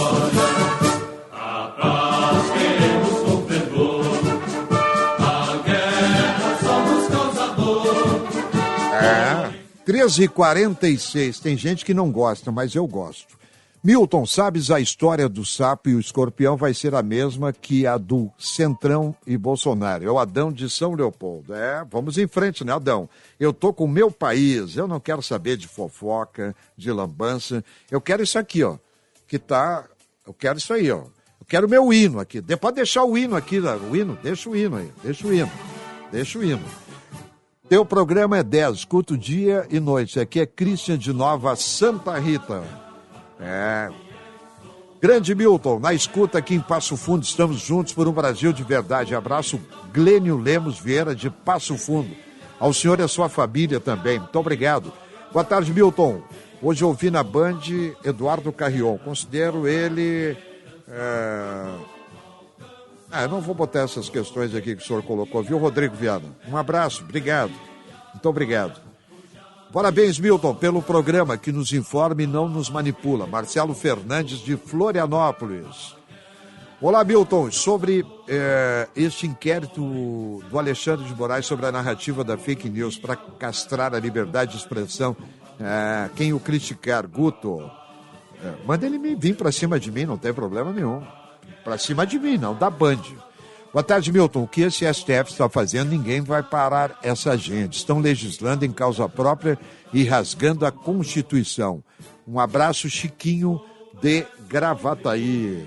Speaker 4: treze e quarenta e seis, tem gente que não gosta, mas eu gosto. Milton, sabes a história do sapo e o escorpião vai ser a mesma que a do Centrão e Bolsonaro. É o Adão de São Leopoldo. É, vamos em frente, né, Adão? Eu tô com o meu país, eu não quero saber de fofoca, de lambança. Eu quero isso aqui, ó, que tá... Eu quero isso aí, ó. Eu quero o meu hino aqui. Pode deixar o hino aqui, o hino, deixa o hino aí, deixa o hino, deixa o hino. Teu programa é dez, escuto dia e noite. Aqui é Christian de Nova Santa Rita. É. Grande Milton, na escuta aqui em Passo Fundo, estamos juntos por um Brasil de verdade. Abraço, Glênio Lemos Vieira, de Passo Fundo. Ao senhor e à sua família também. Muito obrigado. Boa tarde, Milton. Hoje eu ouvi na Band Eduardo Carrion. Considero ele... É... Ah, eu não vou botar essas questões aqui que o senhor colocou, viu, Rodrigo Viana? Um abraço, obrigado. Muito obrigado. Parabéns, Milton, pelo programa que nos informa e não nos manipula. Marcelo Fernandes, de Florianópolis. Olá, Milton. Sobre eh, este inquérito do Alexandre de Moraes sobre a narrativa da fake news para castrar a liberdade de expressão É, quem o criticar, Guto, é, manda ele me vir pra cima de mim, não tem problema nenhum. Pra cima de mim, não, da Band. Boa tarde, Milton. O que esse S T F está fazendo, ninguém vai parar essa gente. Estão legislando em causa própria e rasgando a Constituição. Um abraço, Chiquinho de Gravataí.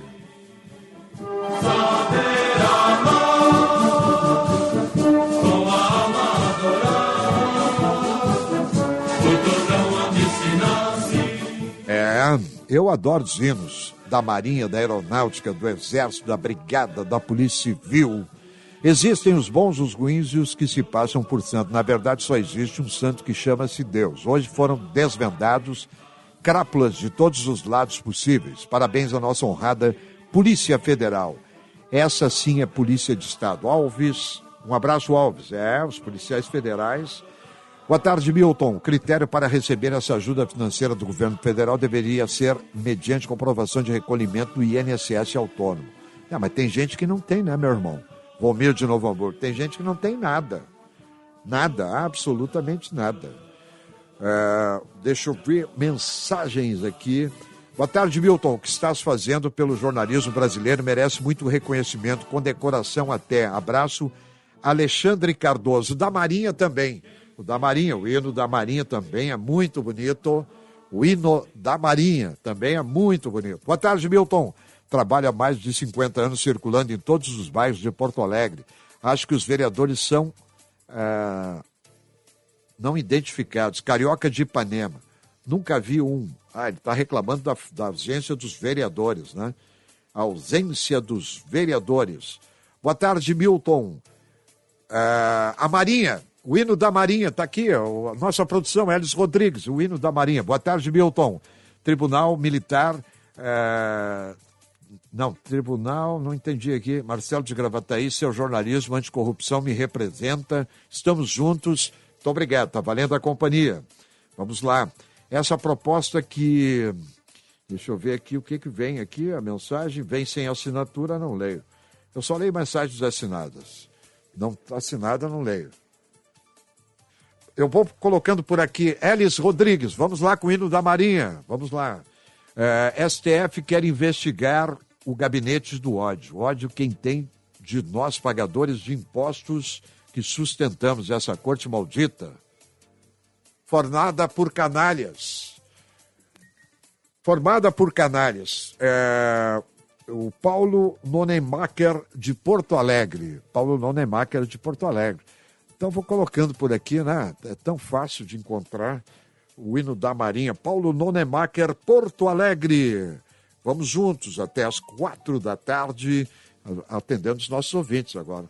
Speaker 4: É, eu adoro os hinos da Marinha, da Aeronáutica, do Exército, da Brigada, da Polícia Civil. Existem os bons, os ruins e os que se passam por santo. Na verdade, só existe um santo que chama-se Deus. Hoje foram desvendados crápulas de todos os lados possíveis. Parabéns à nossa honrada Polícia Federal. Essa sim é Polícia de Estado. Alves, um abraço, Alves. É, os policiais federais. Boa tarde, Milton. O critério para receber essa ajuda financeira do governo federal deveria ser mediante comprovação de recolhimento do I N S S autônomo. É, mas tem gente que não tem, né, meu irmão? Romeu de Novo Hamburgo. Tem gente que não tem nada. Nada, absolutamente nada. É, deixa eu ver mensagens aqui. Boa tarde, Milton. O que estás fazendo pelo jornalismo brasileiro merece muito reconhecimento, condecoração até. Abraço, Alexandre Cardoso. Da Marinha também. O da Marinha, o hino da Marinha também é muito bonito. O hino da Marinha também é muito bonito. Boa tarde, Milton. Trabalho há mais de cinquenta anos circulando em todos os bairros de Porto Alegre. Acho que os vereadores são ah, não identificados. Carioca de Ipanema. Nunca vi um. Ah, ele está reclamando da, da ausência dos vereadores, né? A ausência dos vereadores. Boa tarde, Milton. Ah, a Marinha. O hino da Marinha, está aqui, a nossa produção, Elis Rodrigues, o hino da Marinha. Boa tarde, Milton. Tribunal Militar, é... não, Tribunal, não entendi aqui. Marcelo de Gravataí, seu jornalismo anticorrupção me representa. Estamos juntos. Muito obrigado, está valendo a companhia. Vamos lá. Essa proposta que, deixa eu ver aqui o que, que vem aqui, a mensagem vem sem assinatura, não leio. Eu só leio mensagens assinadas. Não assinada, não leio. Eu vou colocando por aqui, Elis Rodrigues, vamos lá com o hino da Marinha, vamos lá. É, S T F quer investigar o gabinete do ódio. Ódio quem tem de nós, pagadores de impostos, que sustentamos essa corte maldita. Formada por canalhas. Formada por canalhas. É, o Paulo Nonemacher de Porto Alegre. Paulo Nonemacher de Porto Alegre. Então, vou colocando por aqui, né? É tão fácil de encontrar o hino da Marinha. Paulo Nonemacher, Porto Alegre. Vamos juntos até as quatro da tarde, atendendo os nossos ouvintes agora.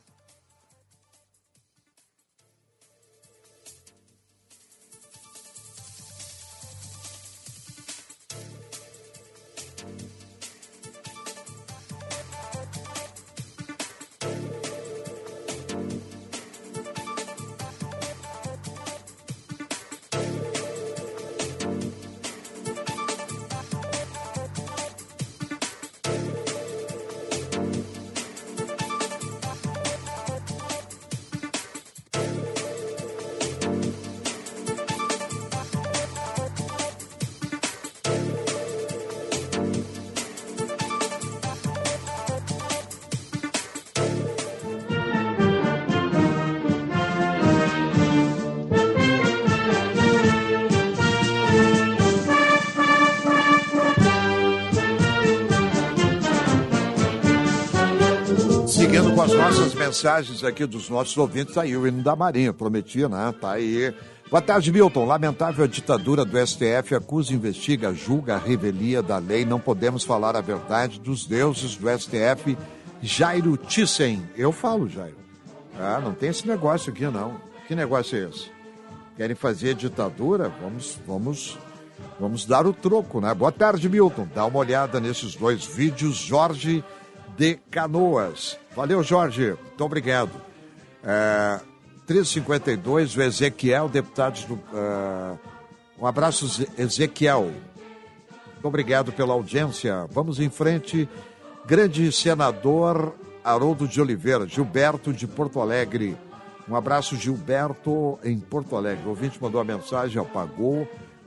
Speaker 4: Seguindo com as nossas mensagens aqui dos nossos ouvintes, tá aí o hino da Marinha, prometia, né? Tá aí. Boa tarde, Milton. Lamentável a ditadura do S T F, acusa, investiga, julga a revelia da lei. Não podemos falar a verdade dos deuses do S T F. Jairo Thyssen. Eu falo, Jairo. Ah, não tem esse negócio aqui, não. Que negócio é esse? Querem fazer ditadura? Vamos, vamos, vamos dar o troco, né? Boa tarde, Milton. Dá uma olhada nesses dois vídeos, Jorge de Canoas. Valeu, Jorge. Muito obrigado. É, três e cinquenta e dois, o Ezequiel, deputados do... Uh, um abraço, Ezequiel. Muito obrigado pela audiência. Vamos em frente. Grande senador Haroldo de Oliveira, Gilberto de Porto Alegre. Um abraço, Gilberto, em Porto Alegre. O ouvinte mandou a mensagem, apagou.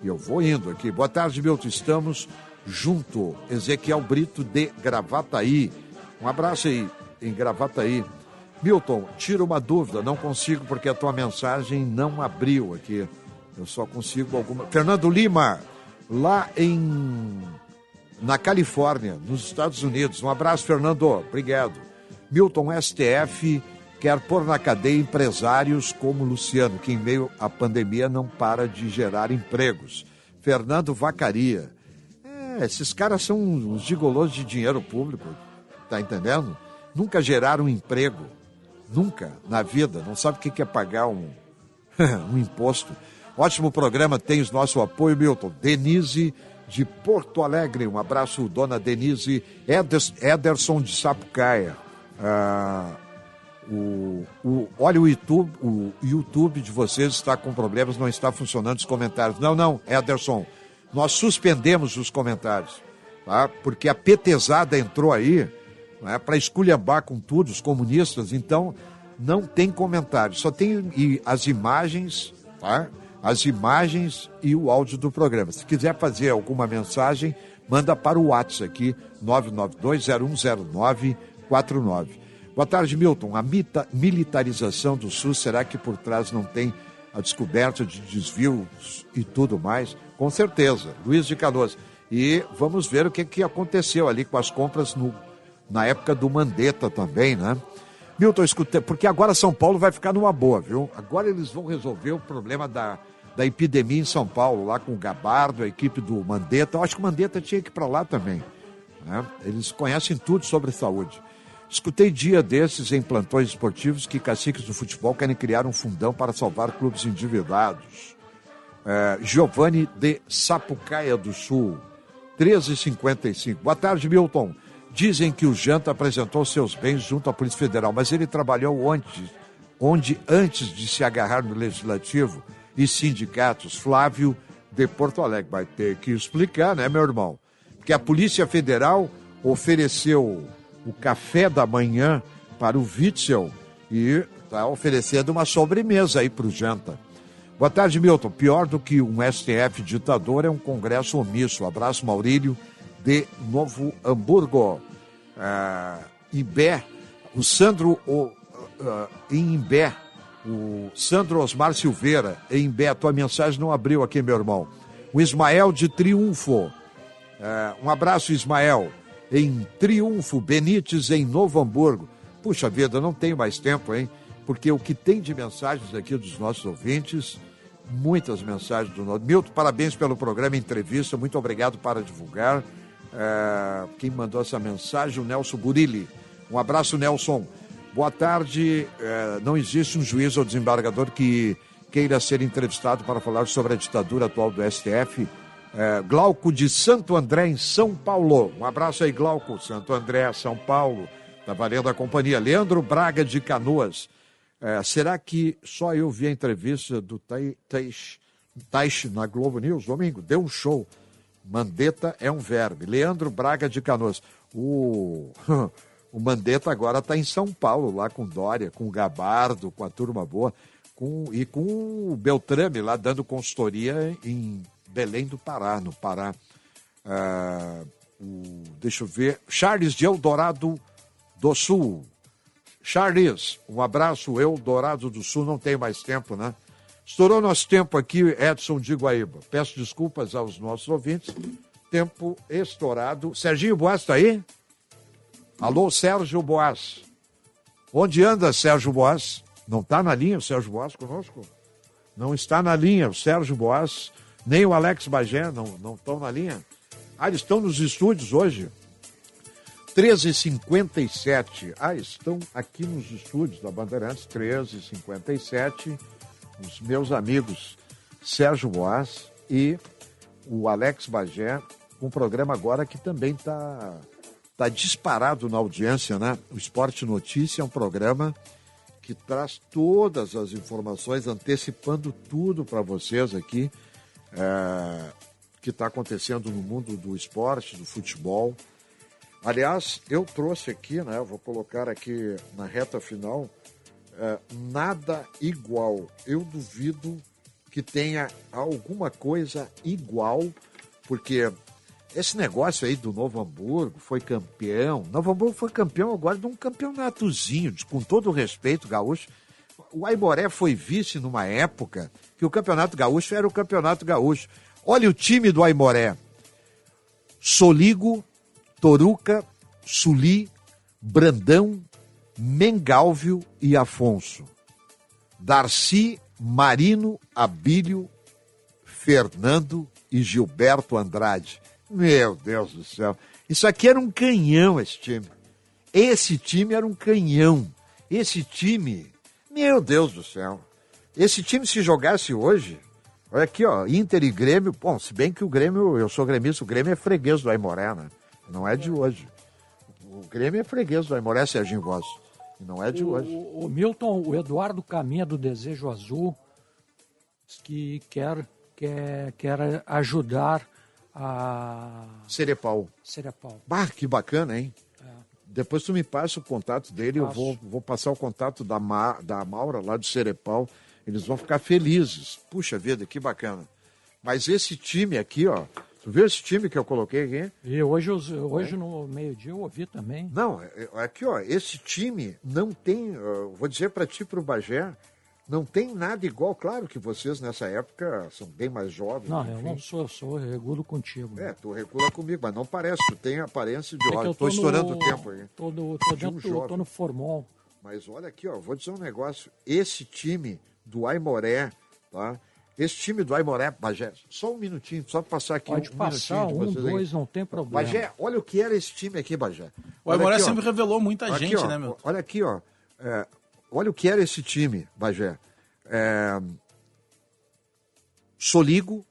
Speaker 4: E eu vou indo aqui. Boa tarde, Milton. Estamos junto. Ezequiel Brito de Gravataí. Um abraço aí em Gravataí. Milton, tira uma dúvida. Não consigo porque a tua mensagem não abriu aqui. Eu só consigo alguma... Fernando Lima, lá em... na Califórnia, nos Estados Unidos. Um abraço, Fernando. Obrigado. Milton, S T F quer pôr na cadeia empresários como Luciano, que em meio à pandemia não para de gerar empregos. Fernando Vacaria. É, esses caras são uns gigolôs de dinheiro público, tá entendendo? Nunca geraram emprego, nunca, na vida. Não sabe o que é pagar um, um imposto. Ótimo programa, tens nosso apoio, Milton. Denise de Porto Alegre, um abraço, dona Denise. Ederson de Sapucaia. Ah, o, o, olha o YouTube, o YouTube de vocês está com problemas, não está funcionando os comentários. Não, não, Ederson, nós suspendemos os comentários, tá? Porque a petezada entrou aí, né, para esculhambar com tudo, os comunistas, então não tem comentário, só tem e, as imagens, tá? As imagens e o áudio do programa. Se quiser fazer alguma mensagem, manda para o WhatsApp aqui, nove nove dois zero um zero nove quatro nove. Boa tarde, Milton. A mita, militarização do SUS, será que por trás não tem a descoberta de desvios e tudo mais? Com certeza. Luiz de Canoas. E vamos ver o que, que aconteceu ali com as compras no, na época do Mandetta também, né? Milton, escutei, porque agora São Paulo vai ficar numa boa, viu? Agora eles vão resolver o problema da, da epidemia em São Paulo, lá com o Gabardo, a equipe do Mandetta. Eu acho que o Mandetta tinha que ir para lá também, né? Eles conhecem tudo sobre saúde. Escutei dia desses em plantões esportivos que caciques do futebol querem criar um fundão para salvar clubes endividados. É, Giovanni de Sapucaia do Sul, treze e cinquenta e cinco. Boa tarde, Milton. Dizem que o Janta apresentou seus bens junto à Polícia Federal, mas ele trabalhou onde, onde antes de se agarrar no Legislativo e sindicatos. Flávio de Porto Alegre. Vai ter que explicar, né, meu irmão? Porque a Polícia Federal ofereceu o café da manhã para o Witzel e está oferecendo uma sobremesa aí para o Janta. Boa tarde, Milton. Pior do que um S T F ditador é um Congresso omisso. Abraço, Maurílio, de Novo Hamburgo. Ah, Imbé, o Sandro o, uh, em Imbé, o Sandro Osmar Silveira, em Imbé, a tua mensagem não abriu aqui, meu irmão. O Ismael de Triunfo. Ah, um abraço, Ismael. Em Triunfo, Benítez, em Novo Hamburgo. Puxa vida, não tenho mais tempo, hein? Porque o que tem de mensagens aqui dos nossos ouvintes, muitas mensagens do nosso... Milton, parabéns pelo programa Entrevista, muito obrigado para divulgar. É... Quem mandou essa mensagem? O Nelson Burilli. Um abraço, Nelson. Boa tarde. É... Não existe um juiz ou desembargador que queira ser entrevistado para falar sobre a ditadura atual do S T F. É, Glauco de Santo André, em São Paulo. Um abraço aí, Glauco. Santo André, São Paulo. Tá valendo a companhia. Leandro Braga de Canoas. É, será que só eu vi a entrevista do Taish, Taish na Globo News domingo? Deu um show. Mandetta é um verme. Leandro Braga de Canoas. O, o Mandetta agora está em São Paulo, lá com Dória, com o Gabardo, com a turma boa, com, e com o Beltrame lá dando consultoria em Belém do Pará, no Pará. Ah, o, deixa eu ver. Charles de Eldorado do Sul. Charles, um abraço. Eldorado do Sul, não tem mais tempo, né? Estourou nosso tempo aqui, Edson de Guaíba. Peço desculpas aos nossos ouvintes. Tempo estourado. Serginho Boas está aí? Alô, Sérgio Boas. Onde anda, Sérgio Boas? Não está na linha o Sérgio Boas conosco? Não está na linha o Sérgio Boas. Nem o Alex Bagé não, não estão na linha. Ah, eles estão nos estúdios hoje. treze e cinquenta e sete. Ah, estão aqui nos estúdios da Bandeirantes, treze e cinquenta e sete. Os meus amigos Sérgio Boas e o Alex Bagé, um programa agora que também está tá disparado na audiência, né? O Esporte Notícia é um programa que traz todas as informações, antecipando tudo para vocês aqui. É, que está acontecendo no mundo do esporte, do futebol. Aliás, eu trouxe aqui, né, vou colocar aqui na reta final, é, nada igual. Eu duvido que tenha alguma coisa igual, porque esse negócio aí do Novo Hamburgo foi campeão. Novo Hamburgo foi campeão agora de um campeonatozinho, com todo o respeito, gaúcho. O Aimoré foi vice numa época que o Campeonato Gaúcho era o Campeonato Gaúcho. Olha o time do Aimoré. Soligo, Toruca, Suli, Brandão, Mengalvio e Afonso. Darcy, Marino, Abílio, Fernando e Gilberto Andrade. Meu Deus do céu. Isso aqui era um canhão, esse time. Esse time era um canhão. Esse time, meu Deus do céu. Esse time, se jogasse hoje, olha aqui, ó, Inter e Grêmio, bom, se bem que o Grêmio, eu sou gremista, o Grêmio é freguês do Aimoré, né? Não é de hoje. O Grêmio é freguês do Aimoré, Serginho Voz. Não é de
Speaker 11: o,
Speaker 4: hoje.
Speaker 11: O, o Milton, o Eduardo Caminha do Desejo Azul, que quer, quer, quer ajudar a...
Speaker 4: Cerepau.
Speaker 11: Cerepau.
Speaker 4: Bah, que bacana, hein? É. Depois tu me passa o contato dele, Passo. eu vou, vou passar o contato da, Ma, da Maura, lá do Cerepau. Eles vão ficar felizes. Puxa vida, que bacana. Mas esse time aqui, ó, tu viu esse time que eu coloquei aqui?
Speaker 11: E hoje, hoje é. no meio-dia eu ouvi também.
Speaker 4: Não, aqui, ó, esse time não tem, vou dizer para ti, pro Bagé, não tem nada igual. Claro que vocês nessa época são bem mais jovens.
Speaker 11: Não,
Speaker 4: enfim.
Speaker 11: eu não sou, eu sou, eu regulo contigo.
Speaker 4: É, tu regula comigo, mas não parece, tu tem aparência de... É olha, eu tô, tô estourando o tempo aí.
Speaker 11: Tô, no, tô, de um dentro, tô no formol.
Speaker 4: Mas olha aqui, ó, vou dizer um negócio, esse time do Aimoré, tá? Esse time do Aimoré, Bagé, só um minutinho, só passar aqui
Speaker 11: Pode
Speaker 4: um
Speaker 11: passar,
Speaker 4: minutinho.
Speaker 11: Pode passar, um, dois, aí. Não tem problema.
Speaker 4: Bagé, olha o que era esse time aqui, Bagé.
Speaker 12: O Aimoré sempre ó, revelou muita aqui, gente,
Speaker 4: ó,
Speaker 12: né, meu?
Speaker 4: Olha aqui, ó, é, olha o que era esse time, Bagé. É, Soligo,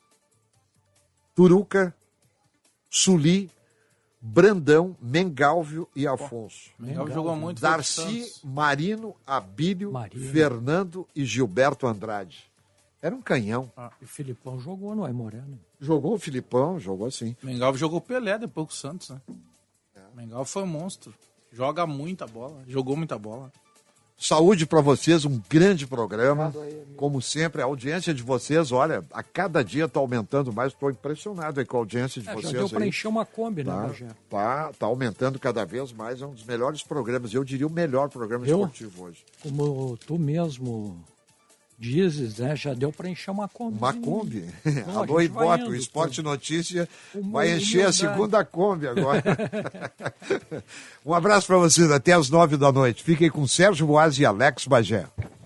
Speaker 4: Turuca, Suli, Brandão, Mengalvio e Afonso.
Speaker 12: Pô, Mengalvio jogou muito.
Speaker 4: Darcy, Marino, Abílio, Marino. Fernando e Gilberto Andrade. Era um canhão.
Speaker 11: Ah, e o Filipão jogou no Aimoré, né?
Speaker 4: Jogou o Filipão, jogou assim.
Speaker 12: Mengalvio jogou Pelé depois com o Santos, né? É. Mengalvio foi um monstro. Joga muita bola, jogou muita bola.
Speaker 4: Saúde para vocês, um grande programa. Como sempre, a audiência de vocês, olha, a cada dia está aumentando mais. Estou impressionado aí com a audiência de é, vocês. Já deu
Speaker 11: para encher uma Kombi,
Speaker 4: tá,
Speaker 11: né, Bagé?
Speaker 4: Tá, tá aumentando cada vez mais. É um dos melhores programas. Eu diria o melhor programa
Speaker 11: eu,
Speaker 4: esportivo hoje.
Speaker 11: Como tu mesmo dizes, né? Já deu para encher uma Kombi.
Speaker 4: Uma Kombi? Bom, Alô, Ibope, o Esporte Notícia uma, vai encher a segunda Kombi agora. Um abraço para vocês, até às nove da noite. Fiquem com Sérgio Boas e Alex Bagé.